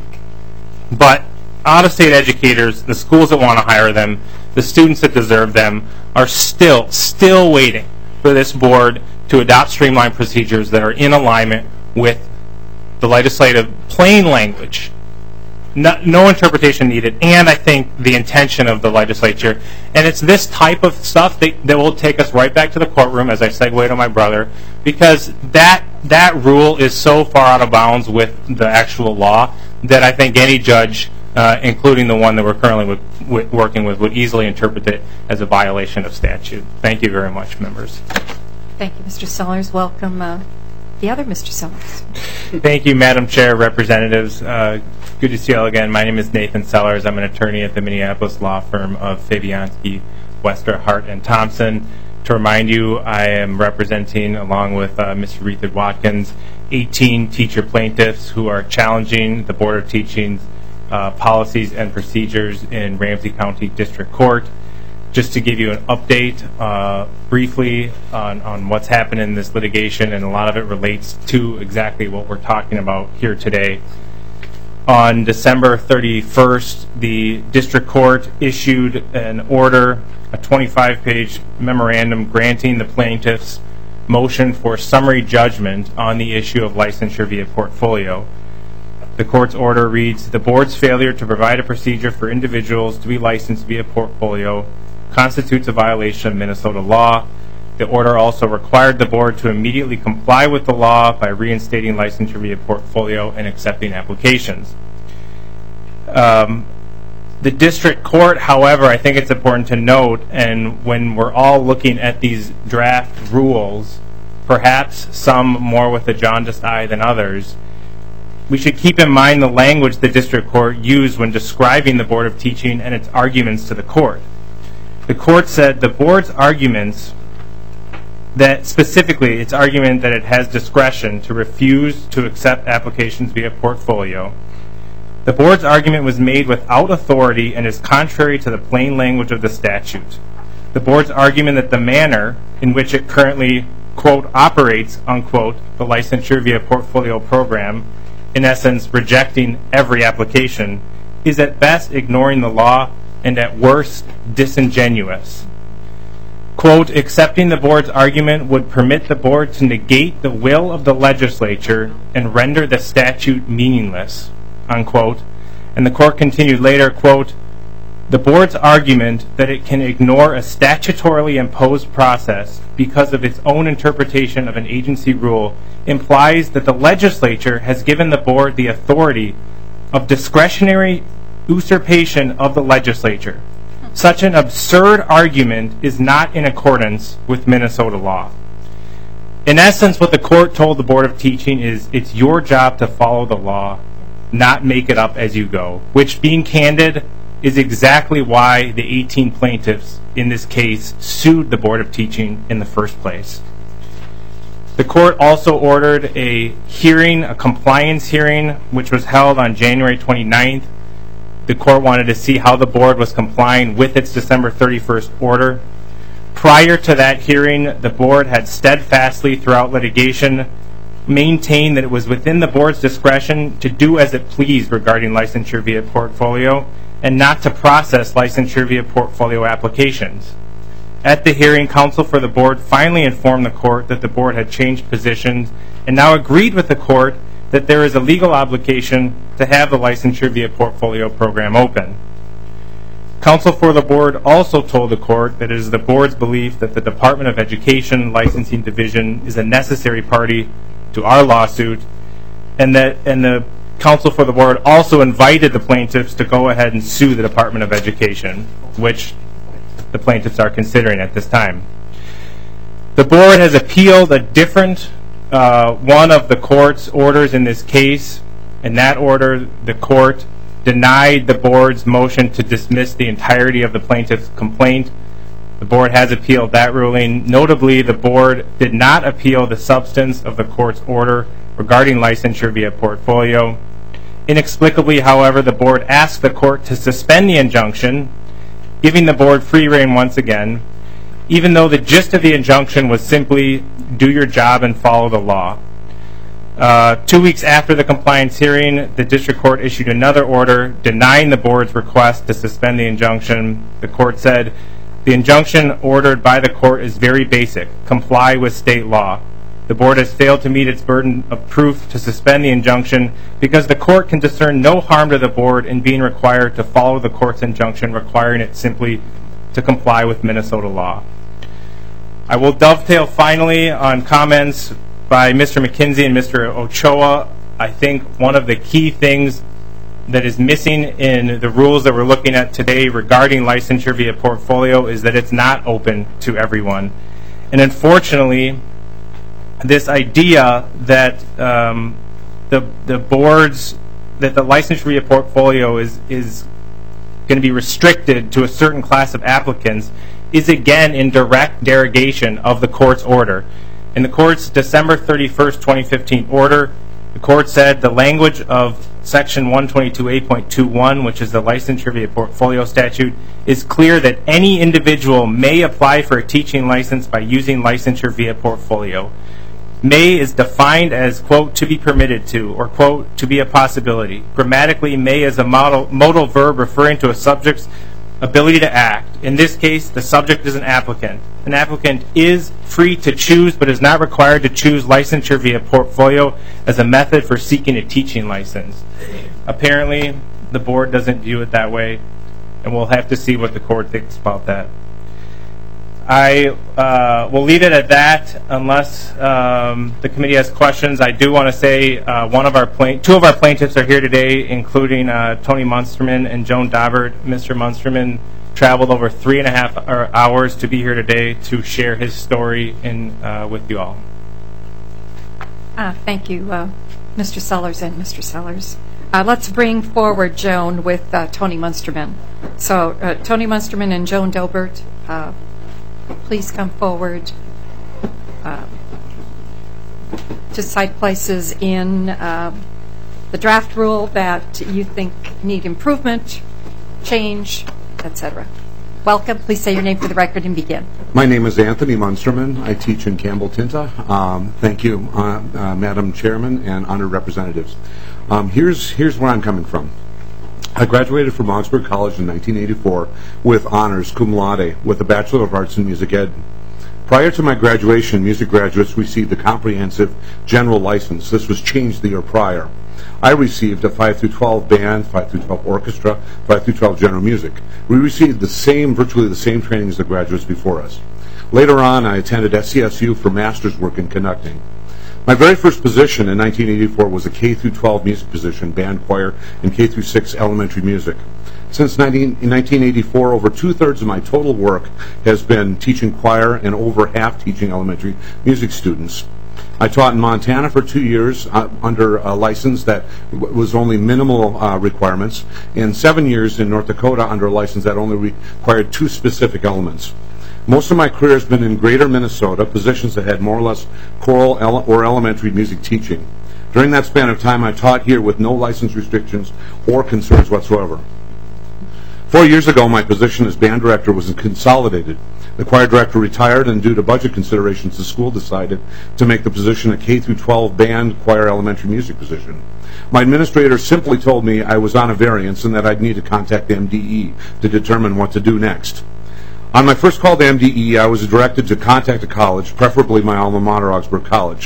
Speaker 18: but out-of-state educators, the schools that want to hire them, the students that deserve them, are still, still waiting for this board to adopt streamlined procedures that are in alignment with the legislative plain language. No, no interpretation needed, and I think the intention of the legislature. And it's this type of stuff that, that will take us right back to the courtroom, as I segue to my brother, because that that rule is so far out of bounds with the actual law that I think any judge, uh, including the one that we're currently with, with, working with, would easily interpret it as a violation of statute. Thank you very much, members.
Speaker 1: Thank you, Mister Sellers. Welcome, uh, the other Mister Sellers.
Speaker 18: Thank you, Madam Chair, representatives. Uh, good to see you all again. My name is Nathan Sellers. I'm an attorney at the Minneapolis law firm of Fabianski, Wester, Hart, and Thompson. To remind you, I am representing, along with uh, Mister Retha Watkins, eighteen teacher plaintiffs who are challenging the Board of Teaching's uh, policies and procedures in Ramsey County District Court. Just to give you an update uh, briefly on, on what's happened in this litigation, and a lot of it relates to exactly what we're talking about here today. On December thirty-first, the district court issued an order, a twenty-five page memorandum granting the plaintiffs motion for summary judgment on the issue of licensure via portfolio. The court's order reads, the board's failure to provide a procedure for individuals to be licensed via portfolio constitutes a violation of Minnesota law. The order also required the board to immediately comply with the law by reinstating licensure via portfolio and accepting applications. Um, the district court, however, I think it's important to note, and when we're all looking at these draft rules, perhaps some more with a jaundiced eye than others, we should keep in mind the language the district court used when describing the Board of Teaching and its arguments to the court. The court said the board's arguments, that specifically its argument that it has discretion to refuse to accept applications via portfolio, the board's argument was made without authority and is contrary to the plain language of the statute. The board's argument that the manner in which it currently, quote, operates, unquote, the licensure via portfolio program, in essence rejecting every application, is at best ignoring the law and at worst disingenuous. Quote, accepting the board's argument would permit the board to negate the will of the legislature and render the statute meaningless, unquote. And the court continued later, quote, the board's argument that it can ignore a statutorily imposed process because of its own interpretation of an agency rule implies that the legislature has given the board the authority of discretionary usurpation of the legislature. Such an absurd argument is not in accordance with Minnesota law. In essence, what the court told the Board of Teaching is it's your job to follow the law, not make it up as you go, which, being candid, is exactly why the eighteen plaintiffs in this case sued the Board of Teaching in the first place. The court also ordered a hearing, a compliance hearing, which was held on January twenty-ninth. The court wanted to see how the board was complying with its December thirty-first order. Prior to that hearing, the board had steadfastly throughout litigation maintained that it was within the board's discretion to do as it pleased regarding licensure via portfolio and not to process licensure via portfolio applications. At the hearing, counsel for the board finally informed the court that the board had changed positions and now agreed with the court that there is a legal obligation to have the licensure via portfolio program open. Counsel for the board also told the court that it is the board's belief that the Department of Education Licensing Division is a necessary party to our lawsuit, and that and the counsel for the board also invited the plaintiffs to go ahead and sue the Department of Education, which the plaintiffs are considering at this time. The board has appealed a different uh, one of the court's orders in this case. In that order, the court denied the board's motion to dismiss the entirety of the plaintiff's complaint. The board has appealed that ruling. Notably, the board did not appeal the substance of the court's order regarding licensure via portfolio. Inexplicably, however, the board asked the court to suspend the injunction, giving the board free rein once again, even though the gist of the injunction was simply do your job and follow the law. Uh, two weeks after the compliance hearing, the district court issued another order denying the board's request to suspend the injunction. The court said, the injunction ordered by the court is very basic, comply with state law. The board has failed to meet its burden of proof to suspend the injunction because the court can discern no harm to the board in being required to follow the court's injunction, requiring it simply to comply with Minnesota law. I will dovetail finally on comments by Mister McKinsey and Mister Ochoa. I think one of the key things that is missing in the rules that we're looking at today regarding licensure via portfolio is that it's not open to everyone. And unfortunately, this idea that um, the the boards, that the licensure via portfolio is, is going to be restricted to a certain class of applicants is again in direct derogation of the court's order. In the court's December thirty-first, twenty fifteen order, the court said the language of Section one twenty-two A point two one, which is the licensure via portfolio statute, is clear that any individual may apply for a teaching license by using licensure via portfolio. May is defined as, quote, to be permitted to, or, quote, to be a possibility. Grammatically, may is a modal, modal verb referring to a subject's ability to act. In this case, the subject is an applicant. An applicant is free to choose, but is not required to choose licensure via portfolio as a method for seeking a teaching license. Apparently, the board doesn't view it that way, and we'll have to see what the court thinks about that. I uh, will leave it at that unless um, the committee has questions. I do want to say uh, one of our plain- two of our plaintiffs are here today, including uh, Tony Munsterman and Joan Daubert. Mister Munsterman traveled over three and a half hours to be here today to share his story in, uh, with you all.
Speaker 1: Uh, thank you, uh, Mister Sellers and Mister Sellers. Uh, let's bring forward Joan with uh, Tony Munsterman. So uh, Tony Munsterman and Joan Daubert, uh, please come forward uh, to cite places in uh, the draft rule that you think need improvement, change, et cetera. Welcome. Please say your name for the record and begin.
Speaker 19: My name is Anthony Munsterman. I teach in Campbell Tinta. Um, thank you, uh, uh, Madam Chairman and honored representatives. Um, here's here's where I'm coming from. I graduated from Augsburg College in nineteen eighty-four with honors cum laude with a Bachelor of Arts in Music Ed. Prior to my graduation, music graduates received a comprehensive general license. This was changed the year prior. I received a five through twelve band, five through twelve orchestra, five through twelve general music. We received the same, virtually the same training as the graduates before us. Later on, I attended S C S U for master's work in conducting. My very first position in nineteen eighty-four was a K through twelve music position, band, choir, and K through six elementary music. Since nineteen eighty-four, over two-thirds of my total work has been teaching choir and over half teaching elementary music students. I taught in Montana for two years uh, under a license that w- was only minimal uh, requirements, and seven years in North Dakota under a license that only required two specific elements. Most of my career has been in greater Minnesota, positions that had more or less choral ele- or elementary music teaching. During that span of time, I taught here with no license restrictions or concerns whatsoever. Four years ago, my position as band director was consolidated. The choir director retired, and due to budget considerations, the school decided to make the position a K through twelve band, choir, elementary music position. My administrator simply told me I was on a variance and that I'd need to contact M D E to determine what to do next. On my first call to M D E, I was directed to contact a college, preferably my alma mater, Augsburg College.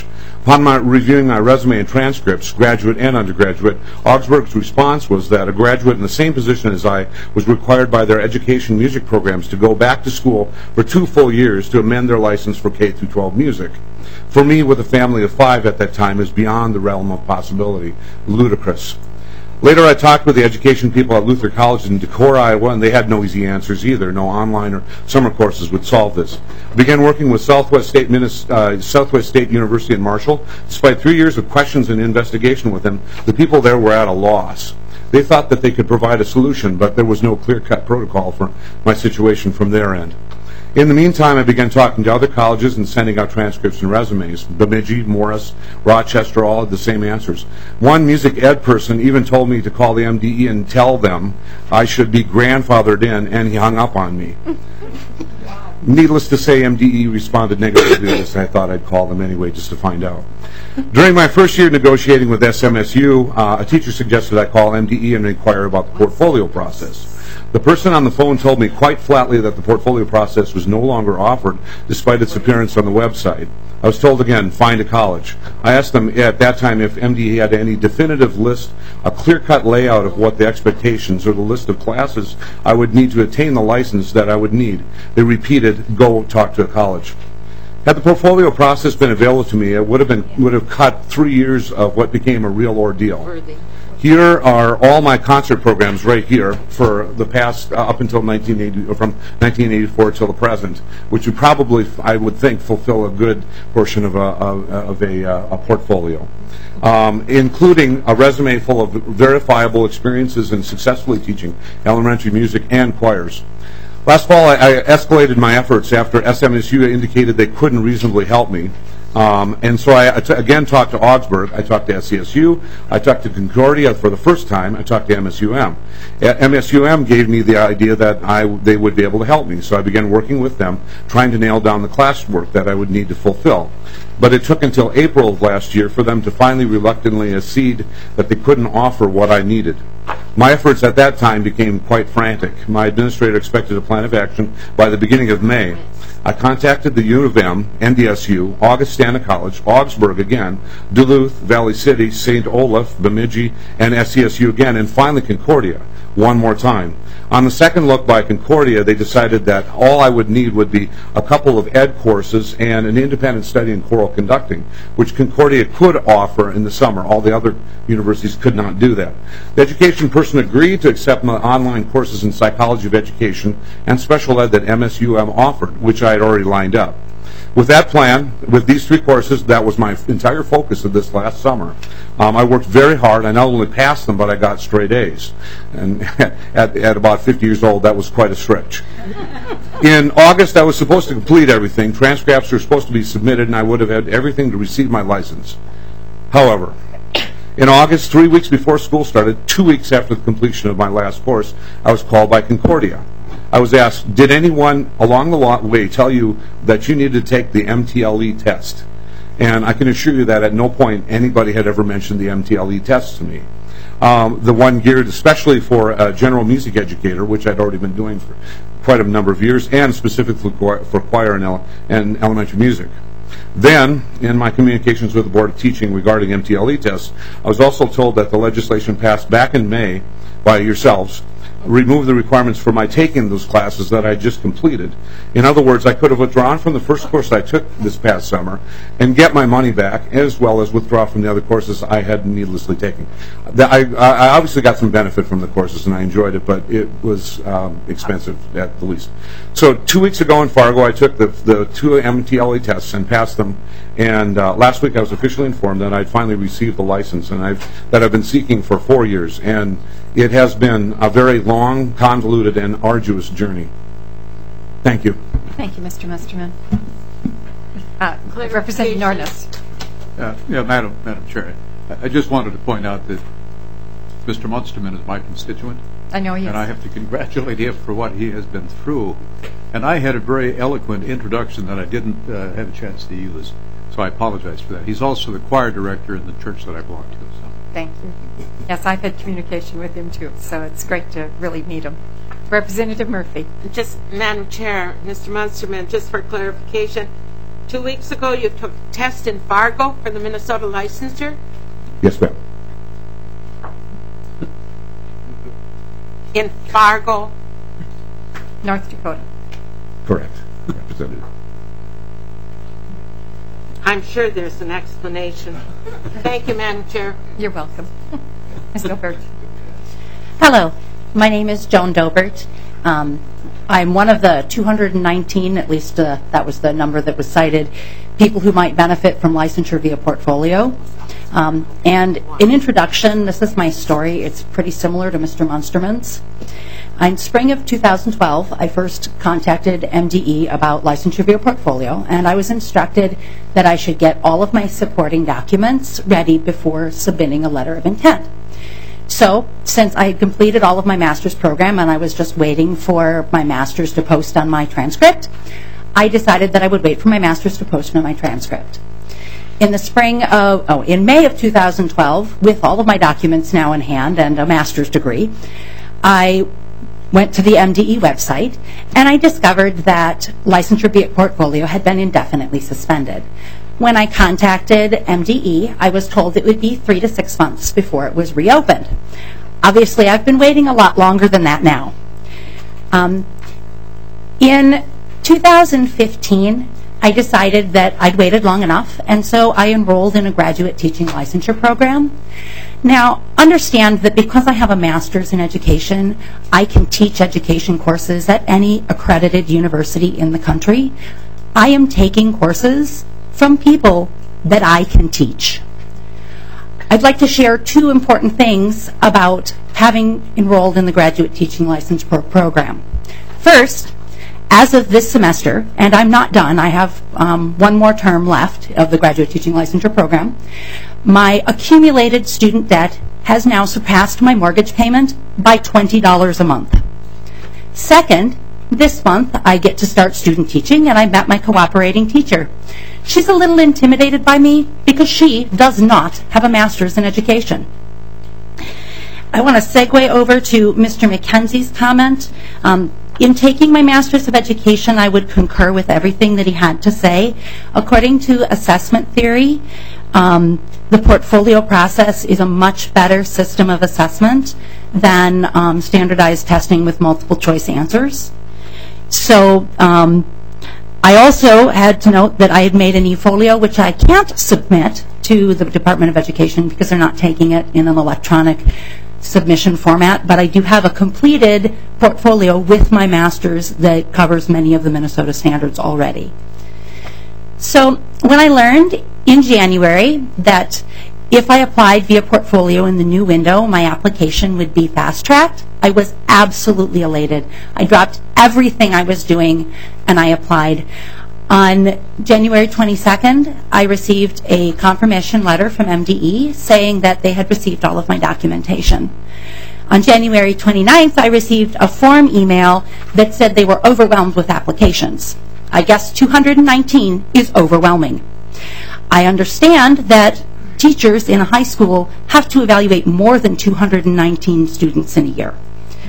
Speaker 19: Upon my reviewing my resume and transcripts, graduate and undergraduate, Augsburg's response was that a graduate in the same position as I was required by their education music programs to go back to school for two full years to amend their license for K through twelve music. For me, with a family of five at that time, is beyond the realm of possibility. Ludicrous. Later, I talked with the education people at Luther College in Decorah, Iowa, and they had no easy answers either. No online or summer courses would solve this. I began working with Southwest State, Minis- uh, Southwest State University in Marshall. Despite three years of questions and investigation with them, the people there were at a loss. They thought that they could provide a solution, but there was no clear-cut protocol for my situation from their end. In the meantime, I began talking to other colleges and sending out transcripts and resumes. Bemidji, Morris, Rochester, all had the same answers. One music ed person even told me to call the M D E and tell them I should be grandfathered in, and he hung up on me. Needless to say, M D E responded negatively to this, and I thought I'd call them anyway just to find out. During my first year negotiating with S M S U, uh, a teacher suggested I call M D E and inquire about the portfolio process. The person on the phone told me quite flatly that the portfolio process was no longer offered despite its appearance on the website. I was told again, find a college. I asked them at that time if M D E had any definitive list, a clear-cut layout of what the expectations or the list of classes I would need to attain the license that I would need. They repeated, go talk to a college. Had the portfolio process been available to me, it would have been would have cut three years of what became a real ordeal. Here are all my concert programs right here for the past uh, up until nineteen eighty, or from nineteen eighty-four till the present, which would probably, I would think, fulfill a good portion of a, of a, a, a portfolio, um, including a resume full of verifiable experiences in successfully teaching elementary music and choirs. Last fall, I, I escalated my efforts after S M S U indicated they couldn't reasonably help me. Um, and so I, I t- again talked to Augsburg, I talked to S C S U, I talked to Concordia for the first time, I talked to M S U M. M S U M gave me the idea that I, they would be able to help me, so I began working with them, trying to nail down the classwork that I would need to fulfill. But it took until April of last year for them to finally reluctantly accede that they couldn't offer what I needed. My efforts at that time became quite frantic. My administrator expected a plan of action by the beginning of May. I contacted the U of M, N D S U, Augustana College, Augsburg again, Duluth, Valley City, Saint Olaf, Bemidji, and S C S U again, and finally Concordia, one more time. On the second look by Concordia, they decided that all I would need would be a couple of ed courses and an independent study in choral conducting, which Concordia could offer in the summer. All the other universities could not do that. The education person agreed to accept my online courses in psychology of education and special ed that M S U M offered, which I had already lined up. With that plan, with these three courses, that was my entire focus of this last summer. Um, I worked very hard. I not only passed them, but I got straight A's. And at, at about fifty years old, that was quite a stretch. In August, I was supposed to complete everything. Transcripts were supposed to be submitted, and I would have had everything to receive my license. However, in August, three weeks before school started, two weeks after the completion of my last course, I was called by Concordia. I was asked, did anyone along the way tell you that you needed to take the M T L E test? And I can assure you that at no point anybody had ever mentioned the M T L E test to me. Um, the one geared especially for a general music educator, which I'd already been doing for quite a number of years, and specifically for choir and, ele- and elementary music. Then, in my communications with the Board of Teaching regarding M T L E tests, I was also told that the legislation passed back in May by yourselves remove the requirements for my taking those classes that I just completed. In other words, I could have withdrawn from the first course I took this past summer and get my money back, as well as withdraw from the other courses I had needlessly taken. I, I obviously got some benefit from the courses, and I enjoyed it, but it was um, expensive at the least. So two weeks ago in Fargo, I took the, the two M T L E tests and passed them, and uh, last week I was officially informed that I'd finally received the license, and I've, that I've been seeking for four years, and it has been a very long, convoluted, and arduous journey. Thank you.
Speaker 1: Thank you, Mister Musterman. Uh, Representative Nornes.
Speaker 20: Uh, yeah, Madam, Madam Chair, I, I just wanted to point out that Mister Musterman is my constituent.
Speaker 1: I know he is.
Speaker 20: And I have to congratulate him for what he has been through. And I had a very eloquent introduction that I didn't uh, have a chance to use, so I apologize for that. He's also the choir director in the church that I belong to. So.
Speaker 1: Thank you. Yes, I've had communication with him too, so it's great to really meet him. Representative Murphy.
Speaker 15: Just, Madam Chair, Mister Munsterman, just for clarification, two weeks ago you took a test in Fargo for the Minnesota licensure?
Speaker 19: Yes, ma'am.
Speaker 15: In Fargo?
Speaker 1: North Dakota.
Speaker 19: Correct, Representative.
Speaker 15: I'm sure there's an explanation. Thank you, Madam Chair.
Speaker 1: You're welcome. Miz Dobert.
Speaker 21: Hello, my name is Joan Dobert. Um, I'm one of the two hundred nineteen, at least uh, that was the number that was cited, people who might benefit from licensure via portfolio. Um, and in introduction, this is my story. It's pretty similar to Mister Munsterman's. In spring of two thousand twelve, I first contacted M D E about licensure via portfolio, and I was instructed that I should get all of my supporting documents ready before submitting a letter of intent. So, since I had completed all of my master's program and I was just waiting for my master's to post on my transcript, I decided that I would wait for my master's to post on my transcript. In the spring of, oh, in May of two thousand twelve, with all of my documents now in hand and a master's degree, I went to the M D E website and I discovered that licensure via portfolio had been indefinitely suspended. When I contacted M D E, I was told it would be three to six months before it was reopened. Obviously, I've been waiting a lot longer than that now. Um, in two thousand fifteen, I decided that I'd waited long enough, and so I enrolled in a graduate teaching licensure program. Now, understand that because I have a master's in education, I can teach education courses at any accredited university in the country. I am taking courses from people that I can teach. I'd like to share two important things about having enrolled in the graduate teaching license pro- program. First, as of this semester, and I'm not done, I have um, one more term left of the graduate teaching licensure program, my accumulated student debt has now surpassed my mortgage payment by twenty dollars a month. Second, this month I get to start student teaching, and I met my cooperating teacher. She's a little intimidated by me because she does not have a master's in education. I want to segue over to Mister McKenzie's comment. Um, in taking my master's of education, I would concur with everything that he had to say. According to assessment theory, um, the portfolio process is a much better system of assessment than um, standardized testing with multiple choice answers. So um, I also had to note that I had made an e-folio, which I can't submit to the Department of Education because they're not taking it in an electronic submission format, but I do have a completed portfolio with my master's that covers many of the Minnesota standards already. So when I learned in January that if I applied via portfolio in the new window, my application would be fast-tracked, I was absolutely elated. I dropped everything I was doing and I applied. On January twenty-second, I received a confirmation letter from M D E saying that they had received all of my documentation. On January twenty-ninth, I received a form email that said they were overwhelmed with applications. I guess two hundred nineteen is overwhelming. I understand that teachers in a high school have to evaluate more than two hundred nineteen students in a year.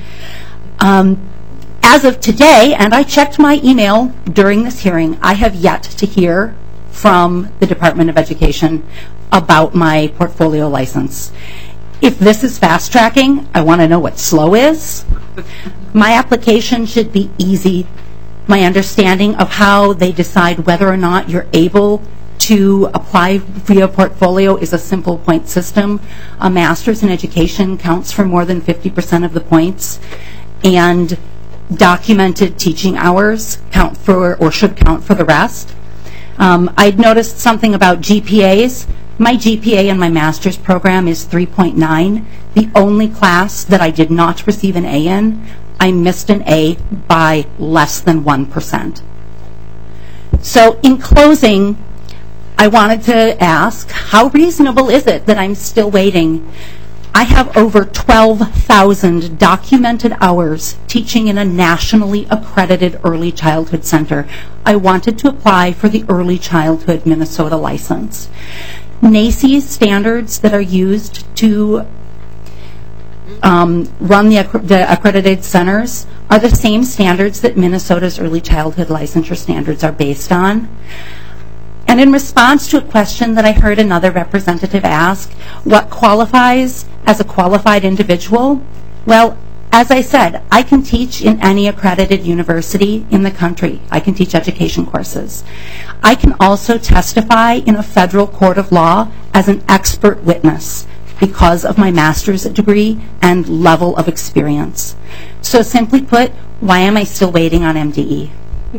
Speaker 21: Um, as of today, and I checked my email during this hearing, I have yet to hear from the Department of Education about my portfolio license. If this is fast tracking, I want to know what slow is. My application should be easy. My understanding of how they decide whether or not you're able to apply via portfolio is a simple point system. A master's in education counts for more than fifty percent of the points, and documented teaching hours count for, or should count for the rest. Um, I'd noticed something about G P As. My G P A in my master's program is three point nine. The only class that I did not receive an A in, I missed an A by less than one percent. So in closing, I wanted to ask, how reasonable is it that I'm still waiting? I have over twelve thousand documented hours teaching in a nationally accredited early childhood center. I wanted to apply for the Early Childhood Minnesota license. NACCE's standards that are used to um, run the, acc- the accredited centers are the same standards that Minnesota's early childhood licensure standards are based on. And in response to a question that I heard another representative ask, what qualifies as a qualified individual? Well, as I said, I can teach in any accredited university in the country. I can teach education courses. I can also testify in a federal court of law as an expert witness because of my master's degree and level of experience. So simply put, why am I still waiting on M D E?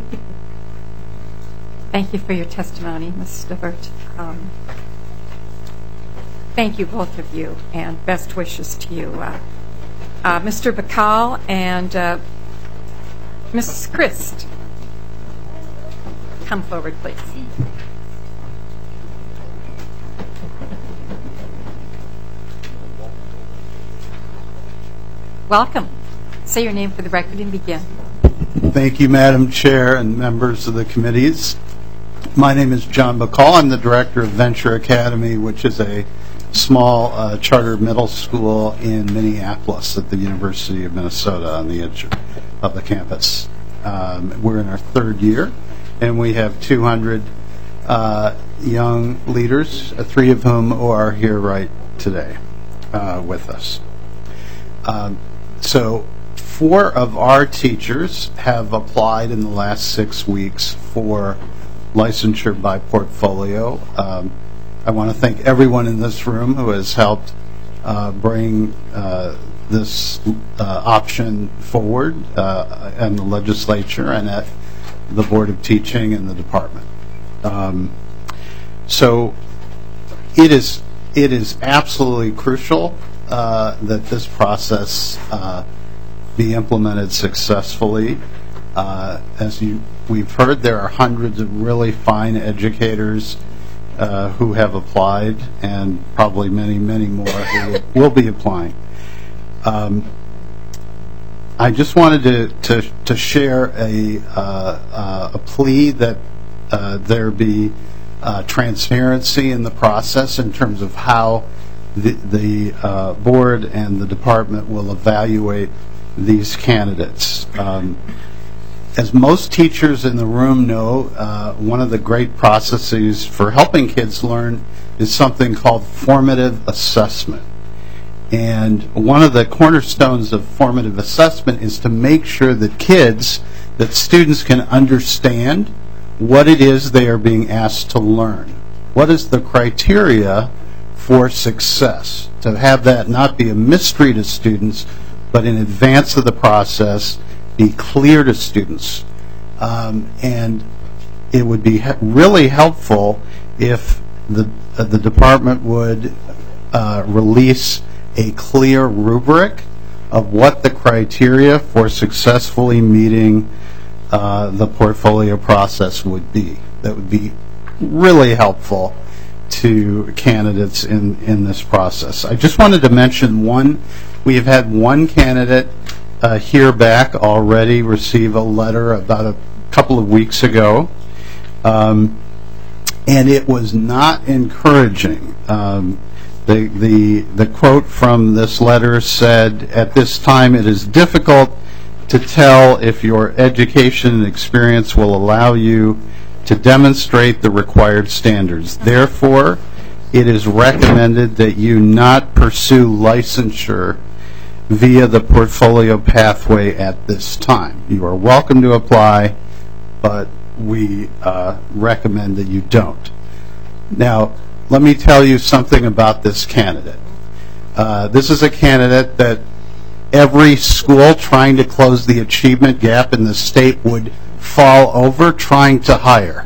Speaker 1: Thank you for your testimony, Miz Stivert. Um, thank you, both of you, and best wishes to you. Uh, uh, Mister Bacall and uh, Missus Christ, come forward, please. Welcome. Say your name for the record and begin.
Speaker 5: Thank you, Madam Chair and members of the committees. My name is John Bacall. I'm the director of Venture Academy, which is a small uh, charter middle school in Minneapolis at the University of Minnesota on the edge of the campus. Um, we're in our third year, and we have two hundred uh, young leaders, uh, three of whom are here right today uh, with us. Um, so four of our teachers have applied in the last six weeks for licensure by portfolio. Um, I want to thank everyone in this room who has helped uh, bring uh, this uh, option forward uh, in the legislature and at the Board of Teaching and the department. Um, so it is it is absolutely crucial uh, that this process uh, be implemented successfully. Uh, as you we've heard, there are hundreds of really fine educators uh, who have applied, and probably many, many more who will, will be applying. Um, I just wanted to to, to share a uh, uh, a plea that uh, there be uh, transparency in the process in terms of how the the uh, board and the department will evaluate these candidates. Um, as most teachers in the room know, uh, one of the great processes for helping kids learn is something called formative assessment. And one of the cornerstones of formative assessment is to make sure that kids, that students can understand what it is they are being asked to learn. What is the criteria for success? To have that not be a mystery to students, but in advance of the process, be clear to students. Um, and it would be he- really helpful if the uh, the department would uh, release a clear rubric of what the criteria for successfully meeting uh, the portfolio process would be. That would be really helpful to candidates in, in this process. I just wanted to mention one. We have had one candidate uh, here back already receive a letter about a couple of weeks ago, um, and it was not encouraging. Um, the, the, the quote from this letter said, "At this time it is difficult to tell if your education and experience will allow you to demonstrate the required standards. Therefore, it is recommended that you not pursue licensure via the portfolio pathway at this time. You are welcome to apply, but we uh, recommend that you don't." Now, let me tell you something about this candidate. Uh, this is a candidate that every school trying to close the achievement gap in the state would fall over trying to hire.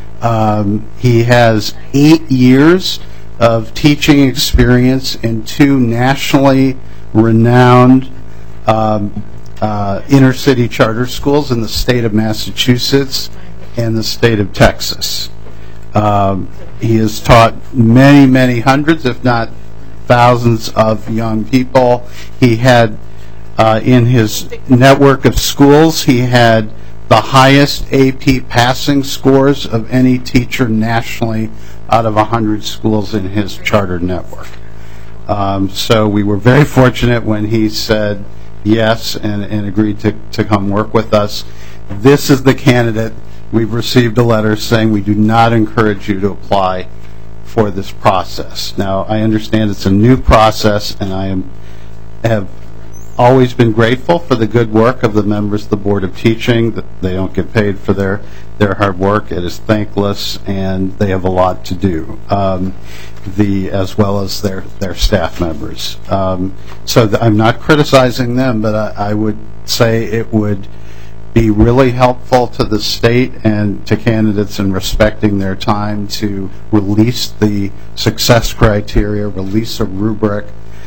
Speaker 5: Um, he has eight years of teaching experience in two nationally renowned um, uh, inner city charter schools in the state of Massachusetts and the state of Texas. Um, he has taught many, many hundreds, if not thousands, of young people. He had, uh, in his network of schools, he had the highest A P passing scores of any teacher nationally out of one hundred schools in his charter network. Um, so we were very fortunate when he said yes and, and agreed to, to come work with us. This is the candidate we've received a letter saying we do not encourage you to apply for this process. Now, I understand it's a new process, and I am have always been grateful for the good work of the members of the Board of Teaching. That they don't get paid for their, their hard work. It is thankless, and they have a lot to do, um, the as well as their, their staff members. Um, so th- I'm not criticizing them, but I, I would say it would be really helpful to the state and to candidates in respecting their time to release the success criteria, release a rubric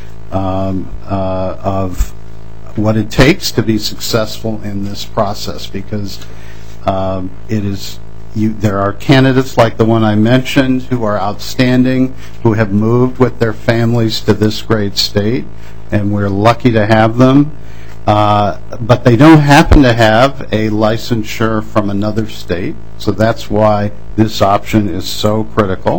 Speaker 5: um, uh, of what it takes to be successful in this process, because um, it is you, there are candidates like the one I mentioned who are outstanding, who have moved with their families to this great state, and we're lucky to have them. Uh, but they don't happen to have a licensure from another state, so that's why this option is so critical.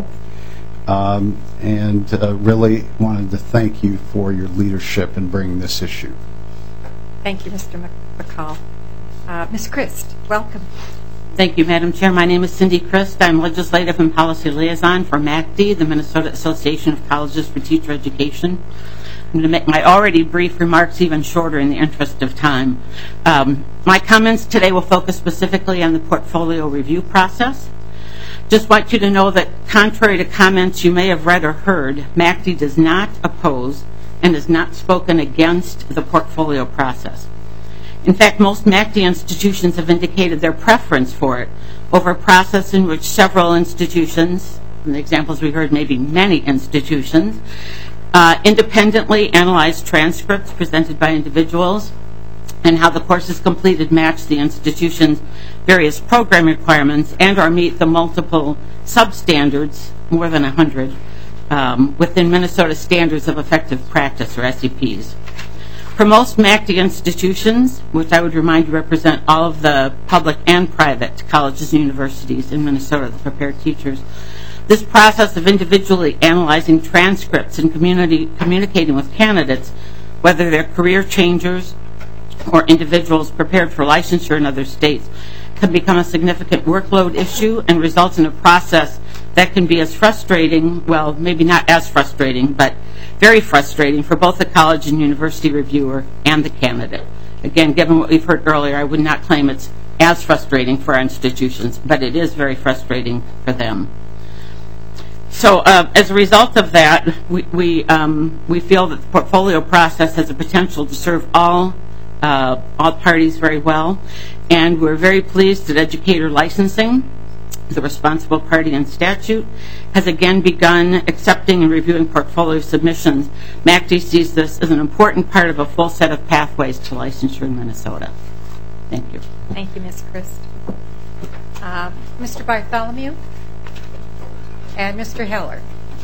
Speaker 5: Um, and uh, really wanted to thank you for your leadership in bringing this issue.
Speaker 1: Thank you, Mister McCall. Uh, Miz Christ, welcome.
Speaker 7: Thank you, Madam Chair. My name is Cindy Christ. I'm Legislative and Policy Liaison for M A C D, the Minnesota Association of Colleges for Teacher Education. I'm going to make my already brief remarks even shorter in the interest of time. Um, my comments today will focus specifically on the portfolio review process. Just want you to know that contrary to comments you may have read or heard, M A C D does not oppose and has not spoken against the portfolio process. In fact, most M A C D institutions have indicated their preference for it over a process in which several institutions, and the examples we heard, maybe many institutions, uh, independently analyze transcripts presented by individuals and how the courses completed match the institution's various program requirements and or meet the multiple substandards, more than one hundred, um, within Minnesota Standards of Effective Practice, or S E Ps. For most M A C D institutions, which I would remind you represent all of the public and private colleges and universities in Minnesota that prepare teachers, this process of individually analyzing transcripts and community, communicating with candidates, whether they're career changers or individuals prepared for licensure in other states, can become a significant workload issue and results in a process that can be as frustrating, well, maybe not as frustrating, but very frustrating for both the college and university reviewer and the candidate. Again, given what we've heard earlier, I would not claim it's as frustrating for our institutions, but it is very frustrating for them. So uh, as a result of that, we, we, um, we feel that the portfolio process has the potential to serve all Uh, all parties very well, and we're very pleased that educator licensing, the responsible party in statute, has again begun accepting and reviewing portfolio submissions. M A C D sees this as an important part of a full set of pathways to licensure in Minnesota. Thank you.
Speaker 1: Thank you, Miz Christ. Uh, Mister Bartholomew and Mister Heller,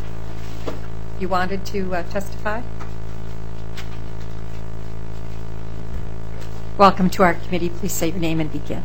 Speaker 1: you wanted to uh, testify? Welcome to our committee. Please say your name and begin.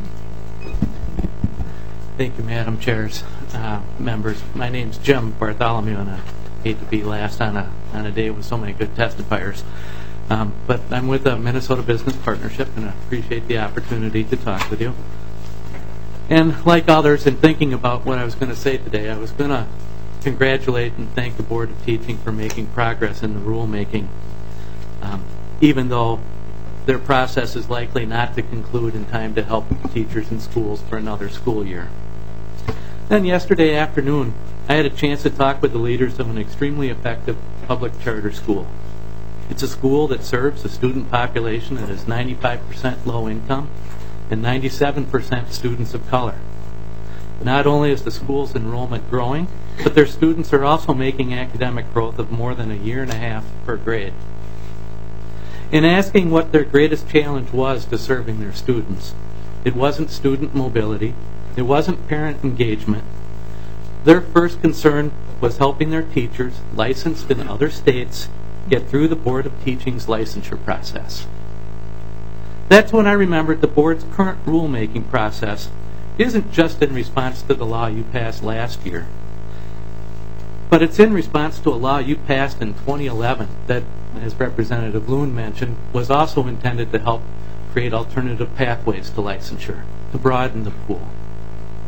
Speaker 22: Thank you, Madam Chairs, uh, members. My name is Jim Bartholomew, and I hate to be last on a on a day with so many good testifiers. Um, but I'm with the Minnesota Business Partnership, and I appreciate the opportunity to talk with you. And like others, in thinking about what I was going to say today, I was going to congratulate and thank the Board of Teaching for making progress in the rulemaking, um, even though their process is likely not to conclude in time to help teachers in schools for another school year. Then yesterday afternoon, I had a chance to talk with the leaders of an extremely effective public charter school. It's a school that serves a student population that is ninety-five percent low income and ninety-seven percent students of color. Not only is the school's enrollment growing, but their students are also making academic growth of more than a year and a half per grade. In asking what their greatest challenge was to serving their students, it wasn't student mobility, it wasn't parent engagement. Their first concern was helping their teachers licensed in other states get through the Board of Teaching's licensure process. That's when I remembered the board's current rulemaking process isn't just in response to the law you passed last year, but it's in response to a law you passed in twenty eleven that, as Representative Loon mentioned, was also intended to help create alternative pathways to licensure, to broaden the pool.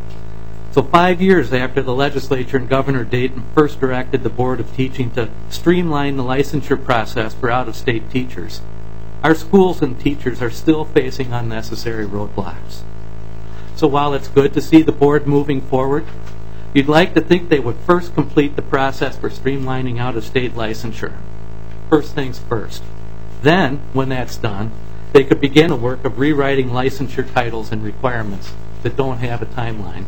Speaker 22: So five years after the legislature and Governor Dayton first directed the Board of Teaching to streamline the licensure process for out-of-state teachers, our schools and teachers are still facing unnecessary roadblocks. So while it's good to see the board moving forward, you'd like to think they would first complete the process for streamlining out-of-state licensure. First things first. Then, when that's done, they could begin a work of rewriting licensure titles and requirements that don't have a timeline.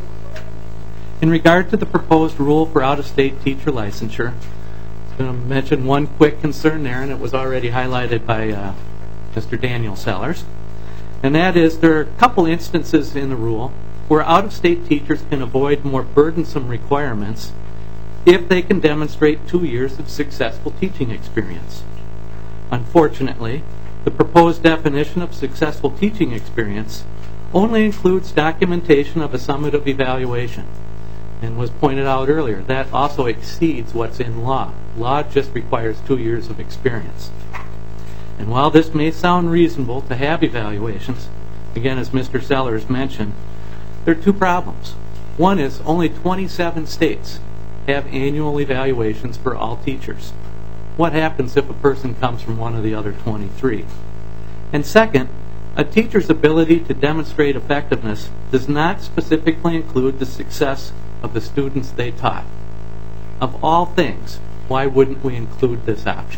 Speaker 22: In regard to the proposed rule for out-of-state teacher licensure, I'm going to mention one quick concern there, and it was already highlighted by uh, Mister Daniel Sellers, and that is there are a couple instances in the rule where out-of-state teachers can avoid more burdensome requirements if they can demonstrate two years of successful teaching experience. Unfortunately, the proposed definition of successful teaching experience only includes documentation of a summative evaluation. And was pointed out earlier, that also exceeds what's in law. Law just requires two years of experience. And while this may sound reasonable to have evaluations, again, as Mister Sellers mentioned, there are two problems. One is only twenty-seven states have annual evaluations for all teachers. What happens if a person comes from one of the other twenty-three? And second, a teacher's ability to demonstrate effectiveness does not specifically include the success of the students they taught. Of all things, why wouldn't we include this option?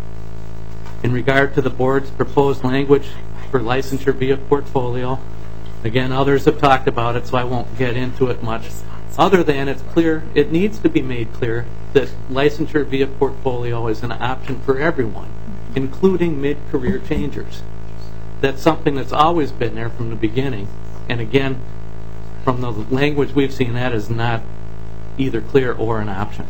Speaker 22: In regard to the board's proposed language for licensure via portfolio, again, others have talked about it, so I won't get into it much. Other than it's clear, it needs to be made clear that licensure via portfolio is an option for everyone, including mid-career changers. That's something that's always been there from the beginning. And again, from the language we've seen, that is not either clear or an option.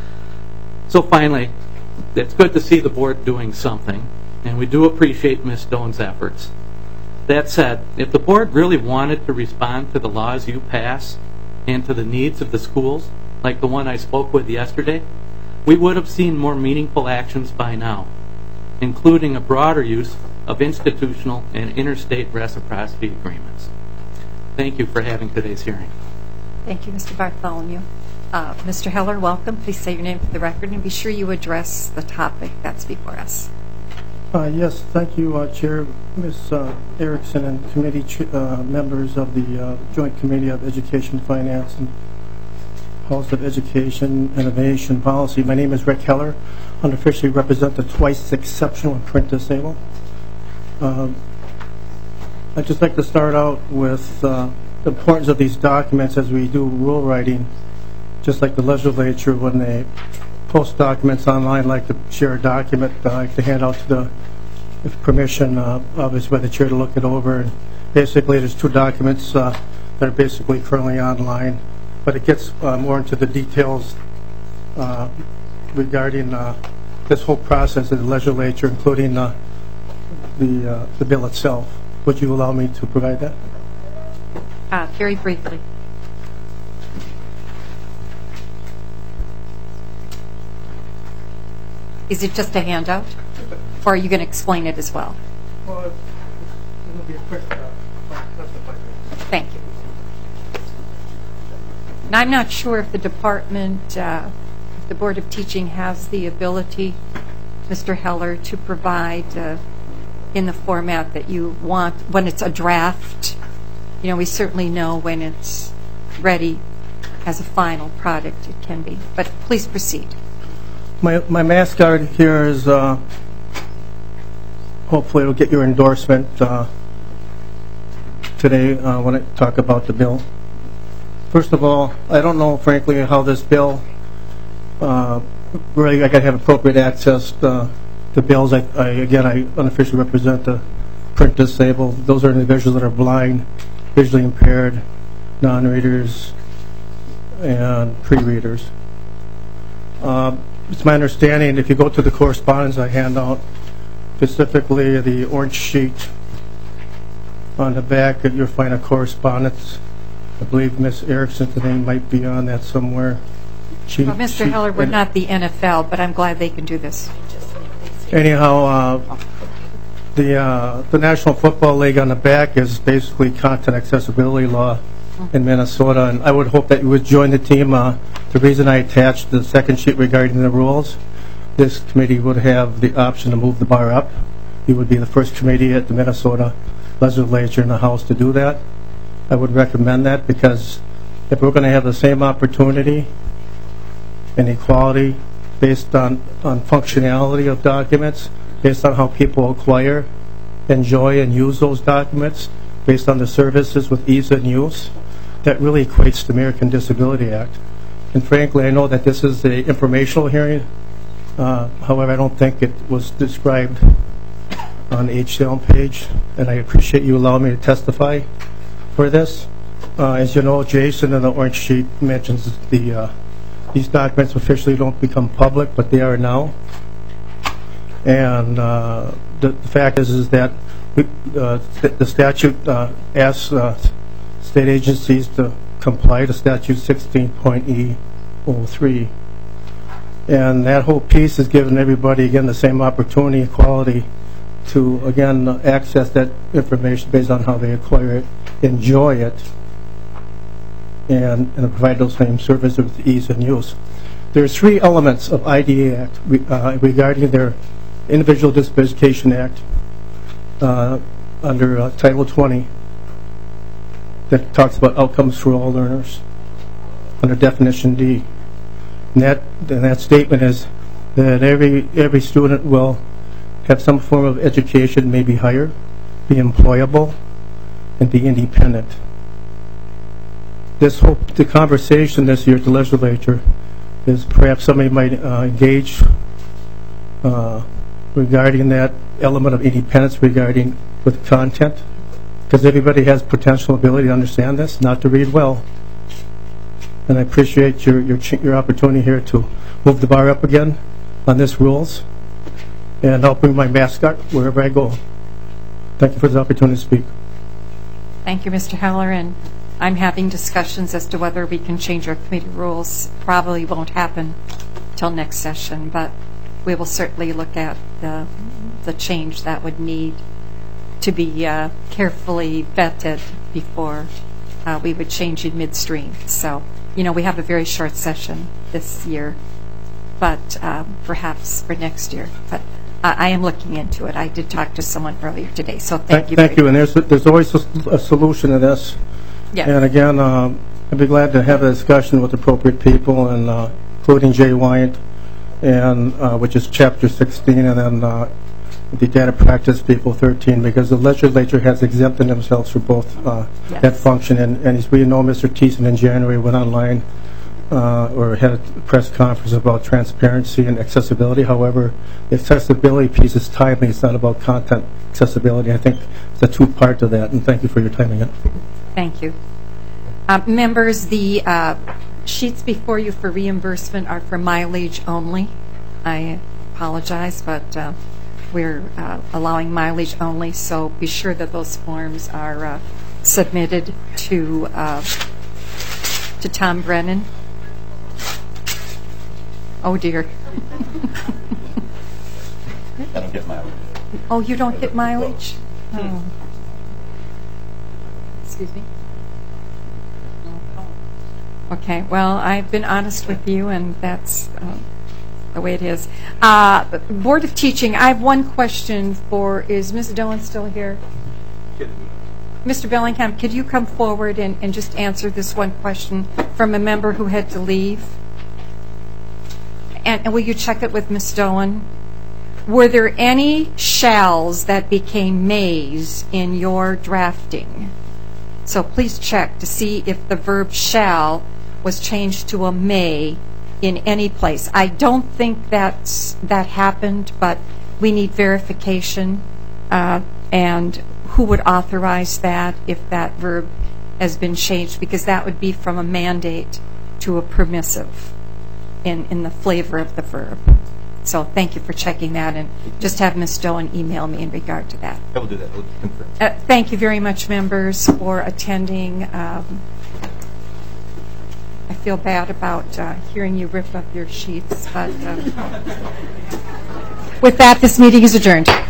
Speaker 22: So finally, it's good to see the board doing something, and we do appreciate Miz Stone's efforts. That said, if the board really wanted to respond to the laws you pass and to the needs of the schools, like the one I spoke with yesterday, we would have seen more meaningful actions by now, including a broader use of institutional and interstate reciprocity agreements. Thank you for having today's hearing.
Speaker 1: Thank you, Mister Bartholomew. Uh, Mister Heller, welcome. Please say your name for the record and be sure you address the topic that's before us.
Speaker 9: Uh, yes, thank you, uh, Chair, Miz Uh, Erickson, and committee ch- uh, members of the uh, Joint Committee of Education, Finance, and House of Education, Innovation, Policy. My name is Rick Heller. I unofficially represent the twice exceptional and print disabled. Um, I'd just like to start out with uh, the importance of these documents as we do rule writing. Just like the legislature, when they post documents online, like to share a document, I like to hand out to the, with permission, uh, obviously by the chair, to look it over. And basically, there's two documents uh, that are basically currently online, but it gets uh, more into the details uh, regarding uh, this whole process of the legislature, including uh, the uh, the bill itself. Would you allow me to provide that?
Speaker 1: Uh, very briefly. Is it just a handout, or are you going to explain it as well?
Speaker 9: Well, it'll be a quick uh,
Speaker 1: Thank you. And I'm not sure if the department, uh, if the Board of Teaching has the ability, Mister Heller, to provide uh, in the format that you want, when it's a draft. You know, we certainly know when it's ready as a final product it can be. But please proceed.
Speaker 9: My my mascot here is, uh, hopefully it'll get your endorsement uh, today uh, when I talk about the bill. First of all, I don't know, frankly, how this bill, uh, really, I got to have appropriate access uh, to bills. I, I Again, I unofficially represent the print disabled. Those are individuals that are blind, visually impaired, non-readers, and pre-readers. Uh, It's my understanding, if you go to the correspondence I hand out, specifically the orange sheet on the back, that you'll find a correspondence. I believe Miz Erickson's name might be on that somewhere. She,
Speaker 1: Well, Mister
Speaker 9: she-
Speaker 1: Heller, we're not the N F L, but I'm glad they can do this.
Speaker 9: Anyhow, uh, the uh, the National Football League on the back is basically content accessibility law in Minnesota, and I would hope that you would join the team. Uh, the reason I attached the second sheet regarding the rules, this committee would have the option to move the bar up. You would be the first committee at the Minnesota legislature in the House to do that. I would recommend that because if we're going to have the same opportunity and equality based on, on functionality of documents, based on how people acquire, enjoy, and use those documents, based on the services with ease and use, that really equates to the American Disability Act. And frankly, I know that this is an informational hearing. Uh, however, I don't think it was described on the H C L page, and I appreciate you allowing me to testify for this. Uh, as you know, Jason in the orange sheet mentions the uh, these documents officially don't become public, but they are now. And uh, the, the fact is, is that we, uh, st the statute uh, asks uh, state agencies to comply to statute sixteen point E oh three. And that whole piece is giving everybody, again, the same opportunity, equality, to, again, uh, access that information based on how they acquire it, enjoy it, and, and provide those same services with ease and use. There are three elements of I D E A Act re, uh, regarding their Individual Disability Education Act uh, under uh, Title twenty that talks about outcomes for all learners under Definition D. And that, and that statement is that every, every student will have some form of education, maybe higher, be employable, and be independent. This whole the conversation this year at the legislature is perhaps somebody might uh, engage uh, regarding that element of independence regarding with content, because everybody has potential ability to understand this, not to read well. And I appreciate your, your, your opportunity here to move the bar up again on this rules. And I'll bring my mascot wherever I go. Thank you for the opportunity to speak.
Speaker 1: Thank you, Mister Heller. And I'm having discussions as to whether we can change our committee rules. Probably won't happen till next session, but we will certainly look at the, the change that would need to be uh, carefully vetted before uh, we would change it midstream. So, you know, we have a very short session this year, but uh, perhaps for next year. But I, I am looking into it. I did talk to someone earlier today, so thank,
Speaker 9: thank
Speaker 1: you.
Speaker 9: Thank you, and there's, there's always a, a solution to this.
Speaker 1: Yes.
Speaker 9: And again, um, I'd be glad to have a discussion with appropriate people, and uh, including Jay Wyant, and uh, which is Chapter sixteen, and then uh, the data practice people thirteen, because the legislature has exempted themselves for both uh,
Speaker 1: yes.
Speaker 9: that function. And, and as we know, Mister Thiessen in January went online uh, or had a press conference about transparency and accessibility. However, the accessibility piece is timely. It's not about content accessibility. I think it's a two-part to that, and thank you for your timing it.
Speaker 1: Thank you. Uh, members, the uh, sheets before you for reimbursement are for mileage only. I apologize, but uh, we're uh, allowing mileage only, so be sure that those forms are uh, submitted to uh, to Tom Brennan. Oh dear.
Speaker 3: I don't get mileage.
Speaker 1: Oh, you don't get mileage? Oh. Excuse me? Okay, well, I've been honest with you, and that's uh, the way it is. Uh, Board of Teaching, I have one question for, is Miz Dillon still here? Mister Bellingham, could you come forward and, and just answer this one question from a member who had to leave? And, and will you check it with Miz Dillon? Were there any shalls that became mays in your drafting? So please check to see if the verb shall was changed to a may in any place. I don't think that's, that happened, but we need verification. Uh, and who would authorize that if that verb has been changed? Because that would be from a mandate to a permissive in, in the flavor of the verb. So thank you for checking that, and just have Miz Doan email me in regard to that.
Speaker 3: I will do that. We'll confirm.
Speaker 1: Uh, thank you very much, members, for attending. Um, I feel bad about uh, hearing you rip up your sheets, but um, with that, this meeting is adjourned.